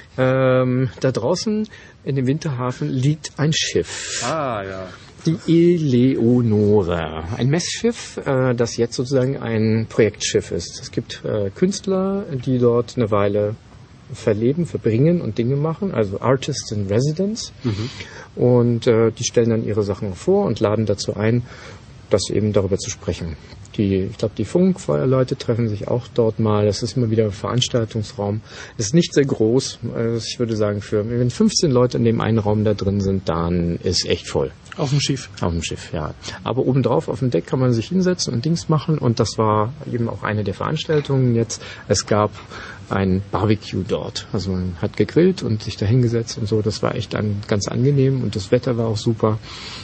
ähm, da draußen in dem Winterhafen liegt ein Schiff. Ah, ja. Die Eleonore, ein Messschiff, äh, das jetzt sozusagen ein Projektschiff ist. Es gibt äh, Künstler, die dort eine Weile verleben, verbringen und Dinge machen, also Artists in Residence. Mhm. Und äh, die stellen dann ihre Sachen vor und laden dazu ein, das eben darüber zu sprechen. Die, ich glaube, die Funkfeuerleute treffen sich auch dort mal. Es ist immer wieder ein Veranstaltungsraum. Es ist nicht sehr groß. Also ich würde sagen, für wenn fünfzehn Leute in dem einen Raum da drin sind, dann ist echt voll. Auf dem Schiff? Auf dem Schiff, ja. Aber obendrauf auf dem Deck kann man sich hinsetzen und Dings machen. Und das war eben auch eine der Veranstaltungen jetzt. Es gab ein Barbecue dort. Also man hat gegrillt und sich da hingesetzt und so. Das war echt an, ganz angenehm, und das Wetter war auch super.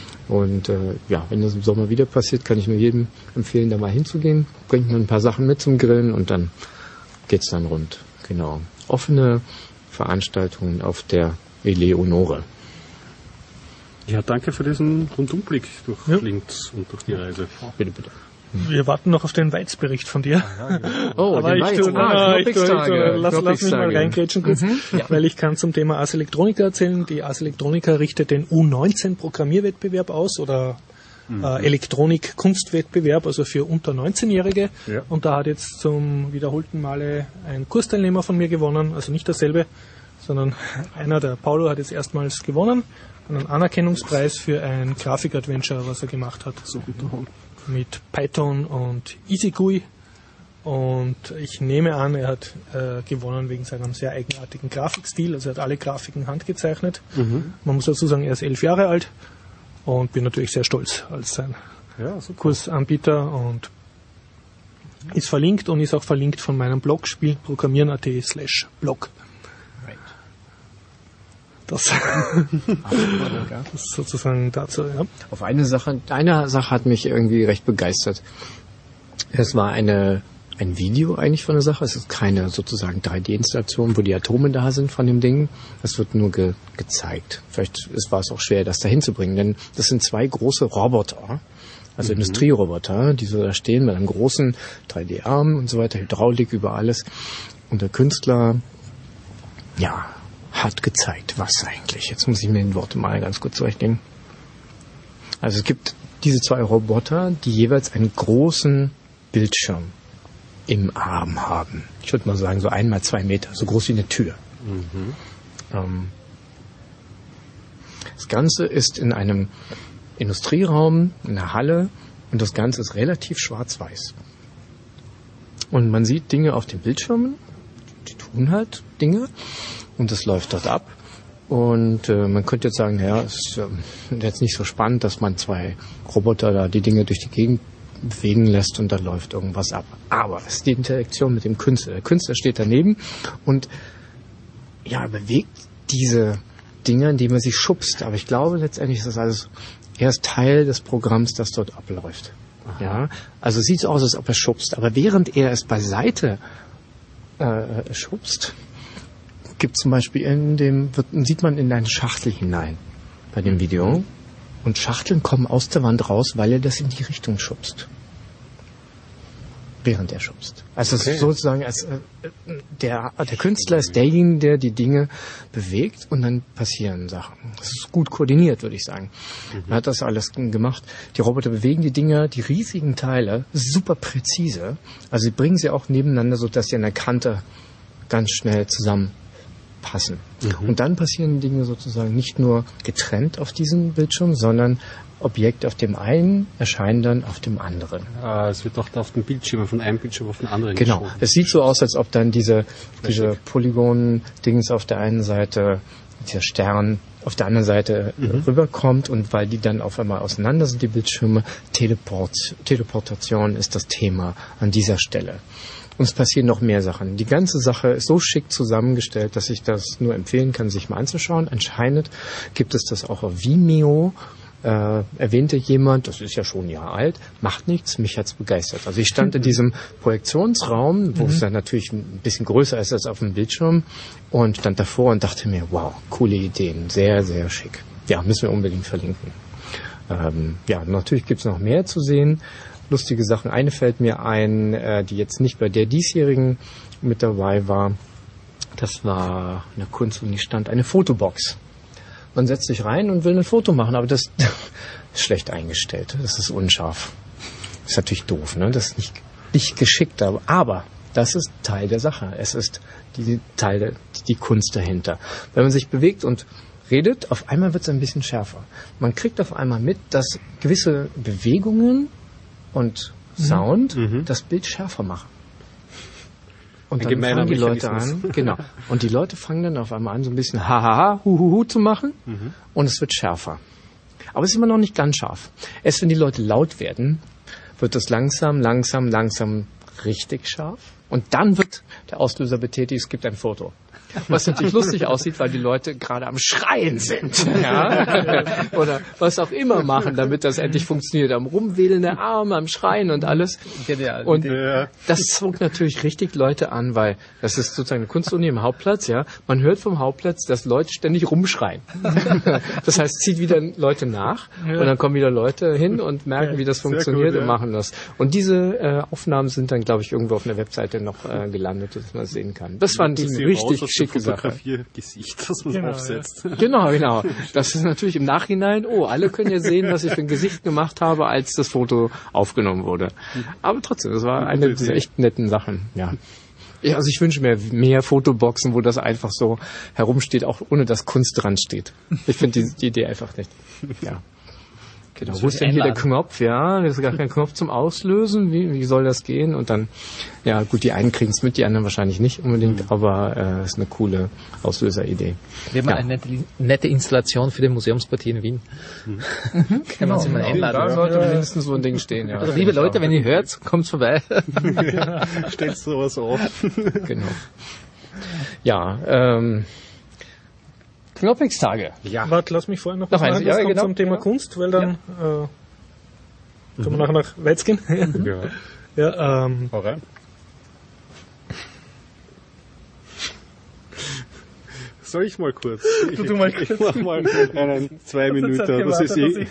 Und äh, ja, wenn das im Sommer wieder passiert, kann ich nur jedem empfehlen, da mal hinzugehen. Bringt man ein paar Sachen mit zum Grillen, und dann geht's dann rund. Genau. Offene Veranstaltungen auf der Eleonore. Ja, danke für diesen Rundumblick durch ja. Linz und durch die Reise. Bitte, bitte. Wir warten noch auf den Weiz-Bericht von dir. Ah, ja. Oh, aber ich tue, ah, ich tue, ich tue, lass, lass mich mal reingrätschen kurz, mhm, ja. weil ich kann zum Thema Ars Electronica erzählen. Die Ars Electronica richtet den U neunzehn Programmierwettbewerb aus oder mhm. äh, Elektronik-Kunstwettbewerb, also für unter neunzehnjährige. Ja. Und da hat jetzt zum wiederholten Male ein Kursteilnehmer von mir gewonnen, also nicht derselbe, sondern einer, der Paulo, hat jetzt erstmals gewonnen, einen Anerkennungspreis für ein Grafik-Adventure, was er gemacht hat. So gut. Mit Python und EasyGUI. Und ich nehme an, er hat äh, gewonnen wegen seinem sehr eigenartigen Grafikstil. Also er hat alle Grafiken handgezeichnet. Mhm. Man muss dazu sagen, er ist elf Jahre alt und bin natürlich sehr stolz als sein ja, Kursanbieter und ist verlinkt und ist auch verlinkt von meinem Blog spielprogrammieren.at slash blog. Das, das sozusagen dazu, ja. Auf eine Sache, eine Sache hat mich irgendwie recht begeistert. Es war eine, ein Video eigentlich von der Sache. Es ist keine sozusagen drei D-Installation, wo die Atome da sind von dem Ding. Es wird nur ge, gezeigt. Vielleicht ist, war es auch schwer, das da hinzubringen, denn das sind zwei große Roboter, also mhm. Industrieroboter, die so da stehen mit einem großen drei D-Arm und so weiter, Hydraulik über alles. Und der Künstler, ja, hat gezeigt, was eigentlich. Jetzt muss ich mir die Worte mal ganz kurz zurechtlegen. Also es gibt diese zwei Roboter, die jeweils einen großen Bildschirm im Arm haben. Ich würde mal sagen, so einmal zwei Meter, so groß wie eine Tür. Mhm. Ähm, das Ganze ist in einem Industrieraum, in einer Halle, und das Ganze ist relativ schwarz-weiß. Und man sieht Dinge auf den Bildschirmen, die tun halt Dinge. Und das läuft dort ab. Und äh, man könnte jetzt sagen, naja, es ist äh, jetzt nicht so spannend, dass man zwei Roboter da die Dinge durch die Gegend bewegen lässt und da läuft irgendwas ab. Aber es ist die Interaktion mit dem Künstler. Der Künstler steht daneben und ja, bewegt diese Dinge, indem er sie schubst. Aber ich glaube, letztendlich ist das alles erst Teil des Programms, das dort abläuft. Ja, also es sieht so aus, als ob er schubst. Aber während er es beiseite äh, schubst, gibt zum Beispiel in dem, wird, sieht man in eine Schachtel hinein bei dem Video. Und Schachteln kommen aus der Wand raus, weil er das in die Richtung schubst. Während er schubst. Also okay. Es ist sozusagen, als, äh, der, der Künstler ist derjenige, der die Dinge bewegt und dann passieren Sachen. Das ist gut koordiniert, würde ich sagen. Mhm. Man hat das alles gemacht. Die Roboter bewegen die Dinger, die riesigen Teile, super präzise. Also sie bringen sie auch nebeneinander, sodass sie an der Kante ganz schnell zusammen passen. Mhm. Und dann passieren Dinge sozusagen nicht nur getrennt auf diesem Bildschirm, sondern Objekte auf dem einen erscheinen dann auf dem anderen. Ah, es wird doch auf dem Bildschirm, von einem Bildschirm auf den anderen Genau. geschoben. Es sieht so aus, als ob dann diese, diese Polygon-Dings auf der einen Seite, dieser Stern auf der anderen Seite mhm. rüberkommt und weil die dann auf einmal auseinander sind, die Bildschirme, Teleport, Teleportation ist das Thema an dieser Stelle. Und es passieren noch mehr Sachen. Die ganze Sache ist so schick zusammengestellt, dass ich das nur empfehlen kann, sich mal anzuschauen. Anscheinend gibt es das auch auf Vimeo. Äh, erwähnte jemand, das ist ja schon ein Jahr alt, macht nichts, mich hat's begeistert. Also ich stand in diesem Projektionsraum, wo mhm. es dann natürlich ein bisschen größer ist als auf dem Bildschirm und stand davor und dachte mir, wow, coole Ideen, sehr, sehr schick. Ja, müssen wir unbedingt verlinken. Ähm, ja, natürlich gibt's noch mehr zu sehen. Lustige Sachen. Eine fällt mir ein, äh, die jetzt nicht bei der diesjährigen mit dabei war. Das war eine Kunstuni stand eine Fotobox. Man setzt sich rein und will ein Foto machen, aber das ist schlecht eingestellt. Das ist unscharf. Das ist natürlich doof, ne? Das ist nicht, nicht geschickt, aber, aber das ist Teil der Sache. Es ist die Teil der, die Kunst dahinter. Wenn man sich bewegt und redet, auf einmal wird es ein bisschen schärfer. Man kriegt auf einmal mit, dass gewisse Bewegungen und Sound mhm. das Bild schärfer machen. Und dann fangen die Leute an, genau. Und die Leute fangen dann auf einmal an, so ein bisschen hahaha, huhuhu zu machen mhm. und es wird schärfer. Aber es ist immer noch nicht ganz scharf. Erst wenn die Leute laut werden, wird es langsam, langsam, langsam richtig scharf Und dann wird der Auslöser betätigt, es gibt ein Foto. Was natürlich lustig aussieht, weil die Leute gerade am Schreien sind. Ja? Oder was auch immer machen, damit das endlich funktioniert. Am Rumwedeln der Arme, am Schreien und alles. Und das zog natürlich richtig Leute an, weil das ist sozusagen eine Kunstuni im Hauptplatz. Ja, man hört vom Hauptplatz, dass Leute ständig rumschreien. Das heißt, zieht wieder Leute nach und dann kommen wieder Leute hin und merken, wie das funktioniert gut, ja. und machen das. Und diese äh, Aufnahmen sind dann, glaube ich, irgendwo auf einer Webseite noch äh, gelandet, dass man es sehen kann. Das war ein richtig schicke Sache. Gesicht, das man genau, aufsetzt. Ja. Genau, genau. Das ist natürlich im Nachhinein, oh, alle können ja sehen, was ich für ein Gesicht gemacht habe, als das Foto aufgenommen wurde. Aber trotzdem, das war eine dieser echt netten Sachen, ja. Ja, also ich wünsche mir mehr Fotoboxen, wo das einfach so herumsteht, auch ohne dass Kunst dran steht. Ich finde die, die Idee einfach nicht. Ja. Genau. Wo ist denn hier der Knopf? Ja, da ist gar kein Knopf zum Auslösen. Wie, wie soll das gehen? Und dann, ja gut, die einen kriegen es mit, die anderen wahrscheinlich nicht unbedingt, mhm. aber es äh, ist eine coole Auslöseridee. Wir haben ja. eine nette, nette Installation für den Museumspartie in Wien. Mhm. Kann man sich mal einladen. Da sollte ja. mindestens so ein Ding stehen. Ja. Also liebe Leute, wenn ihr hört, kommt vorbei. Ja, stellt sowas auf. Genau. Ja, ähm... Knoppix-Tage. Ja. Warte, lass mich vorher noch, noch was machen. Das ja, kommt genau, zum Thema genau. Kunst, weil dann ja. äh, können wir mhm. nachher nach Weiz gehen. Ja. ja ähm, Hau rein. Soll ich mal kurz? Ich, du, du mal kurz. Ich mach mal einen zwei Minuten. Das ist eh.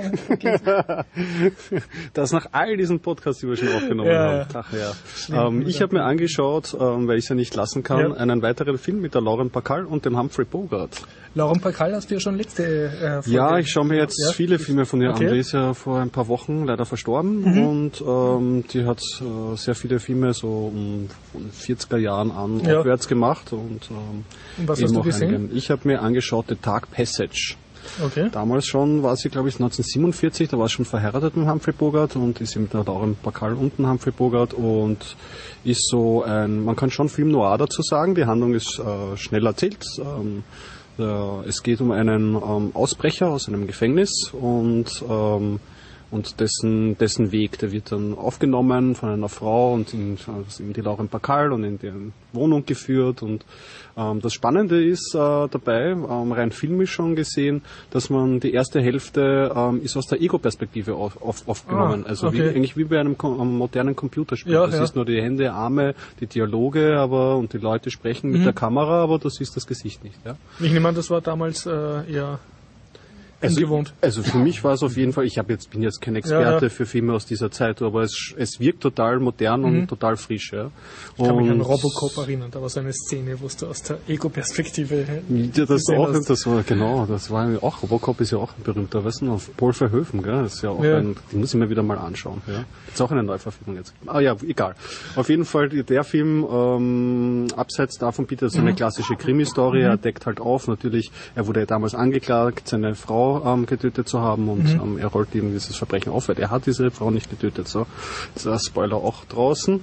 Das nach all diesen Podcasts, die wir schon aufgenommen ja, haben. Ach ja. Ähm, ich habe mir angeschaut, ähm, weil ich es ja nicht lassen kann, ja. einen weiteren Film mit der Lauren Bacall und dem Humphrey Bogart. Lauren Bacall hast du ja schon letzte äh, Folge. Ja, ich schaue mir jetzt ja. viele Filme von ihr okay. an. Die ist ja vor ein paar Wochen leider verstorben mhm. und ähm, die hat äh, sehr viele Filme so um vierziger Jahren an ja. aufwärts gemacht. Und, ähm, und was hast du gesehen? Einigen. Ich habe mir angeschaut The Dark Passage. Okay. Damals schon war sie, glaube ich, neunzehnhundertsiebenundvierzig, da war sie schon verheiratet mit Humphrey Bogart und ist mit der Lauren Bacall und dem Humphrey Bogart und ist so ein, man kann schon Film Noir dazu sagen, die Handlung ist äh, schnell erzählt. Ähm, äh, es geht um einen ähm, Ausbrecher aus einem Gefängnis und ähm, und dessen, dessen Weg, der wird dann aufgenommen von einer Frau und in, also in die Lauren Bacall und in deren Wohnung geführt. Und ähm, das Spannende ist äh, dabei, ähm, rein filmisch schon gesehen, dass man die erste Hälfte ähm, ist aus der Ego-Perspektive auf, auf, aufgenommen. Ah, also okay. wie, eigentlich wie bei einem, einem modernen Computerspiel. Ja, das ja. ist nur die Hände, Arme, die Dialoge, aber und die Leute sprechen mit mhm. der Kamera, aber das ist das Gesicht nicht. Ja? Ich nehme an, das war damals äh, eher... Also, ungewohnt. Also für mich war es auf jeden Fall, ich habe jetzt bin jetzt kein Experte ja, ja. für Filme aus dieser Zeit, aber es, es wirkt total modern mhm. und total frisch. Ja. Ich kann und mich an Robocop erinnern, da war so eine Szene, wo du aus der Ego-Perspektive ja, das auch, das war genau, das war auch Robocop ist ja auch ein berühmter, weißt du, auf Paul Verhoeven, gell? Das ist ja auch ja. ein, die muss ich mir wieder mal anschauen. Ja. Ist auch eine Neuverfilmung jetzt. Ah ja, egal. Auf jeden Fall der Film ähm, abseits davon bietet so eine klassische Krimi-Story. Mhm. Er deckt halt auf, natürlich, er wurde ja damals angeklagt, seine Frau Ähm, getötet zu haben und mhm. ähm, er rollt eben dieses Verbrechen auf, weil er hat diese Frau nicht getötet. So, so Spoiler auch draußen.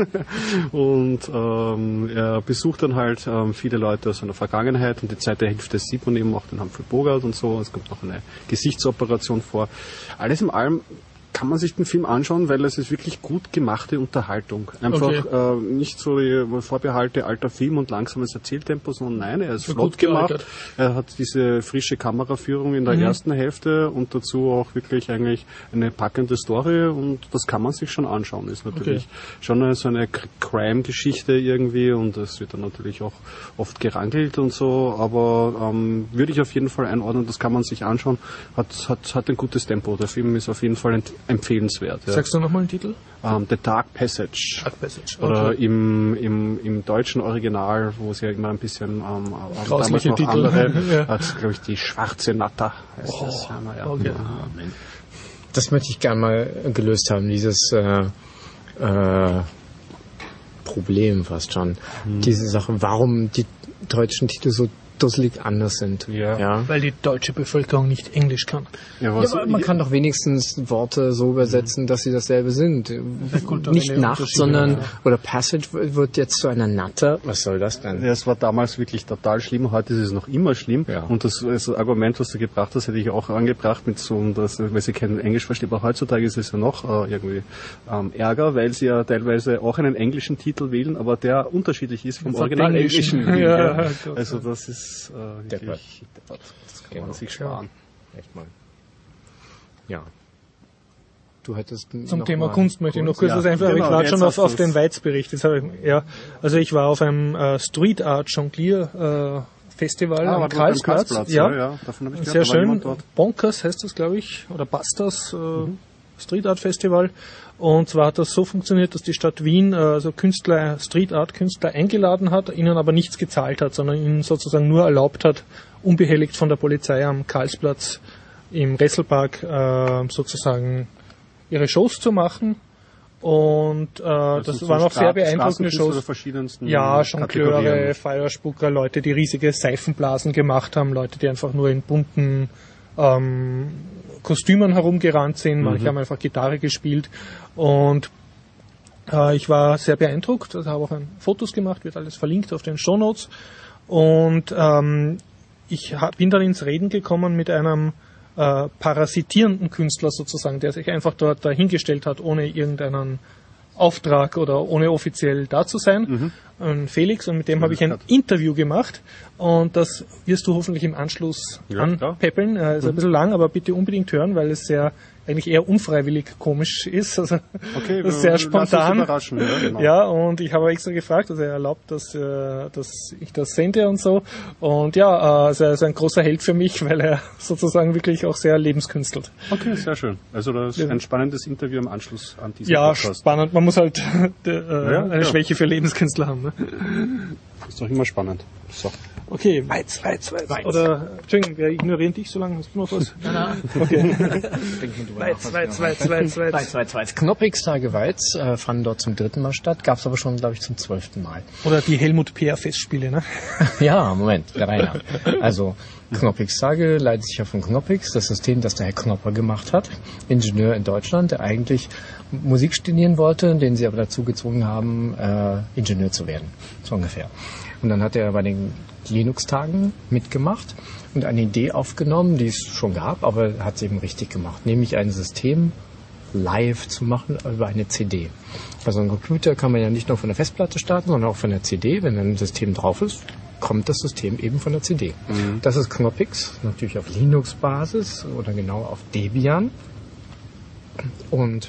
Und ähm, er besucht dann halt ähm, viele Leute aus seiner Vergangenheit und die zweite Hälfte sieht man eben auch den Humphrey Bogart und so. Es kommt noch eine Gesichtsoperation vor. Alles in allem kann man sich den Film anschauen, weil es ist wirklich gut gemachte Unterhaltung. Einfach okay. äh, nicht so die Vorbehalte alter Film und langsames Erzähltempo, sondern nein, er ist so flott gemacht. Gealtert. Er hat diese frische Kameraführung in der mhm. ersten Hälfte und dazu auch wirklich eigentlich eine packende Story und das kann man sich schon anschauen. Ist natürlich okay. schon eine, so eine Crime-Geschichte irgendwie und es wird dann natürlich auch oft gerangelt und so, aber ähm, würde ich auf jeden Fall einordnen, das kann man sich anschauen. Hat, hat, hat ein gutes Tempo. Der Film ist auf jeden Fall ent- empfehlenswert. Ja. Sagst du nochmal den Titel? Um, The Dark Passage. Dark Passage. Okay. Oder im, im, im deutschen Original, wo es ja immer ein bisschen ähm, grausliche noch Titel. andere, ja. hat, glaube ich, die schwarze Natter. Oh, das, ja, ja. Okay. Das möchte ich gerne mal gelöst haben, dieses äh, äh, Problem fast schon. Hm. Diese Sache, warum die deutschen Titel so dusselig anders sind. Ja. ja. Weil die deutsche Bevölkerung nicht Englisch kann. Ja, Ja, aber man kann doch wenigstens Worte so übersetzen, dass sie dasselbe sind. Nicht Nacht, sondern, ja. oder Passage wird jetzt zu einer Natter. Was soll das denn? Ja, es war damals wirklich total schlimm, heute ist es noch immer schlimm. Ja. Und das, das Argument, was du gebracht hast, hätte ich auch angebracht mit so, dass, weil sie kein Englisch versteht. Aber heutzutage ist es ja noch äh, irgendwie ähm, Ärger, weil sie ja teilweise auch einen englischen Titel wählen, aber der unterschiedlich ist vom Original Englischen. Ja, ja. Also das ist äh, wirklich, das kann man Genau. sich sparen. Echt mal. Ja. Du hättest Zum noch Thema mal Kunst möchte ich noch kurz Ja, was einfügen. genau, ich war jetzt schon auf, hast auf du's. den Weiz-Bericht. Jetzt habe ich, ja, also ich war auf einem äh, Street Art Jonglier äh, Festival Ah, am war dort am Karlsplatz. Karlsplatz, Ja, ja, ja, davon habe ich gehört, sehr da war jemand schön. dort. Bonkers heißt das, glaube ich, oder Bastas äh, Street Art Festival. Und zwar hat das so funktioniert, dass die Stadt Wien äh, also Künstler, Street Art Künstler eingeladen hat, ihnen aber nichts gezahlt hat, sondern ihnen sozusagen nur erlaubt hat, unbehelligt von der Polizei am Karlsplatz im Resselpark äh, sozusagen ihre Shows zu machen. Und äh, das, sind so waren auch sehr Stra- beeindruckende Straßenkünstler der Shows. verschiedensten Ja, Jongleure, Kategorien. Feuerspucker, Leute, die riesige Seifenblasen gemacht haben, Leute, die einfach nur in bunten ähm, Kostümen herumgerannt sind, manche haben einfach Gitarre gespielt und äh, ich war sehr beeindruckt, also habe auch ein Fotos gemacht, wird alles verlinkt auf den Shownotes und ähm, ich hab, bin dann ins Reden gekommen mit einem äh, parasitierenden Künstler sozusagen, der sich einfach dort dahingestellt hat, ohne irgendeinen Auftrag oder ohne offiziell da zu sein, ein Felix, und mit dem habe ich ein Interview gemacht und das wirst du hoffentlich im Anschluss Ja, anpeppeln. Äh, ist ein bisschen lang, aber bitte unbedingt hören, weil es sehr eigentlich eher unfreiwillig komisch ist. Also Okay, das ist sehr lass uns spontan. überraschen, ja, genau. Ja, und ich habe extra gefragt, also er erlaubt, dass, äh, dass ich das sende und so. Und ja, äh, also er ist ein großer Held für mich, weil er sozusagen wirklich auch sehr lebenskünstelt. Okay, sehr schön. Also das ist ein spannendes Interview im Anschluss an diesen Ja, Podcast. spannend. Man muss halt äh, Ja, eine ja. Schwäche für Lebenskünstler haben. Ne? Ist doch immer spannend. So. Okay, Weiz, Weiz, Weiz. Oder, Entschuldigung, wir ignorieren dich so lange. Hast du noch was? Nein, nein. Okay. Weiz, Weiz, Weiz, Weiz, Weiz. Weiz, Weiz, Weiz. Knoppix-Tage Weiz äh, fanden dort zum dritten Mal statt, gab es aber schon, glaube ich, zum zwölften Mal. Oder die Helmut Peer Festspiele, ne? Ja, Moment, der Rainer. Also, Knoppix-Tage leitet sich ja von Knoppix, das System, das der Herr Knopper gemacht hat, Ingenieur in Deutschland, der eigentlich Musik studieren wollte, den sie aber dazu gezwungen haben, äh, Ingenieur zu werden, so ungefähr. Und dann hat er bei den Linux-Tagen mitgemacht und eine Idee aufgenommen, die es schon gab, aber er hat es eben richtig gemacht, nämlich ein System live zu machen über eine C D. Also ein Computer kann man ja nicht nur von der Festplatte starten, sondern auch von der C D. Wenn ein System drauf ist, kommt das System eben von der C D. Mhm. Das ist Knoppix, natürlich auf Linux-Basis oder genau auf Debian. Und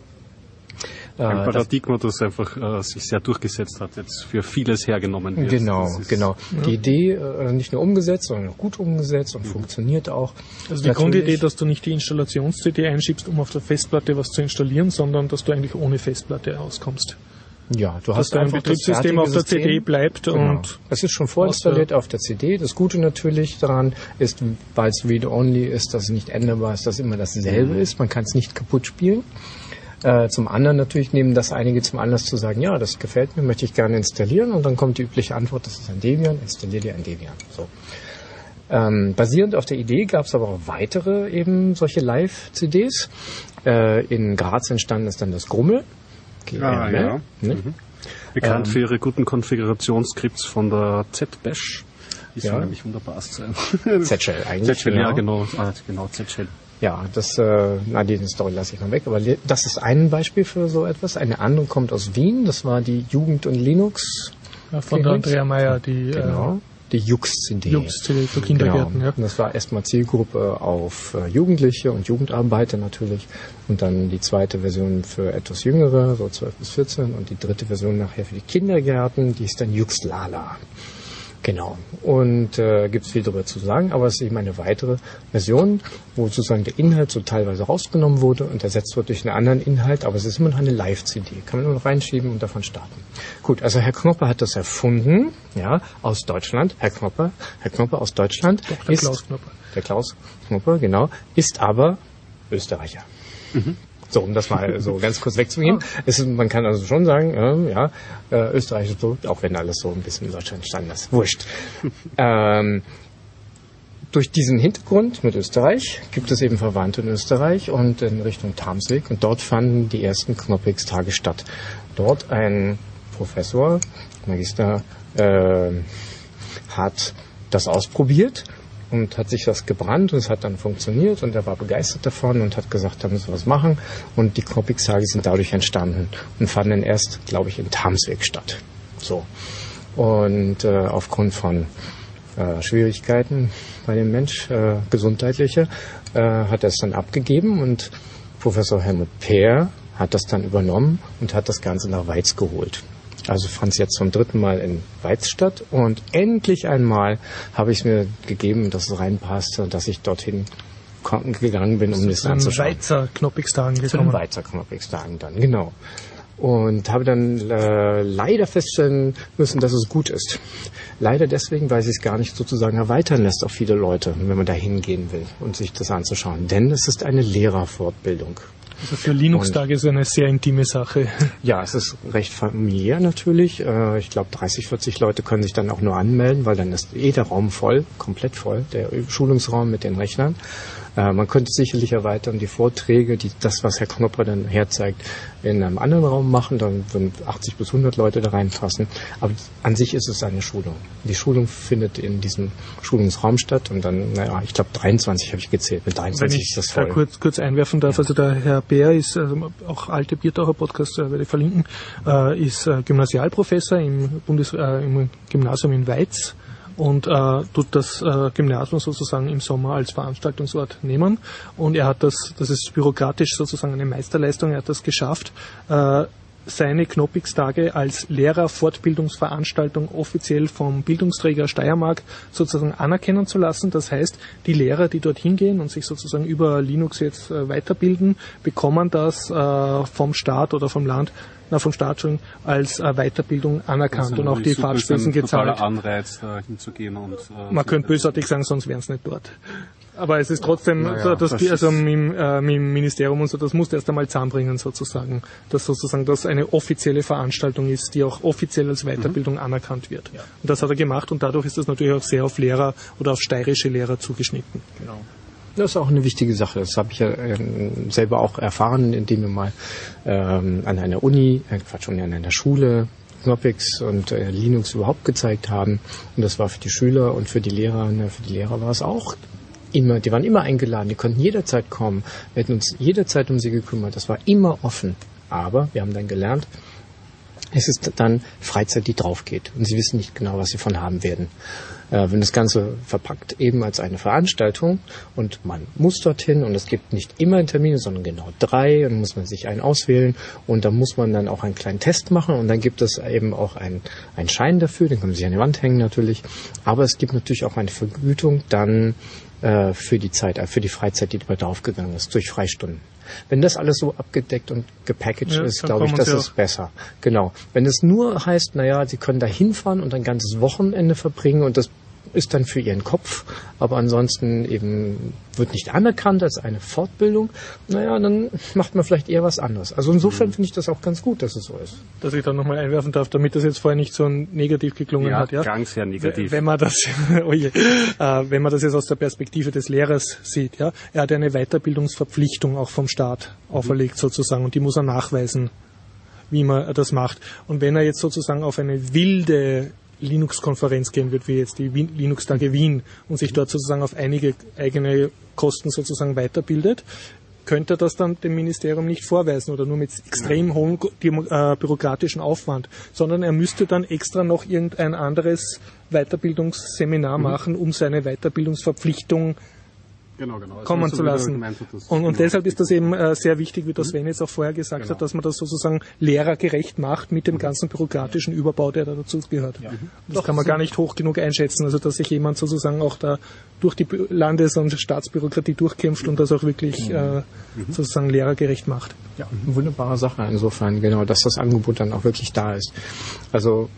ein Paradigma, das, das einfach äh, sich sehr durchgesetzt hat, jetzt für vieles hergenommen wird. Genau, ist, genau. Ja. Die Idee äh, nicht nur umgesetzt, sondern auch gut umgesetzt und mhm. funktioniert auch. Also die Natürlich. Grundidee, dass du nicht die Installations-C D einschiebst, um auf der Festplatte was zu installieren, sondern dass du eigentlich ohne Festplatte auskommst. Ja, du dass hast ein Betriebssystem auf der System. C D bleibt genau. und es ist schon vorinstalliert auf der C D. Das Gute natürlich daran ist, weil es Read-Only ist, dass es nicht änderbar ist, dass es immer dasselbe mhm. ist. Man kann es nicht kaputt spielen. Äh, zum anderen natürlich nehmen das einige zum Anlass zu sagen, ja, das gefällt mir, möchte ich gerne installieren, und dann kommt die übliche Antwort, das ist ein Debian, installier dir ein Debian. So. Ähm, basierend auf der Idee gab es aber auch weitere eben solche Live-C Ds. Äh, in Graz entstanden ist dann das Grummel. Ah, ja. Ne? Mhm. Bekannt ähm, für ihre guten Konfigurationsskripts von der Z-Bash. Die ja. soll nämlich wunderbar sein. Z-Shell eigentlich. Z-Shell, genau. Ja, genau. Ah, genau, Z-Shell. Ja, das, äh, na, die Story lasse ich mal weg, aber das ist ein Beispiel für so etwas. Eine andere kommt aus Wien, das war die Jugend und Linux. Ja, von der Andrea Meyer, die, genau, die Jux-C D. Jux-C D für Kindergärten, genau. ja. Und das war erstmal Zielgruppe auf äh, Jugendliche und Jugendarbeiter natürlich. Und dann die zweite Version für etwas Jüngere, so zwölf bis vierzehn. Und die dritte Version nachher für die Kindergärten, die ist dann Jux-Lala. Genau. Und äh, gibt es viel darüber zu sagen, aber es ist eben eine weitere Version, wo sozusagen der Inhalt so teilweise rausgenommen wurde und ersetzt wird durch einen anderen Inhalt, aber es ist immer noch eine Live-C D. Kann man nur noch reinschieben und davon starten. Gut, also Herr Knopper hat das erfunden, ja, aus Deutschland. Herr Knopper, Herr Knopper aus Deutschland. Doch, der ist, Klaus Knopper. Der Klaus Knopper, genau, ist aber Österreicher. Mhm. So, um das mal so ganz kurz wegzugehen. Es ist, man kann also schon sagen, äh, ja, äh, Österreich ist so, auch wenn alles so ein bisschen in Deutschland entstanden ist. Wurscht. ähm, Durch diesen Hintergrund mit Österreich gibt es eben Verwandte in Österreich und in Richtung Tamsweg. Und dort fanden die ersten Knoppix-Tage statt. Dort ein Professor, Magister, äh, hat das ausprobiert und hat sich das gebrannt und es hat dann funktioniert und er war begeistert davon und hat gesagt, da müssen wir was machen. Und die Knoppix-Tage sind dadurch entstanden und fanden erst, glaube ich, in Tamsweg statt. So. Und äh, aufgrund von Äh, Schwierigkeiten bei dem Mensch, äh, gesundheitliche, äh, hat er es dann abgegeben und Professor Helmut Peer hat das dann übernommen und hat das Ganze nach Weiz geholt. Also fand es jetzt zum dritten Mal in Weiz statt und endlich einmal habe ich es mir gegeben, dass es reinpasste und dass ich dorthin gegangen bin, um das anzuschauen. Weizer Knoppix-Tagen gekommen. Zu den Weizer Knoppix-Tagen dann, genau. Und habe dann äh, leider feststellen müssen, dass es gut ist. Leider deswegen, weil sich es gar nicht sozusagen erweitern lässt auf viele Leute, wenn man da hingehen will und sich das anzuschauen. Denn es ist eine Lehrerfortbildung. Also für Linux-Tage ist es eine sehr intime Sache. Ja, es ist recht familiär natürlich. Äh, ich glaube, dreißig, vierzig Leute können sich dann auch nur anmelden, weil dann ist eh der Raum voll, komplett voll, der Schulungsraum mit den Rechnern. Äh, man könnte sicherlich erweitern, die Vorträge, die, das, was Herr Knopper dann herzeigt, in einem anderen Raum machen, dann würden achtzig bis hundert Leute da reinpassen. Aber an sich ist es eine Schulung. Die Schulung findet in diesem Schulungsraum statt und dann, naja, ich glaube dreiundzwanzig habe ich gezählt. Mit dreiundzwanzig Wenn ich ist das voll. da kurz, kurz einwerfen darf, also der Herr Bär ist, also auch alte Biertaucher Podcast, äh, werde ich verlinken, äh, ist äh, Gymnasialprofessor im, Bundes, äh, im Gymnasium in Weiz. Und äh, tut das äh, Gymnasium sozusagen im Sommer als Veranstaltungsort nehmen. Und er hat das, das ist bürokratisch sozusagen eine Meisterleistung, er hat das geschafft, äh, seine Knoppix-Tage als Lehrerfortbildungsveranstaltung offiziell vom Bildungsträger Steiermark sozusagen anerkennen zu lassen. Das heißt, die Lehrer, die dort hingehen und sich sozusagen über Linux jetzt äh, weiterbilden, bekommen das äh, vom Staat oder vom Land Na, vom Staat schon als äh, Weiterbildung anerkannt und auch die Fahrtspesen gezahlt. Das ist ein totaler Anreiz, da hinzugehen. Und, äh, Man könnte bösartig sagen, sonst wären es nicht dort. Aber es ist trotzdem, naja, so, dass das die, also ist mit, äh, mit dem Ministerium und so, das muss erst einmal zusammenbringen sozusagen, dass sozusagen das eine offizielle Veranstaltung ist, die auch offiziell als Weiterbildung mhm. anerkannt wird. Ja. Und das hat er gemacht und dadurch ist das natürlich auch sehr auf Lehrer oder auf steirische Lehrer zugeschnitten. Genau. Das ist auch eine wichtige Sache. Das habe ich ja äh, selber auch erfahren, indem wir mal ähm, an einer Uni, äh, Quatsch, an einer Schule Knoppix und äh, Linux überhaupt gezeigt haben. Und das war für die Schüler und für die Lehrer, ne, für die Lehrer war es auch immer, die waren immer eingeladen, die konnten jederzeit kommen. Wir hätten uns jederzeit um sie gekümmert. Das war immer offen. Aber wir haben dann gelernt, es ist dann Freizeit, die drauf geht. Und sie wissen nicht genau, was sie von haben werden. Äh, wenn das Ganze verpackt eben als eine Veranstaltung und man muss dorthin und es gibt nicht immer Termine, sondern genau drei und muss man sich einen auswählen und da muss man dann auch einen kleinen Test machen und dann gibt es eben auch einen, einen Schein dafür, den kann man sich an die Wand hängen natürlich. Aber es gibt natürlich auch eine Vergütung dann äh, für die Zeit, äh, für die Freizeit, die dabei draufgegangen ist, durch Freistunden. Wenn das alles so abgedeckt und gepackaged ja, ist, glaube ich, das ist besser. Genau. Wenn es nur heißt, naja, Sie können da hinfahren und ein ganzes Wochenende verbringen und das ist dann für Ihren Kopf, aber ansonsten eben wird nicht anerkannt als eine Fortbildung, naja, dann macht man vielleicht eher was anderes. Also insofern mhm. finde ich das auch ganz gut, dass es so ist. Dass ich da nochmal einwerfen darf, damit das jetzt vorher nicht so negativ geklungen ja, hat. Ja, ganz sehr negativ. Wenn man das, oh je, äh, wenn man das jetzt aus der Perspektive des Lehrers sieht, ja, er hat eine Weiterbildungsverpflichtung auch vom Staat mhm. auferlegt sozusagen und die muss er nachweisen, wie man das macht. Und wenn er jetzt sozusagen auf eine wilde Linux-Konferenz gehen wird, wie jetzt die Wien, Linux-Tage Wien und sich dort sozusagen auf einige eigene Kosten sozusagen weiterbildet, könnte er das dann dem Ministerium nicht vorweisen oder nur mit extrem hohem äh, bürokratischen Aufwand, sondern er müsste dann extra noch irgendein anderes Weiterbildungsseminar mhm. machen, um seine Weiterbildungsverpflichtung Genau, genau. Also kommen zu lassen. Gemeint, das, und, und genau. deshalb ist das eben äh, sehr wichtig, wie das Sven jetzt auch vorher gesagt genau. hat, dass man das sozusagen lehrergerecht macht mit dem ganzen bürokratischen Überbau, der da dazu gehört. Ja. Mhm. Das Doch, kann man gar nicht hoch genug einschätzen, also dass sich jemand sozusagen auch da durch die Landes- und Staatsbürokratie durchkämpft und das auch wirklich mhm. äh, sozusagen lehrergerecht macht. Ja, eine wunderbare Sache insofern, genau, dass das Angebot dann auch wirklich da ist. Also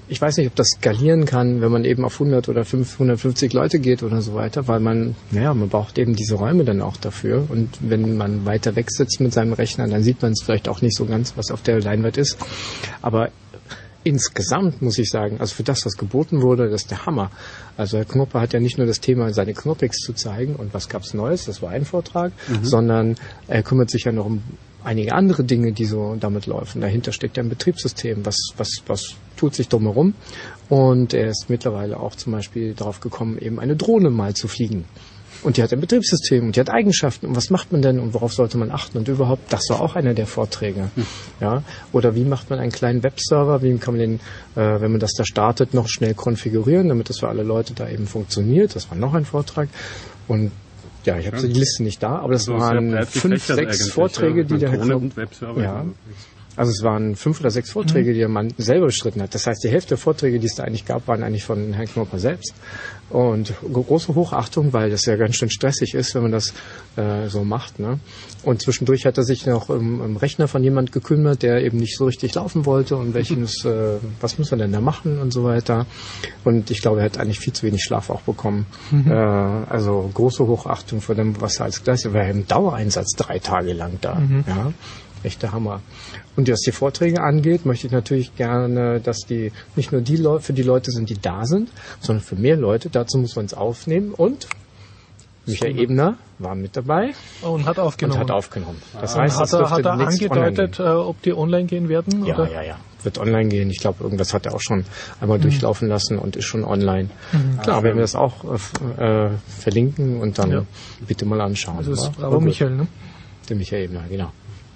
ich weiß nicht, ob das skalieren kann, wenn man eben auf hundert oder hundertfünfzig Leute geht oder so weiter, weil man, naja, man braucht eben diese Räume dann auch dafür. Und wenn man weiter weg sitzt mit seinem Rechner, dann sieht man es vielleicht auch nicht so ganz, was auf der Leinwand ist. Aber insgesamt muss ich sagen, also für das, was geboten wurde, das ist der Hammer. Also Herr Knopper hat ja nicht nur das Thema, seine Knoppix zu zeigen und was gab's Neues, das war ein Vortrag, mhm. sondern er kümmert sich ja noch um einige andere Dinge, die so damit laufen. Dahinter steckt ja ein Betriebssystem, was, was, was tut sich drumherum. Und er ist mittlerweile auch zum Beispiel darauf gekommen, eben eine Drohne mal zu fliegen. Und die hat ein Betriebssystem und die hat Eigenschaften. Und was macht man denn und worauf sollte man achten? Und überhaupt, das war auch einer der Vorträge. Hm. Ja? Oder wie macht man einen kleinen Webserver? Wie kann man den, äh, wenn man das da startet, noch schnell konfigurieren, damit das für alle Leute da eben funktioniert? Das war noch ein Vortrag. Und ja, ich habe ja. die Liste nicht da, aber das also waren fünf, sechs Vorträge, die der Herr Knopper... Ja. Also es waren fünf oder sechs Vorträge, die der Mann selber bestritten hat. Das heißt, die Hälfte der Vorträge, die es da eigentlich gab, waren eigentlich von Herrn Knopper selbst. Und große Hochachtung, weil das ja ganz schön stressig ist, wenn man das äh, so macht. Ne? Und zwischendurch hat er sich noch im, im Rechner von jemand gekümmert, der eben nicht so richtig laufen wollte und welches, äh, was muss er denn da machen und so weiter. Und ich glaube, er hat eigentlich viel zu wenig Schlaf auch bekommen. Mhm. Äh, also große Hochachtung vor dem, was er als Gleiche war, im Dauereinsatz drei Tage lang da. Mhm. Ja. Echter Hammer. Und was die Vorträge angeht, möchte ich natürlich gerne, dass die nicht nur die Leute für die Leute sind, die da sind, sondern für mehr Leute. Dazu muss man es aufnehmen. Und Michael Ebner war mit dabei und hat aufgenommen. Und hat aufgenommen. Das ah, heißt, hat er, hat er angedeutet, ob die online gehen werden? Ja, oder? ja, ja. Wird online gehen. Ich glaube, irgendwas hat er auch schon einmal mhm. durchlaufen lassen und ist schon online. Mhm. Klar, werden wir das auch äh, verlinken und dann ja. bitte mal anschauen. Also das ist Bravo Michael, ne? Der Michael Ebner, genau.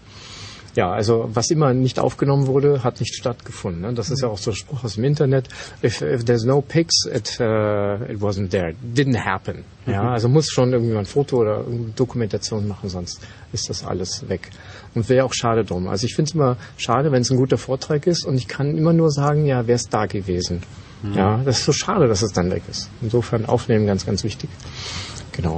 Ja, also was immer nicht aufgenommen wurde, hat nicht stattgefunden. Ne? Das ist ja auch so ein Spruch aus dem Internet. If, if there's no pics, it, uh, it wasn't there. It didn't happen. Ja, also muss schon irgendwie ein Foto oder eine Dokumentation machen, sonst ist das alles weg. Und wäre auch schade drum. Also ich finde es immer schade, wenn es ein guter Vortrag ist und ich kann immer nur sagen, ja, wäre es da gewesen. Mhm. Ja, das ist so schade, dass es dann weg ist. Insofern aufnehmen ganz, ganz wichtig. Genau.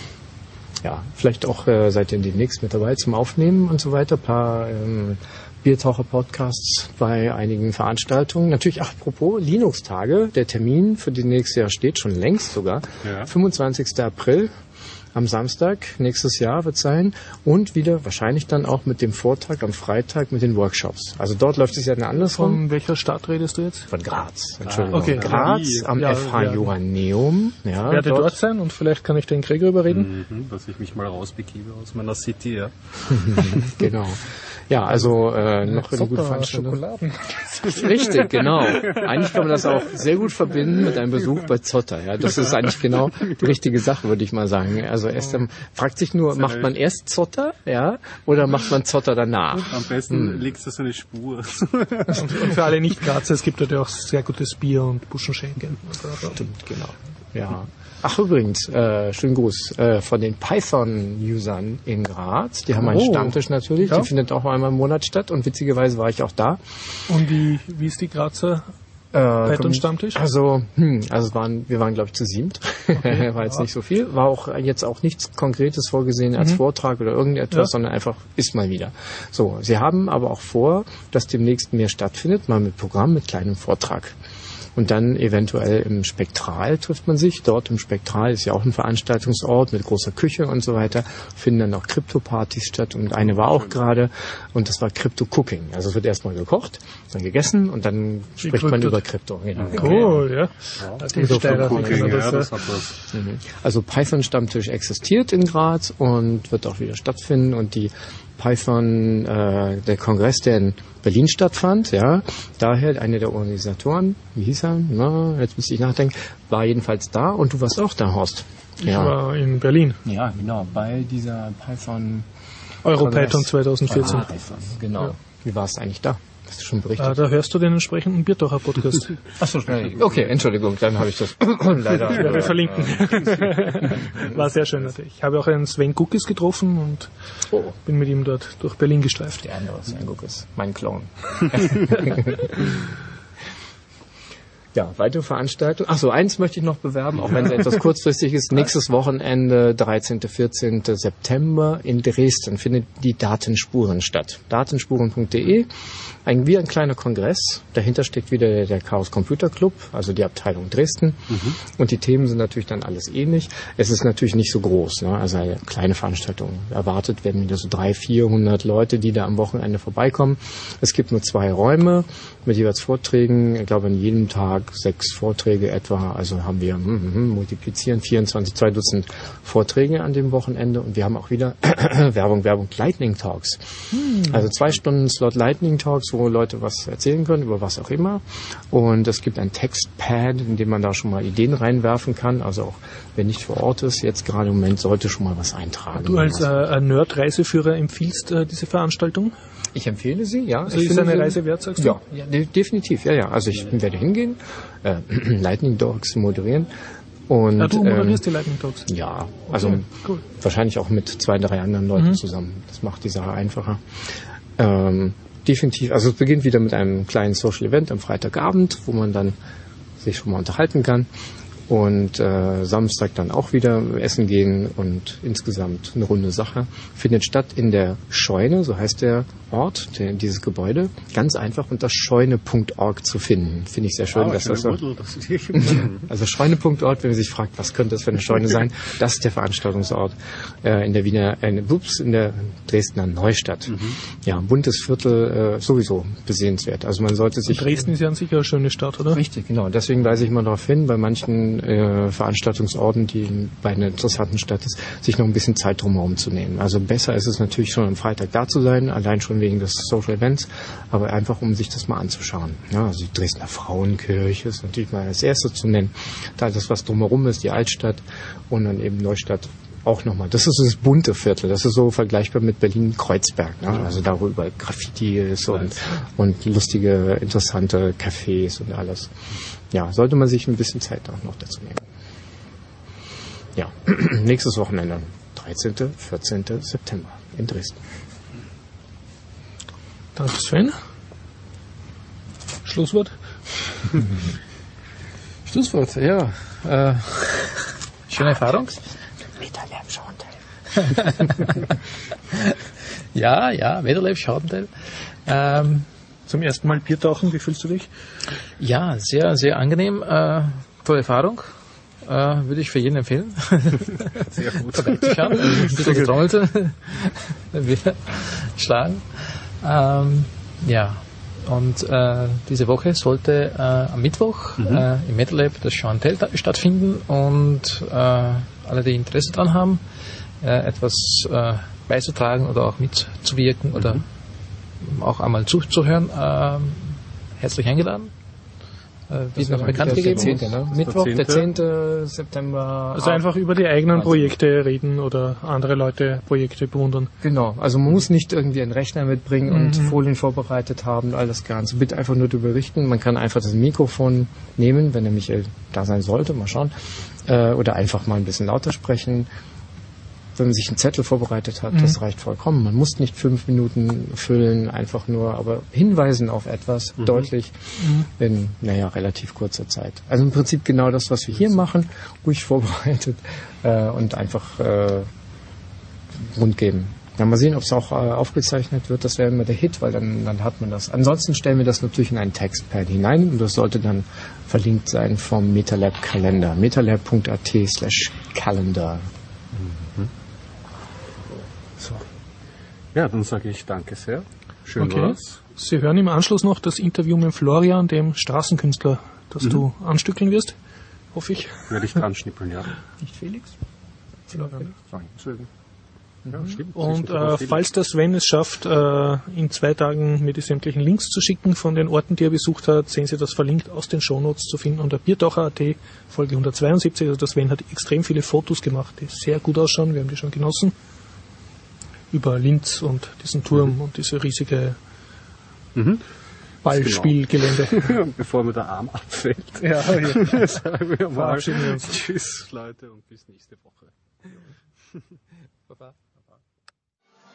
Ja, vielleicht auch äh, seid ihr demnächst mit dabei zum Aufnehmen und so weiter. Ein paar ähm, Biertaucher-Podcasts bei einigen Veranstaltungen. Natürlich, ach, apropos Linux-Tage, der Termin für die nächste Jahr steht schon längst sogar. Ja. fünfundzwanzigster April am Samstag nächstes Jahr wird sein und wieder wahrscheinlich dann auch mit dem Vortrag am Freitag mit den Workshops. Also dort läuft es ja eine andersrum. Von welcher Stadt redest du jetzt? Von Graz. Entschuldigung. Ah, okay. Graz am ja, F H ja. Johanneum. Ja, werde dort. dort sein und vielleicht kann ich den Gregor überreden. Mhm, dass ich mich mal rausbegebe aus meiner City, ja. Genau. Ja, also äh, noch eine gute Veranstaltung. Schokoladen. Richtig, genau. Eigentlich kann man das auch sehr gut verbinden mit einem Besuch bei Zotter. Ja, das ist eigentlich genau die richtige Sache, würde ich mal sagen. Also erst ähm, fragt sich nur, macht man erst Zotter, ja, oder macht man Zotter danach? Am besten hm. legst du so eine Spur. Und, und für alle Nicht-Grazer, es gibt dort ja auch sehr gutes Bier und Buschenschenken. Stimmt, genau. Ja. Ach übrigens, äh, schönen Gruß äh, von den Python-Usern in Graz. Die haben oh. einen Stammtisch natürlich, ja. Die findet auch einmal im Monat statt und witzigerweise war ich auch da. Und wie, wie ist die Grazer äh, Python-Stammtisch? Also, hm, also es waren, wir waren glaube ich zu siebt, okay. War jetzt ja. nicht so viel, war auch jetzt auch nichts Konkretes vorgesehen als mhm. Vortrag oder irgendetwas, ja. sondern einfach ist mal wieder. So, sie haben aber auch vor, dass demnächst mehr stattfindet, mal mit Programm, mit kleinem Vortrag. Und dann eventuell im Spektral trifft man sich. Dort im Spektral ist ja auch ein Veranstaltungsort mit großer Küche und so weiter. Finden dann auch Krypto-Partys statt. Und eine war auch gerade. Und das war Crypto-Cooking. Also es wird erstmal gekocht, dann gegessen und dann Wie spricht man über Krypto. Genau. Cool, ja. ja. Also Python-Stammtisch existiert in Graz und wird auch wieder stattfinden. Und die Python, äh, der Kongress, der in Berlin stattfand, ja, daher einer der Organisatoren, wie hieß er? Na, jetzt müsste ich nachdenken, war jedenfalls da und du warst auch da, Horst. Ich ja. war in Berlin. Ja, genau, bei dieser Python Europython zwanzig vierzehn. Ah, genau. Ja. Wie warst du eigentlich da? Hast du schon berichtet? Ah, da hörst du den entsprechenden Biertaucher-Podcast. Achso, okay, Entschuldigung, dann habe ich das leider... Ja, wir verlinken. War sehr schön natürlich. Ich habe auch einen Sven Guckes getroffen und oh. bin mit ihm dort durch Berlin gestreift. Der andere Sven Guckes, mein Clone. Ja, weitere Veranstaltungen. Ach so, eins möchte ich noch bewerben, auch wenn es etwas kurzfristig ist. Nächstes Wochenende, dreizehnten vierzehnten September in Dresden findet die Datenspuren statt. datenspuren punkt de, ein, wie ein kleiner Kongress. Dahinter steckt wieder der, der Chaos Computer Club, also die Abteilung Dresden. Mhm. Und die Themen sind natürlich dann alles ähnlich. Es ist natürlich nicht so groß, ne? Also eine kleine Veranstaltung. Erwartet werden wieder so dreihundert, vierhundert Leute, die da am Wochenende vorbeikommen. Es gibt nur zwei Räume mit jeweils Vorträgen. Ich glaube, an jedem Tag sechs Vorträge etwa, also haben wir mm, mm, multiplizieren vierundzwanzig, zwei Dutzend Vorträge an dem Wochenende und wir haben auch wieder Werbung, Werbung, Lightning Talks. Hm. Also zwei Stunden Slot Lightning Talks, wo Leute was erzählen können, über was auch immer. Und es gibt ein Textpad, in dem man da schon mal Ideen reinwerfen kann. Also auch wer nicht vor Ort ist, jetzt gerade im Moment sollte schon mal was eintragen. Du als äh, Nerd-Reiseführer empfiehlst äh, diese Veranstaltung? Ich empfehle sie, ja. Also ist eine Reise wert, sagst du? Ja, ja, definitiv, ja, ja. Also ich werde hingehen, äh, Lightning Talks moderieren. Und, ja, du moderierst ähm, die Lightning Talks? Ja, also okay, cool. Wahrscheinlich auch mit zwei, drei anderen Leuten mhm. zusammen. Das macht die Sache einfacher. Ähm, definitiv, also es beginnt wieder mit einem kleinen Social Event am Freitagabend, wo man dann sich schon mal unterhalten kann. Und äh, Samstag dann auch wieder essen gehen und insgesamt eine runde Sache. Findet statt in der Scheune, so heißt der Ort, der, dieses Gebäude. Ganz einfach unter scheune punkt org zu finden. Finde ich sehr schön, ah, dass das so... Das ist hier also scheune punkt org, wenn man sich fragt, was könnte das für eine Scheune sein, das ist der Veranstaltungsort äh, in der Wiener, äh, ups, in der Dresdner Neustadt. Mhm. Ja, ein buntes Viertel, äh, sowieso besehenswert. Also man sollte sich... Und Dresden ist ja an sich eine schöne Stadt, oder? Richtig, genau. Deswegen weise ich mal darauf hin, bei manchen Äh, Veranstaltungsorten, die bei einer interessanten Stadt ist, sich noch ein bisschen Zeit drumherum zu nehmen. Also besser ist es natürlich schon am Freitag da zu sein, allein schon wegen des Social Events, aber einfach um sich das mal anzuschauen. Ja, also die Dresdner Frauenkirche ist natürlich mal als erstes zu nennen. Da das, was drumherum ist, die Altstadt und dann eben Neustadt auch nochmal. Das ist das bunte Viertel. Das ist so vergleichbar mit Berlin-Kreuzberg. Ne? Also da, wo überall Graffiti ist und, und lustige, interessante Cafés und alles. Ja, sollte man sich ein bisschen Zeit auch noch dazu nehmen. Ja, nächstes Wochenende, dreizehnten, vierzehnten September in Dresden. Danke, Sven. Schlusswort? Schlusswort, ja. Äh, schöne Erfahrung. Weterlab Schauenteil. ja, ja, Weterlab Schauenteil. Ähm, Zum ersten Mal Biertauchen, wie fühlst du dich? Ja, sehr, sehr angenehm. Äh, tolle Erfahrung. Äh, würde ich für jeden empfehlen. Sehr gut. Vorbeizuschauen. Ein bisschen getrommelt. Wir schlagen. Ähm, ja. Und äh, diese Woche sollte äh, am Mittwoch mhm. äh, im MetalLab das Show and Tell stattfinden und äh, alle, die Interesse daran haben, äh, etwas äh, beizutragen oder auch mitzuwirken mhm. oder auch einmal zuzuhören, äh, herzlich eingeladen. Äh, wie noch bekannt gegeben. zehnte, ne? Mittwoch, der zehnte September. Also einfach über die eigenen Projekte reden oder andere Leute Projekte bewundern. Genau, also man muss nicht irgendwie einen Rechner mitbringen mhm. und Folien vorbereitet haben und alles Ganze. Bitte einfach nur darüber berichten. Man kann einfach das Mikrofon nehmen, wenn der Michael da sein sollte, mal schauen. Äh, oder einfach mal ein bisschen lauter sprechen. Wenn man sich einen Zettel vorbereitet hat, mhm. das reicht vollkommen. Man muss nicht fünf Minuten füllen, einfach nur, aber hinweisen auf etwas mhm. deutlich mhm. in, naja, relativ kurzer Zeit. Also im Prinzip genau das, was wir hier machen, ruhig vorbereitet äh, und einfach äh, rund geben. Ja, mal sehen, ob es auch äh, aufgezeichnet wird. Das wäre immer der Hit, weil dann, dann hat man das. Ansonsten stellen wir das natürlich in ein Textpad hinein und das sollte dann verlinkt sein vom MetaLab Kalender. metalab punkt at slash calendar. Ja, dann sage ich danke sehr. Schön okay. war's. Sie hören im Anschluss noch das Interview mit Florian, dem Straßenkünstler, das mhm. du anstückeln wirst, hoffe ich. Werde ich dran schnippeln, ja. Nicht Felix? Florian. Entschuldigung. Ja, stimmt. Und äh, falls der Sven es schafft, äh, in zwei Tagen mir die sämtlichen Links zu schicken von den Orten, die er besucht hat, sehen Sie das verlinkt aus den Shownotes zu finden unter biertaucher punkt at, Folge hundertzweiundsiebzig. Also der Sven hat extrem viele Fotos gemacht, die sehr gut ausschauen, wir haben die schon genossen. Über Linz und diesen Turm mhm. und diese riesige mhm. Ballspielgelände. Genau. Bevor mir der Arm abfällt. Ja, ja. Sagen wir mal. Verabschieden wir uns. Tschüss, Leute, und bis nächste Woche. Baba.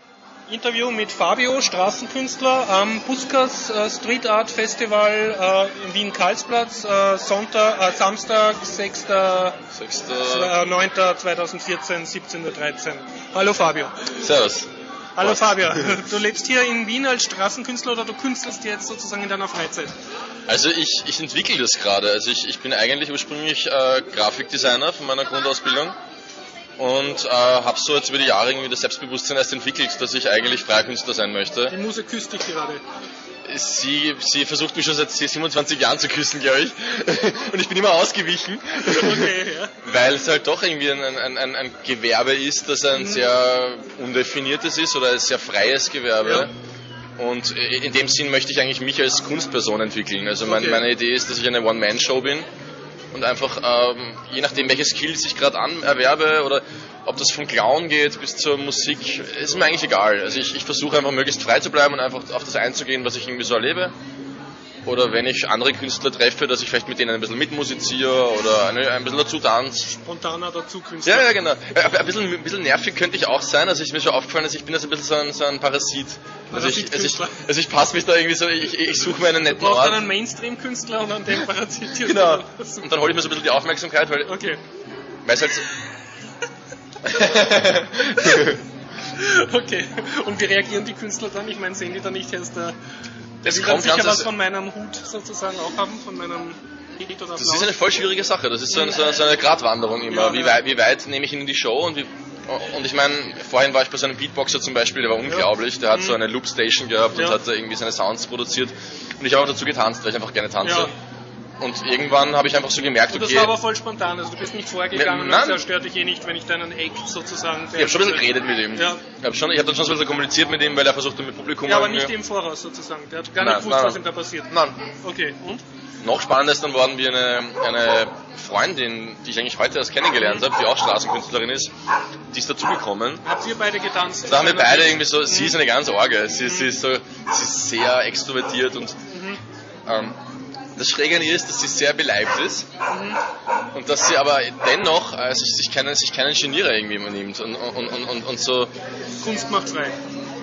Interview mit Fabio, Straßenkünstler am Buskers äh, Street Art Festival äh, in Wien-Karlsplatz, äh, Sonntag, äh, Samstag, sechster neunter zweitausendvierzehn, siebzehn Uhr dreizehn. Hallo Fabio. Servus. Hallo Fabio, du lebst hier in Wien als Straßenkünstler oder du künstelst jetzt sozusagen in deiner Freizeit? Also ich, ich entwickle das gerade. Also ich, ich bin eigentlich ursprünglich äh, Grafikdesigner von meiner Grundausbildung und äh, habe so jetzt über die Jahre irgendwie das Selbstbewusstsein erst entwickelt, dass ich eigentlich freier Künstler sein möchte. Die Muse küsst dich gerade. Sie, sie versucht mich schon seit siebenundzwanzig Jahren zu küssen, glaube ich. Und ich bin immer ausgewichen. Okay, ja. Weil es halt doch irgendwie ein, ein, ein, ein Gewerbe ist, das ein mhm. sehr undefiniertes ist oder ein sehr freies Gewerbe. Ja. Und in dem Sinn möchte ich eigentlich mich als Kunstperson entwickeln. Also mein, okay. meine Idee ist, dass ich eine One-Man-Show bin und einfach, ähm, je nachdem, welche Skills ich gerade erwerbe oder ob das vom Clown geht bis zur Musik, ist mir eigentlich egal. Also ich, ich versuche einfach möglichst frei zu bleiben und einfach auf das einzugehen, was ich irgendwie so erlebe. Oder wenn ich andere Künstler treffe, dass ich vielleicht mit denen ein bisschen mitmusiziere oder eine, ein bisschen dazu tanze. Spontaner dazu Künstler. Ja, ja, genau. Ein bisschen, ein bisschen nervig könnte ich auch sein. Also ich, mir ist schon aufgefallen, dass ich bin also ein bisschen so ein, so ein Parasit. Also ich, also ich, also ich passe mich da irgendwie so, ich, ich suche mir einen netten Ort. Du brauchst einen Mainstream-Künstler und an dem parasitierst. Genau. Und dann hole ich mir so ein bisschen die Aufmerksamkeit, weil... Okay. Weil es halt so okay. Und wie reagieren die Künstler dann? Ich meine, sehen die dann nicht erst da... Das Sie werden sicher was von meinem Hut sozusagen auch haben, von meinem Hit oder Das ist eine voll schwierige Sache. Das ist so eine, so eine, so eine Gratwanderung immer. Ja, wie, weit, wie weit nehme ich ihn in die Show? Und, wie, und ich meine, vorhin war ich bei so einem Beatboxer zum Beispiel, der war unglaublich. Der hat so eine Loopstation gehabt und ja. hat da irgendwie seine Sounds produziert. Und ich habe auch dazu getanzt, weil ich einfach gerne tanze. Ja. Und irgendwann habe ich einfach so gemerkt, okay... Und das war aber voll spontan, also du bist nicht vorgegangen ja, und das stört dich eh nicht, wenn ich deinen Act sozusagen... Ich habe schon ein bisschen geredet mit ihm. Ja. Ich habe hab dann schon so ein bisschen kommuniziert mit ihm, weil er versucht mit Publikum... Ja, aber nicht im Voraus sozusagen, der hat gar nein, nicht gewusst, nein, was ihm da passiert. Nein. Okay, und? Noch spannender ist dann worden, wie eine, eine Freundin, die ich eigentlich heute erst kennengelernt habe, die auch Straßenkünstlerin ist, die ist dazugekommen. Habt ihr beide getanzt? Da haben wir beide irgendwie so, sie ist eine ganz Orge, sie, mhm. sie ist so, sie ist sehr extrovertiert und... Mhm. Ähm, Das Schräge an ihr ist, dass sie sehr beleibt ist mhm. und dass sie aber dennoch also sich, keinen, sich keinen Genierer irgendwie nimmt und, und, und, und, und so. Kunst macht frei.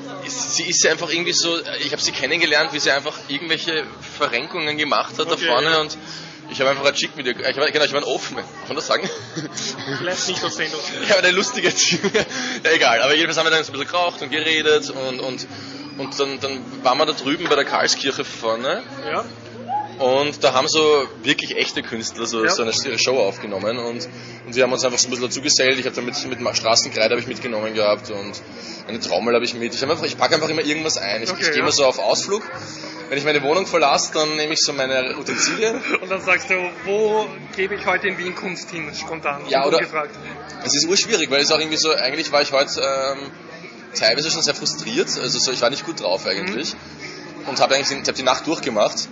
Sie ist ja einfach irgendwie so, ich habe sie kennengelernt, wie sie einfach irgendwelche Verrenkungen gemacht hat okay, da vorne ja. und ich habe einfach einen Chick mit ihr, ich war, genau, ich war ein Offen, kann man das sagen? Vielleicht nicht auf Sendung. Ich habe eine lustige Chick, ja egal, aber jedenfalls haben wir dann so ein bisschen geraucht und geredet und, und, und dann, dann waren wir da drüben bei der Karlskirche vorne. Ja. Und da haben so wirklich echte Künstler so, ja. so eine Show aufgenommen und, und wir haben uns einfach so ein bisschen dazu gesellt. Ich habe da mit, mit Straßenkreide habe ich mitgenommen gehabt und eine Trommel habe ich mit. Ich, einfach, ich packe einfach immer irgendwas ein. Ich, okay, ich gehe ja. mal so auf Ausflug. Wenn ich meine Wohnung verlasse, dann nehme ich so meine Utensilien. Und dann sagst du, wo gebe ich heute in Wien Kunst hin, spontan? Ja, oder? Es ist urschwierig, weil es auch irgendwie so, eigentlich war ich heute ähm, teilweise schon sehr frustriert. Also so, ich war nicht gut drauf eigentlich. Mhm. Und habe eigentlich ich hab die Nacht durchgemacht.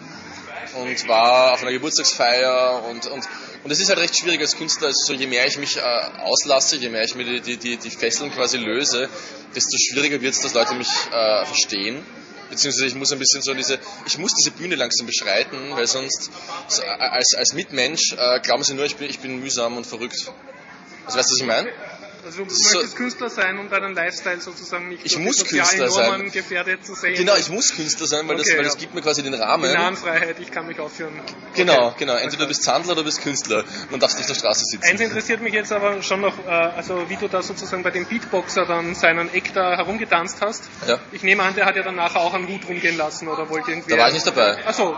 Und war auf einer Geburtstagsfeier und, und, und es ist halt recht schwierig als Künstler, also so, je mehr ich mich äh, auslasse, je mehr ich mir die, die, die, die Fesseln quasi löse, desto schwieriger wird es, dass Leute mich äh, verstehen. Beziehungsweise ich muss ein bisschen so diese, ich muss diese Bühne langsam beschreiten, weil sonst so, als, als Mitmensch äh, glauben sie nur, ich bin, ich bin mühsam und verrückt. Also weißt du, was ich meine? Also du möchtest so, Künstler sein, um deinen Lifestyle sozusagen nicht ich muss Künstler sein. gefährdet zu sehen. Genau, ich muss Künstler sein, weil, okay, das, weil ja. das gibt mir quasi den Rahmen. Die Nahenfreiheit, ich kann mich aufführen. Genau, okay. genau. Entweder du bist Zandler oder du bist Künstler. Man darf nicht auf der Straße sitzen. Eins interessiert mich jetzt aber schon noch, äh, also wie du da sozusagen bei dem Beatboxer dann seinen Eck da herumgetanzt hast. Ja. Ich nehme an, der hat ja dann nachher auch einen Hut rumgehen lassen oder wollte irgendwie... Da war ich nicht dabei. Achso.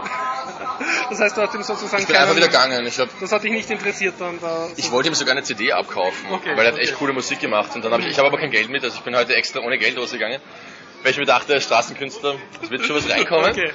Das heißt, du hast ihm sozusagen... Ich bin keinen, einfach wieder gegangen. Ich hab, das hat dich nicht interessiert dann da... Ich wollte ihm sogar eine C D abkaufen, okay, weil er hat okay. echt coole Musik gemacht und dann habe ich, ich habe aber kein Geld mit, also ich bin heute extra ohne Geld losgegangen, weil ich mir dachte, als Straßenkünstler, es wird schon was reinkommen. Okay.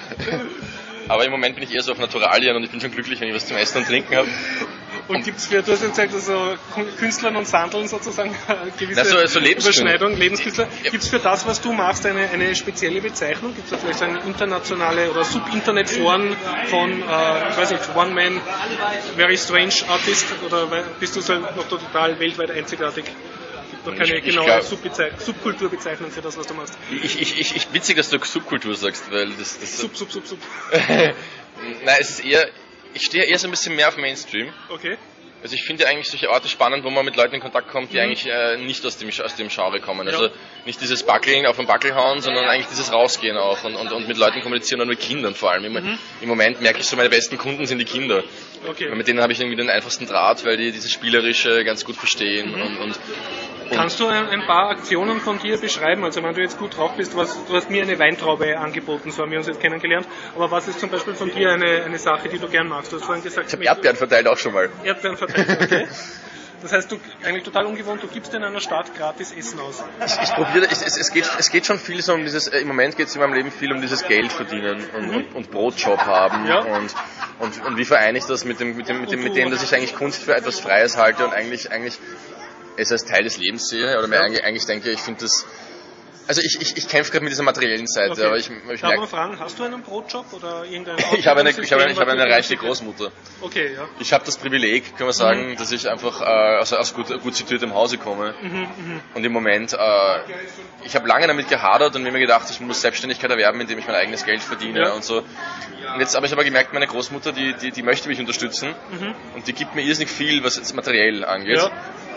Aber im Moment bin ich eher so auf Naturalien und ich bin schon glücklich, wenn ich was zum Essen und Trinken habe. Und gibt es für, du hast jetzt gesagt, also Künstlern und Sandeln sozusagen gewisse Na, so, so Überschneidung, Lebenskünstler. Ja. Gibt es für das, was du machst, eine, eine spezielle Bezeichnung? Gibt es da vielleicht eine internationale oder Sub-Internet-Foren von, äh, ich weiß nicht, One Man, Very Strange Artist, oder bist du so noch total weltweit einzigartig? Noch keine ich, genaue ich glaub, Subkulturbezeichnung für das, was du machst. Ich, ich, ich, ich witzig, dass du Subkultur sagst, weil das... das Sub, Sub, Sub, Sub. Nein, es ist eher... Ich stehe eher so ein bisschen mehr auf Mainstream. Okay. Also ich finde eigentlich solche Orte spannend, wo man mit Leuten in Kontakt kommt, die mhm. eigentlich äh, nicht aus dem, aus dem Genre kommen. Also ja. nicht dieses Backeln auf den Backel hauen, sondern eigentlich dieses Rausgehen auch und, und, und mit Leuten kommunizieren und mit Kindern vor allem. Im, mhm. im Moment merke ich so, meine besten Kunden sind die Kinder. Okay. Weil mit denen habe ich irgendwie den einfachsten Draht, weil die dieses Spielerische ganz gut verstehen. Mhm. Und, und, und Kannst du ein, ein paar Aktionen von dir beschreiben? Also wenn du jetzt gut drauf bist, was, du hast mir eine Weintraube angeboten, so haben wir uns jetzt kennengelernt. Aber was ist zum Beispiel von dir eine, eine Sache, die du gern magst? Du hast vorhin gesagt, ich habe Erdbeeren verteilt auch schon mal. Erdbeeren verteilt, okay. Das heißt, du eigentlich total ungewohnt, du gibst in einer Stadt gratis Essen aus. Ich, ich probiere, es, es, es, geht, es geht schon viel so um dieses, im Moment geht es in meinem Leben viel um dieses Geld verdienen und, mhm. und, und Brotjob haben ja. und, und, und wie vereine ich das mit dem, mit dem, mit dem, mit dem, dass ich eigentlich Kunst für etwas Freies halte und eigentlich, eigentlich es als Teil des Lebens sehe oder mir ja. eigentlich, eigentlich denke, ich finde das, also ich, ich, ich kämpfe gerade mit dieser materiellen Seite, okay. aber ich, ich Darf man fragen, hast du einen Brotjob oder irgendeinen Ich habe eine, ich habe eine, ich habe eine reiche Großmutter. Okay, ja. Ich habe das Privileg, kann man sagen, mhm. dass ich einfach äh, aus, aus gut, gut situiertem Hause komme. Mhm, mh. Und im Moment, äh, ich habe lange damit gehadert und mir gedacht, ich muss Selbstständigkeit erwerben, indem ich mein eigenes Geld verdiene ja. und so. Und jetzt habe ich aber gemerkt, meine Großmutter, die, die, die möchte mich unterstützen mhm. und die gibt mir irrsinnig viel, was jetzt materiell angeht. Ja.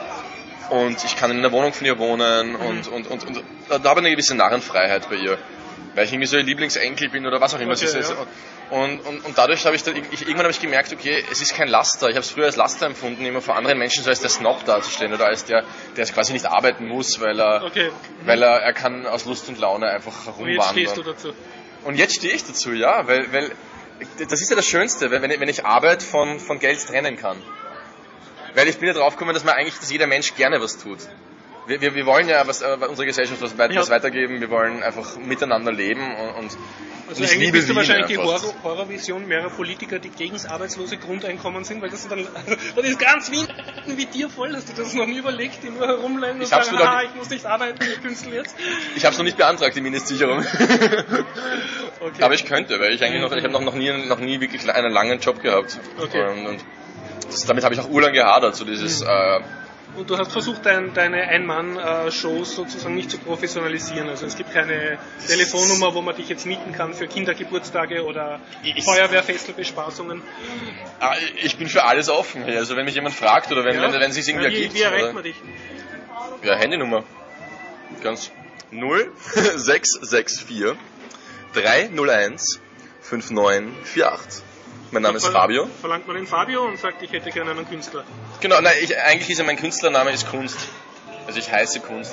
Und ich kann in einer Wohnung von ihr wohnen mhm. und, und, und, und da habe ich eine gewisse Narrenfreiheit bei ihr. Weil ich irgendwie so ihr Lieblingsenkel bin oder was auch immer okay, sie ist. Ja. Und, und, und dadurch habe ich, da, ich, irgendwann habe ich gemerkt, okay, es ist kein Laster. Ich habe es früher als Laster empfunden, immer vor anderen Menschen so als der Snob dazustehen oder als der, der es quasi nicht arbeiten muss, weil er, okay. mhm. weil er, er kann aus Lust und Laune einfach herumwandern. Und jetzt stehst du dazu. Und jetzt stehe ich dazu, ja, weil, weil das ist ja das Schönste, wenn, wenn ich Arbeit von, von Geld trennen kann. Weil ich bin ja drauf gekommen, dass man eigentlich, dass jeder Mensch gerne was tut. Wir, wir, wir wollen ja was, äh, unserer Gesellschaft was, weit, ja. was weitergeben, wir wollen einfach miteinander leben und, und also nicht eigentlich bist du wahrscheinlich die Horror, Horrorvision mehrerer Politiker, die gegen das arbeitslose Grundeinkommen sind, weil das, sind dann, das ist ganz Wien wie dir voll, hast du das noch nie überlegt, die nur herumrennen und sagen, haha, ich muss nicht arbeiten, ich Künstler jetzt. Ich habe es noch nicht beantragt, die Mindestsicherung. Okay. Aber ich könnte, weil ich eigentlich noch, ich habe noch, noch, nie, noch nie wirklich einen langen Job gehabt. Okay. Und, und das, damit habe ich auch urlang gehadert, so dieses... Mhm. Äh, Und du hast versucht, dein, deine Ein-Mann-Shows sozusagen nicht zu professionalisieren. Also es gibt keine Telefonnummer, wo man dich jetzt mieten kann für Kindergeburtstage oder Feuerwehrfestelbespaßungen. Ich bin für alles offen. Also wenn mich jemand fragt oder wenn, ja. wenn, wenn es sich irgendwie ja, wie, ergibt. Wie erreicht man dich? Ja, Handynummer. Ganz null sechs sechs vier drei null eins fünf neun vier acht. Mein Name ist Fabio. Verlangt man den Fabio und sagt, ich hätte gerne einen Künstler? Genau, nein, ich, eigentlich ist ja mein Künstlername ist Kunst. Also ich heiße Kunst.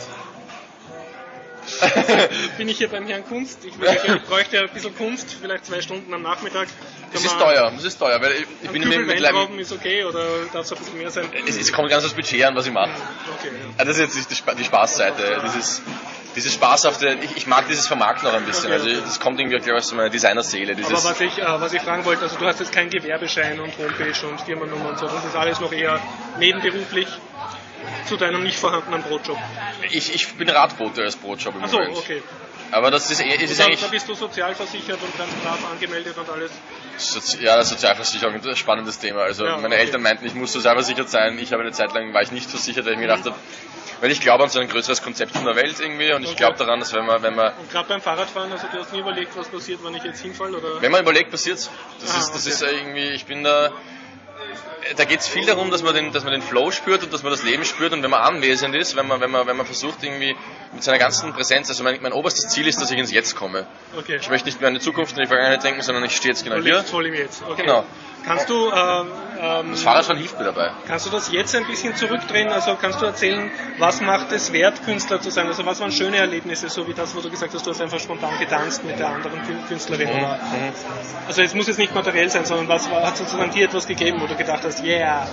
Bin ich hier beim Herrn Kunst? Ich, würde, ich bräuchte ein bisschen Kunst, vielleicht zwei Stunden am Nachmittag. Es ist teuer, es ist teuer, weil ich, ich bin mit Weintrauben ist okay oder darf es ein bisschen mehr sein? Es, es kommt ganz aufs Budget an, was ich mache. Okay, ja. Also das ist jetzt die, die Spaßseite, dieses, dieses spaßhafte, ich, ich mag dieses Vermarkten auch ein bisschen, okay, okay. Also das kommt irgendwie glaube ich aus meiner Designerseele. Aber was ich, äh, was ich fragen wollte, also du hast jetzt keinen Gewerbeschein und Homepage und Firmennummer und so, das ist alles noch eher nebenberuflich zu deinem nicht vorhandenen Brotjob. Ich, ich bin Radbote als Brotjob im Ach so, Moment. Okay. Aber das ist, ist, ist da, eigentlich... Da bist du sozialversichert und ganz brav angemeldet und alles? Sozi ja, Sozialversicherung ist ein spannendes Thema. Also ja, meine okay. Eltern meinten, ich muss sozialversichert sein. Ich habe eine Zeit lang, war ich nicht versichert, weil ich mir gedacht habe, weil ich glaube an so ein größeres Konzept von der Welt irgendwie und ich okay. glaube daran, dass wenn man... Wenn man und gerade beim Fahrradfahren, also du hast nie überlegt, was passiert, wenn ich jetzt hinfalle? Oder? Wenn man überlegt, passiert's. Das, ah, ist, das okay. ist irgendwie, ich bin da... Da geht es viel darum, dass man, den, dass man den Flow spürt und dass man das Leben spürt und wenn man anwesend ist, wenn man, wenn man, wenn man versucht irgendwie mit seiner ganzen Präsenz, also mein, mein oberstes Ziel ist, dass ich ins Jetzt komme. Okay. Ich möchte nicht mehr an die Zukunft und die Vergangenheit denken, sondern ich stehe jetzt genau du hier. Du voll im Jetzt. Okay. Genau. Kannst du ähm, das Fahrradfahren hilft mir dabei. Kannst du das jetzt ein bisschen zurückdrehen? Also kannst du erzählen, was macht es wert, Künstler zu sein? Also was waren schöne Erlebnisse, so wie das, wo du gesagt hast, du hast einfach spontan getanzt mit der anderen Künstlerin? Mhm. Oder, also es muss jetzt nicht materiell sein, sondern was war, hat sozusagen dir etwas gegeben, wo du gedacht hast, yeah.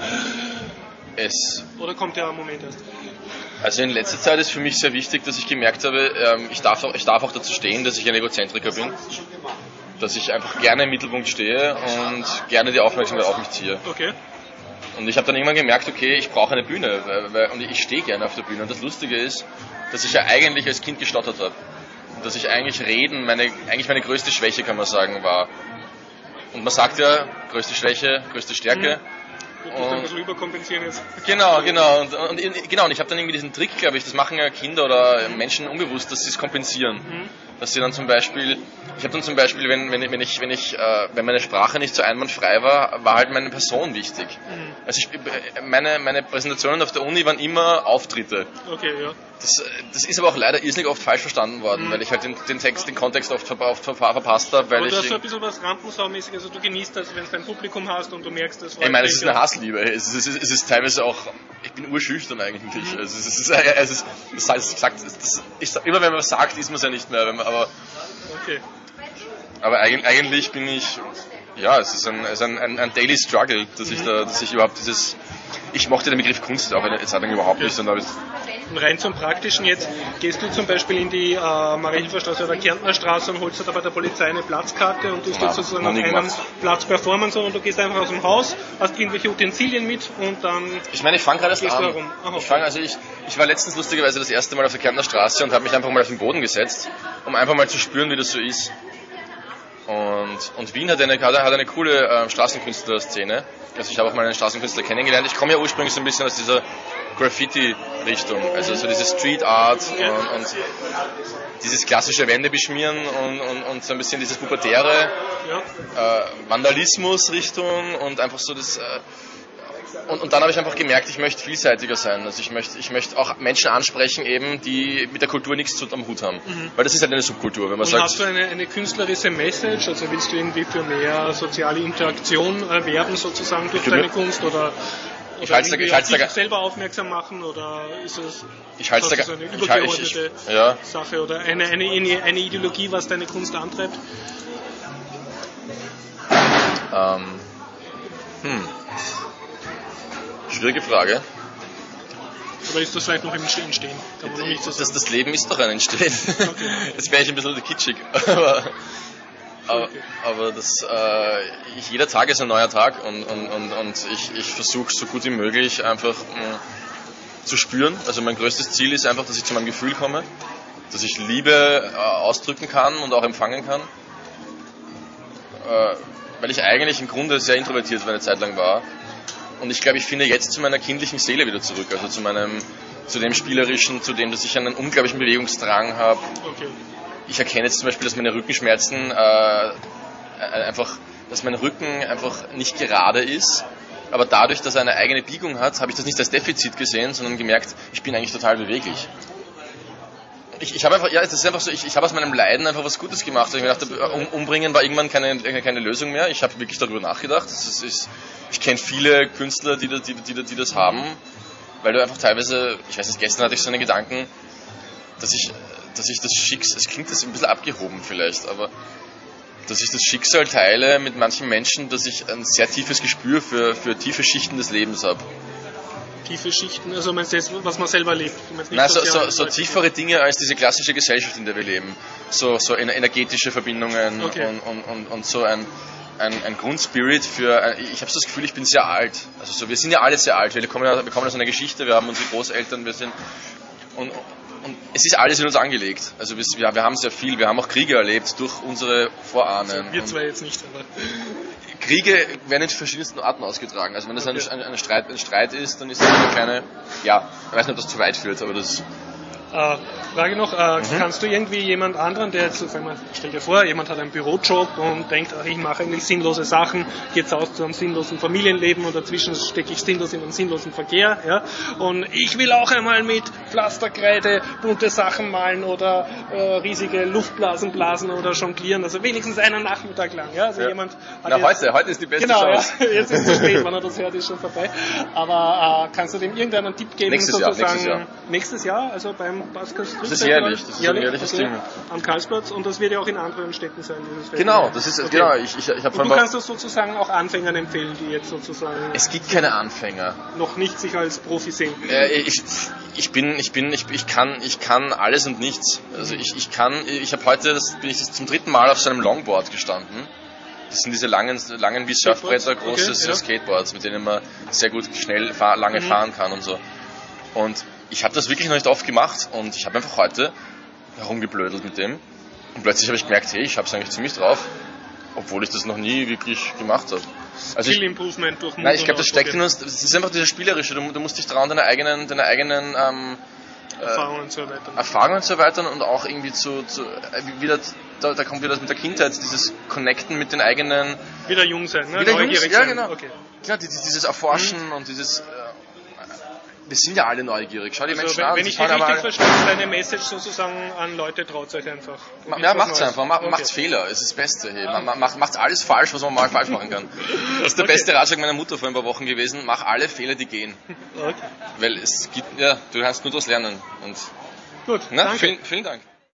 Es Oder kommt der Moment erst? Also in letzter Zeit ist für mich sehr wichtig, dass ich gemerkt habe, ähm, ich, darf auch, ich darf auch dazu stehen, dass ich ein Egozentriker bin. Dass ich einfach gerne im Mittelpunkt stehe und gerne die Aufmerksamkeit auf mich ziehe. Okay. Und ich habe dann irgendwann gemerkt, okay, ich brauche eine Bühne, weil, weil, und ich stehe gerne auf der Bühne. Und das Lustige ist, dass ich ja eigentlich als Kind gestottert habe. Und dass ich eigentlich reden, meine, eigentlich meine größte Schwäche, kann man sagen, war. Und man sagt ja, größte Schwäche, größte Stärke. Mhm. Du musst ein bisschen überkompensieren jetzt. Genau, genau. Und, und, genau, und ich habe dann irgendwie diesen Trick, glaube ich, das machen ja Kinder oder Menschen unbewusst, dass sie es kompensieren. Mhm. dass sie dann zum Beispiel, ich habe dann zum Beispiel, wenn, wenn, wenn ich, wenn ich, äh, wenn meine Sprache nicht so einwandfrei war, war halt meine Person wichtig. Mhm. Also ich, meine, meine Präsentationen auf der Uni waren immer Auftritte. Okay, ja. Das, das ist aber auch leider irrsinnig oft falsch verstanden worden, mhm. weil ich halt den, den Text, den Kontext oft, oft verpasst habe. Aber ich du hast so ein bisschen was Rampensau-mäßig, also du genießt das, wenn du ein Publikum hast und du merkst, das war... Ich meine, es ist eine Hassliebe. Es ist, es ist, es ist teilweise auch, ich bin urschüchtern eigentlich. Mhm. Also es ist, es ist, es ist, das heißt, gesagt, das ist, immer wenn man was sagt, ist man es ja nicht mehr. Wenn man, aber, okay. aber eigentlich bin ich, ja, es ist ein, es ist ein, ein, ein Daily Struggle, dass mhm. ich da, dass ich überhaupt dieses, ich mochte den Begriff Kunst auch eine Zeit lang überhaupt nicht. Und rein zum Praktischen jetzt, gehst du zum Beispiel in die äh, Marie-Hilfer-Straße oder Kärntner Straße und holst dir da bei der Polizei eine Platzkarte und du stehst sozusagen auf einem gemacht. Platz performen, sondern du gehst einfach aus dem Haus, hast irgendwelche Utensilien mit und dann... Ich meine, ich fange gerade erst an. Aha, ich, fang, also ich, ich war letztens lustigerweise das erste Mal auf der Kärntner Straße und habe mich einfach mal auf den Boden gesetzt, um einfach mal zu spüren, wie das so ist. Und, und Wien hat eine, hat eine coole äh, Straßenkünstler-Szene. Also ich habe auch mal einen Straßenkünstler kennengelernt. Ich komme ja ursprünglich so ein bisschen aus dieser Graffiti-Richtung. Also so diese Street Art und, und dieses klassische Wände beschmieren und, und, und so ein bisschen dieses pubertäre äh, Vandalismus-Richtung und einfach so das... Äh, Und, und dann habe ich einfach gemerkt, ich möchte vielseitiger sein. Also ich möchte, ich möchte auch Menschen ansprechen, eben, die mit der Kultur nichts zu, am Hut haben. Mhm. Weil das ist halt eine Subkultur. Wenn man und sagt, hast du eine, eine künstlerische Message? Also willst du irgendwie für mehr soziale Interaktion äh, werben sozusagen durch deine Kunst? Oder, oder ich halte irgendwie auf dich selber aufmerksam machen? Oder ist es ich halte so eine übergeordnete ich, ich, ja. Sache? Oder eine, eine, eine Ideologie, was deine Kunst antreibt? Ähm, hm. Schwierige Frage. Oder ist das vielleicht noch im Entstehen? Kann man noch nicht so das, das Leben ist doch ein Entstehen. Okay. Jetzt wäre ich ein bisschen kitschig. Aber, aber, okay. aber das, äh, ich, jeder Tag ist ein neuer Tag und, und, und, und ich, ich versuche so gut wie möglich einfach mh, zu spüren. Also mein größtes Ziel ist einfach, dass ich zu meinem Gefühl komme, dass ich Liebe äh, ausdrücken kann und auch empfangen kann. Äh, weil ich eigentlich im Grunde sehr introvertiert eine Zeit lang war. Und ich glaube, ich finde jetzt zu meiner kindlichen Seele wieder zurück, also zu meinem, zu dem Spielerischen, zu dem, dass ich einen unglaublichen Bewegungsdrang habe. Okay. Ich erkenne jetzt zum Beispiel, dass meine Rückenschmerzen äh, einfach, dass mein Rücken einfach nicht gerade ist, aber dadurch, dass er eine eigene Biegung hat, habe ich das nicht als Defizit gesehen, sondern gemerkt, ich bin eigentlich total beweglich. Ich, ich habe einfach, ja, das ist einfach so, ich, ich habe aus meinem Leiden einfach was Gutes gemacht. Ich mir dachte, um, umbringen war irgendwann keine, keine Lösung mehr. Ich habe wirklich darüber nachgedacht. Das ist, ich kenne viele Künstler, die, die, die, die das haben, weil du einfach teilweise, ich weiß nicht, gestern hatte ich so einen Gedanken, dass ich, dass ich das Schicksal, es klingt das ein bisschen abgehoben vielleicht, aber dass ich das Schicksal teile mit manchen Menschen, dass ich ein sehr tiefes Gespür für, für tiefe Schichten des Lebens habe. Tiefe Schichten, also meinst du das, was man selber lebt? Nein, so, so, so tiefere Dinge als diese klassische Gesellschaft, in der wir leben. So, so energetische Verbindungen okay. und, und, und, und so ein, ein, ein Grundspirit für, ich habe so das Gefühl, ich bin sehr alt. Also so, wir sind ja alle sehr alt, wir kommen, wir kommen aus einer Geschichte, wir haben unsere Großeltern, wir sind, und, und es ist alles in uns angelegt. Also wir, wir haben sehr viel, wir haben auch Kriege erlebt durch unsere Vorahnen. Also wir zwei jetzt nicht, aber... Kriege werden in verschiedensten Arten ausgetragen. Also wenn das okay. ein, ein, ein, Streit, ein Streit ist, dann ist das eine kleine, ja, ich weiß nicht, ob das zu weit führt, aber das... Äh, Frage noch, äh, mhm. kannst du irgendwie jemand anderen, der jetzt, sagen wir, stell dir vor, jemand hat einen Bürojob und denkt, ach, ich mache eigentlich sinnlose Sachen, geht aus zu einem sinnlosen Familienleben und dazwischen stecke ich sinnlos in einen sinnlosen Verkehr, ja, und ich will auch einmal mit Pflasterkreide bunte Sachen malen oder äh, riesige Luftblasen blasen oder jonglieren, also wenigstens einen Nachmittag lang, ja, also ja. jemand hat Na, jetzt, heute, heute ist die beste genau, Chance. Ja, jetzt ist es zu spät, wenn er das hört, ist schon vorbei, aber äh, kannst du dem irgendeinen Tipp geben, nächstes sozusagen, Jahr, nächstes Jahr, nächstes Jahr, also beim Baskers das ist jährlich, das ist jährlich, ein jährliches okay, Ding. Am Karlsplatz und das wird ja auch in anderen Städten sein, dieses Genau, das ist, okay. genau, ich, ich, ich habe von. Du kannst das sozusagen auch Anfängern empfehlen, die jetzt sozusagen. Es gibt keine Anfänger. Noch nicht sich als Profi sehen. Äh, ich, ich bin, ich bin, ich, ich kann, ich kann alles und nichts. Also ich, ich kann, ich habe heute, das bin ich zum dritten Mal auf so einem Longboard gestanden. Das sind diese langen, langen wie Surfbretter, große okay, ja. Skateboards, mit denen man sehr gut schnell fahr, lange mhm. fahren kann und so. Und ich habe das wirklich noch nicht oft gemacht und ich habe einfach heute herumgeblödelt mit dem und plötzlich habe ich gemerkt, hey, ich habe es eigentlich ziemlich drauf, obwohl ich das noch nie wirklich gemacht habe. Also Skill Improvement durch Mut. Nein, ich glaube, das steckt in uns, das ist einfach dieser spielerische, du, du musst dich trauen, deine eigenen, deine eigenen ähm, Erfahrungen zu erweitern. Erfahrungen zu erweitern und auch irgendwie zu, zu wieder, da, da kommt wieder das mit der Kindheit, dieses Connecten mit den eigenen... Wieder jung sein, ne? Wieder Neugierig jung, sein. ja, genau. Okay. Klar, dieses, dieses Erforschen mhm. und dieses... Äh, wir sind ja alle neugierig. Schau die also, Menschen wenn, an. Wenn ich dich richtig verstehe, deine Message sozusagen an Leute, traut euch einfach. Ma, ja, macht's einfach. Ma, okay. Macht's Fehler. Es ist das Beste. Hey. Ma, macht, macht's alles falsch, was man mal falsch machen kann. Das ist der okay. beste Ratschlag meiner Mutter vor ein paar Wochen gewesen. Mach alle Fehler, die gehen. Okay. Weil es gibt, ja, du kannst nur daraus lernen. Und, gut, na, danke. Vielen, vielen Dank.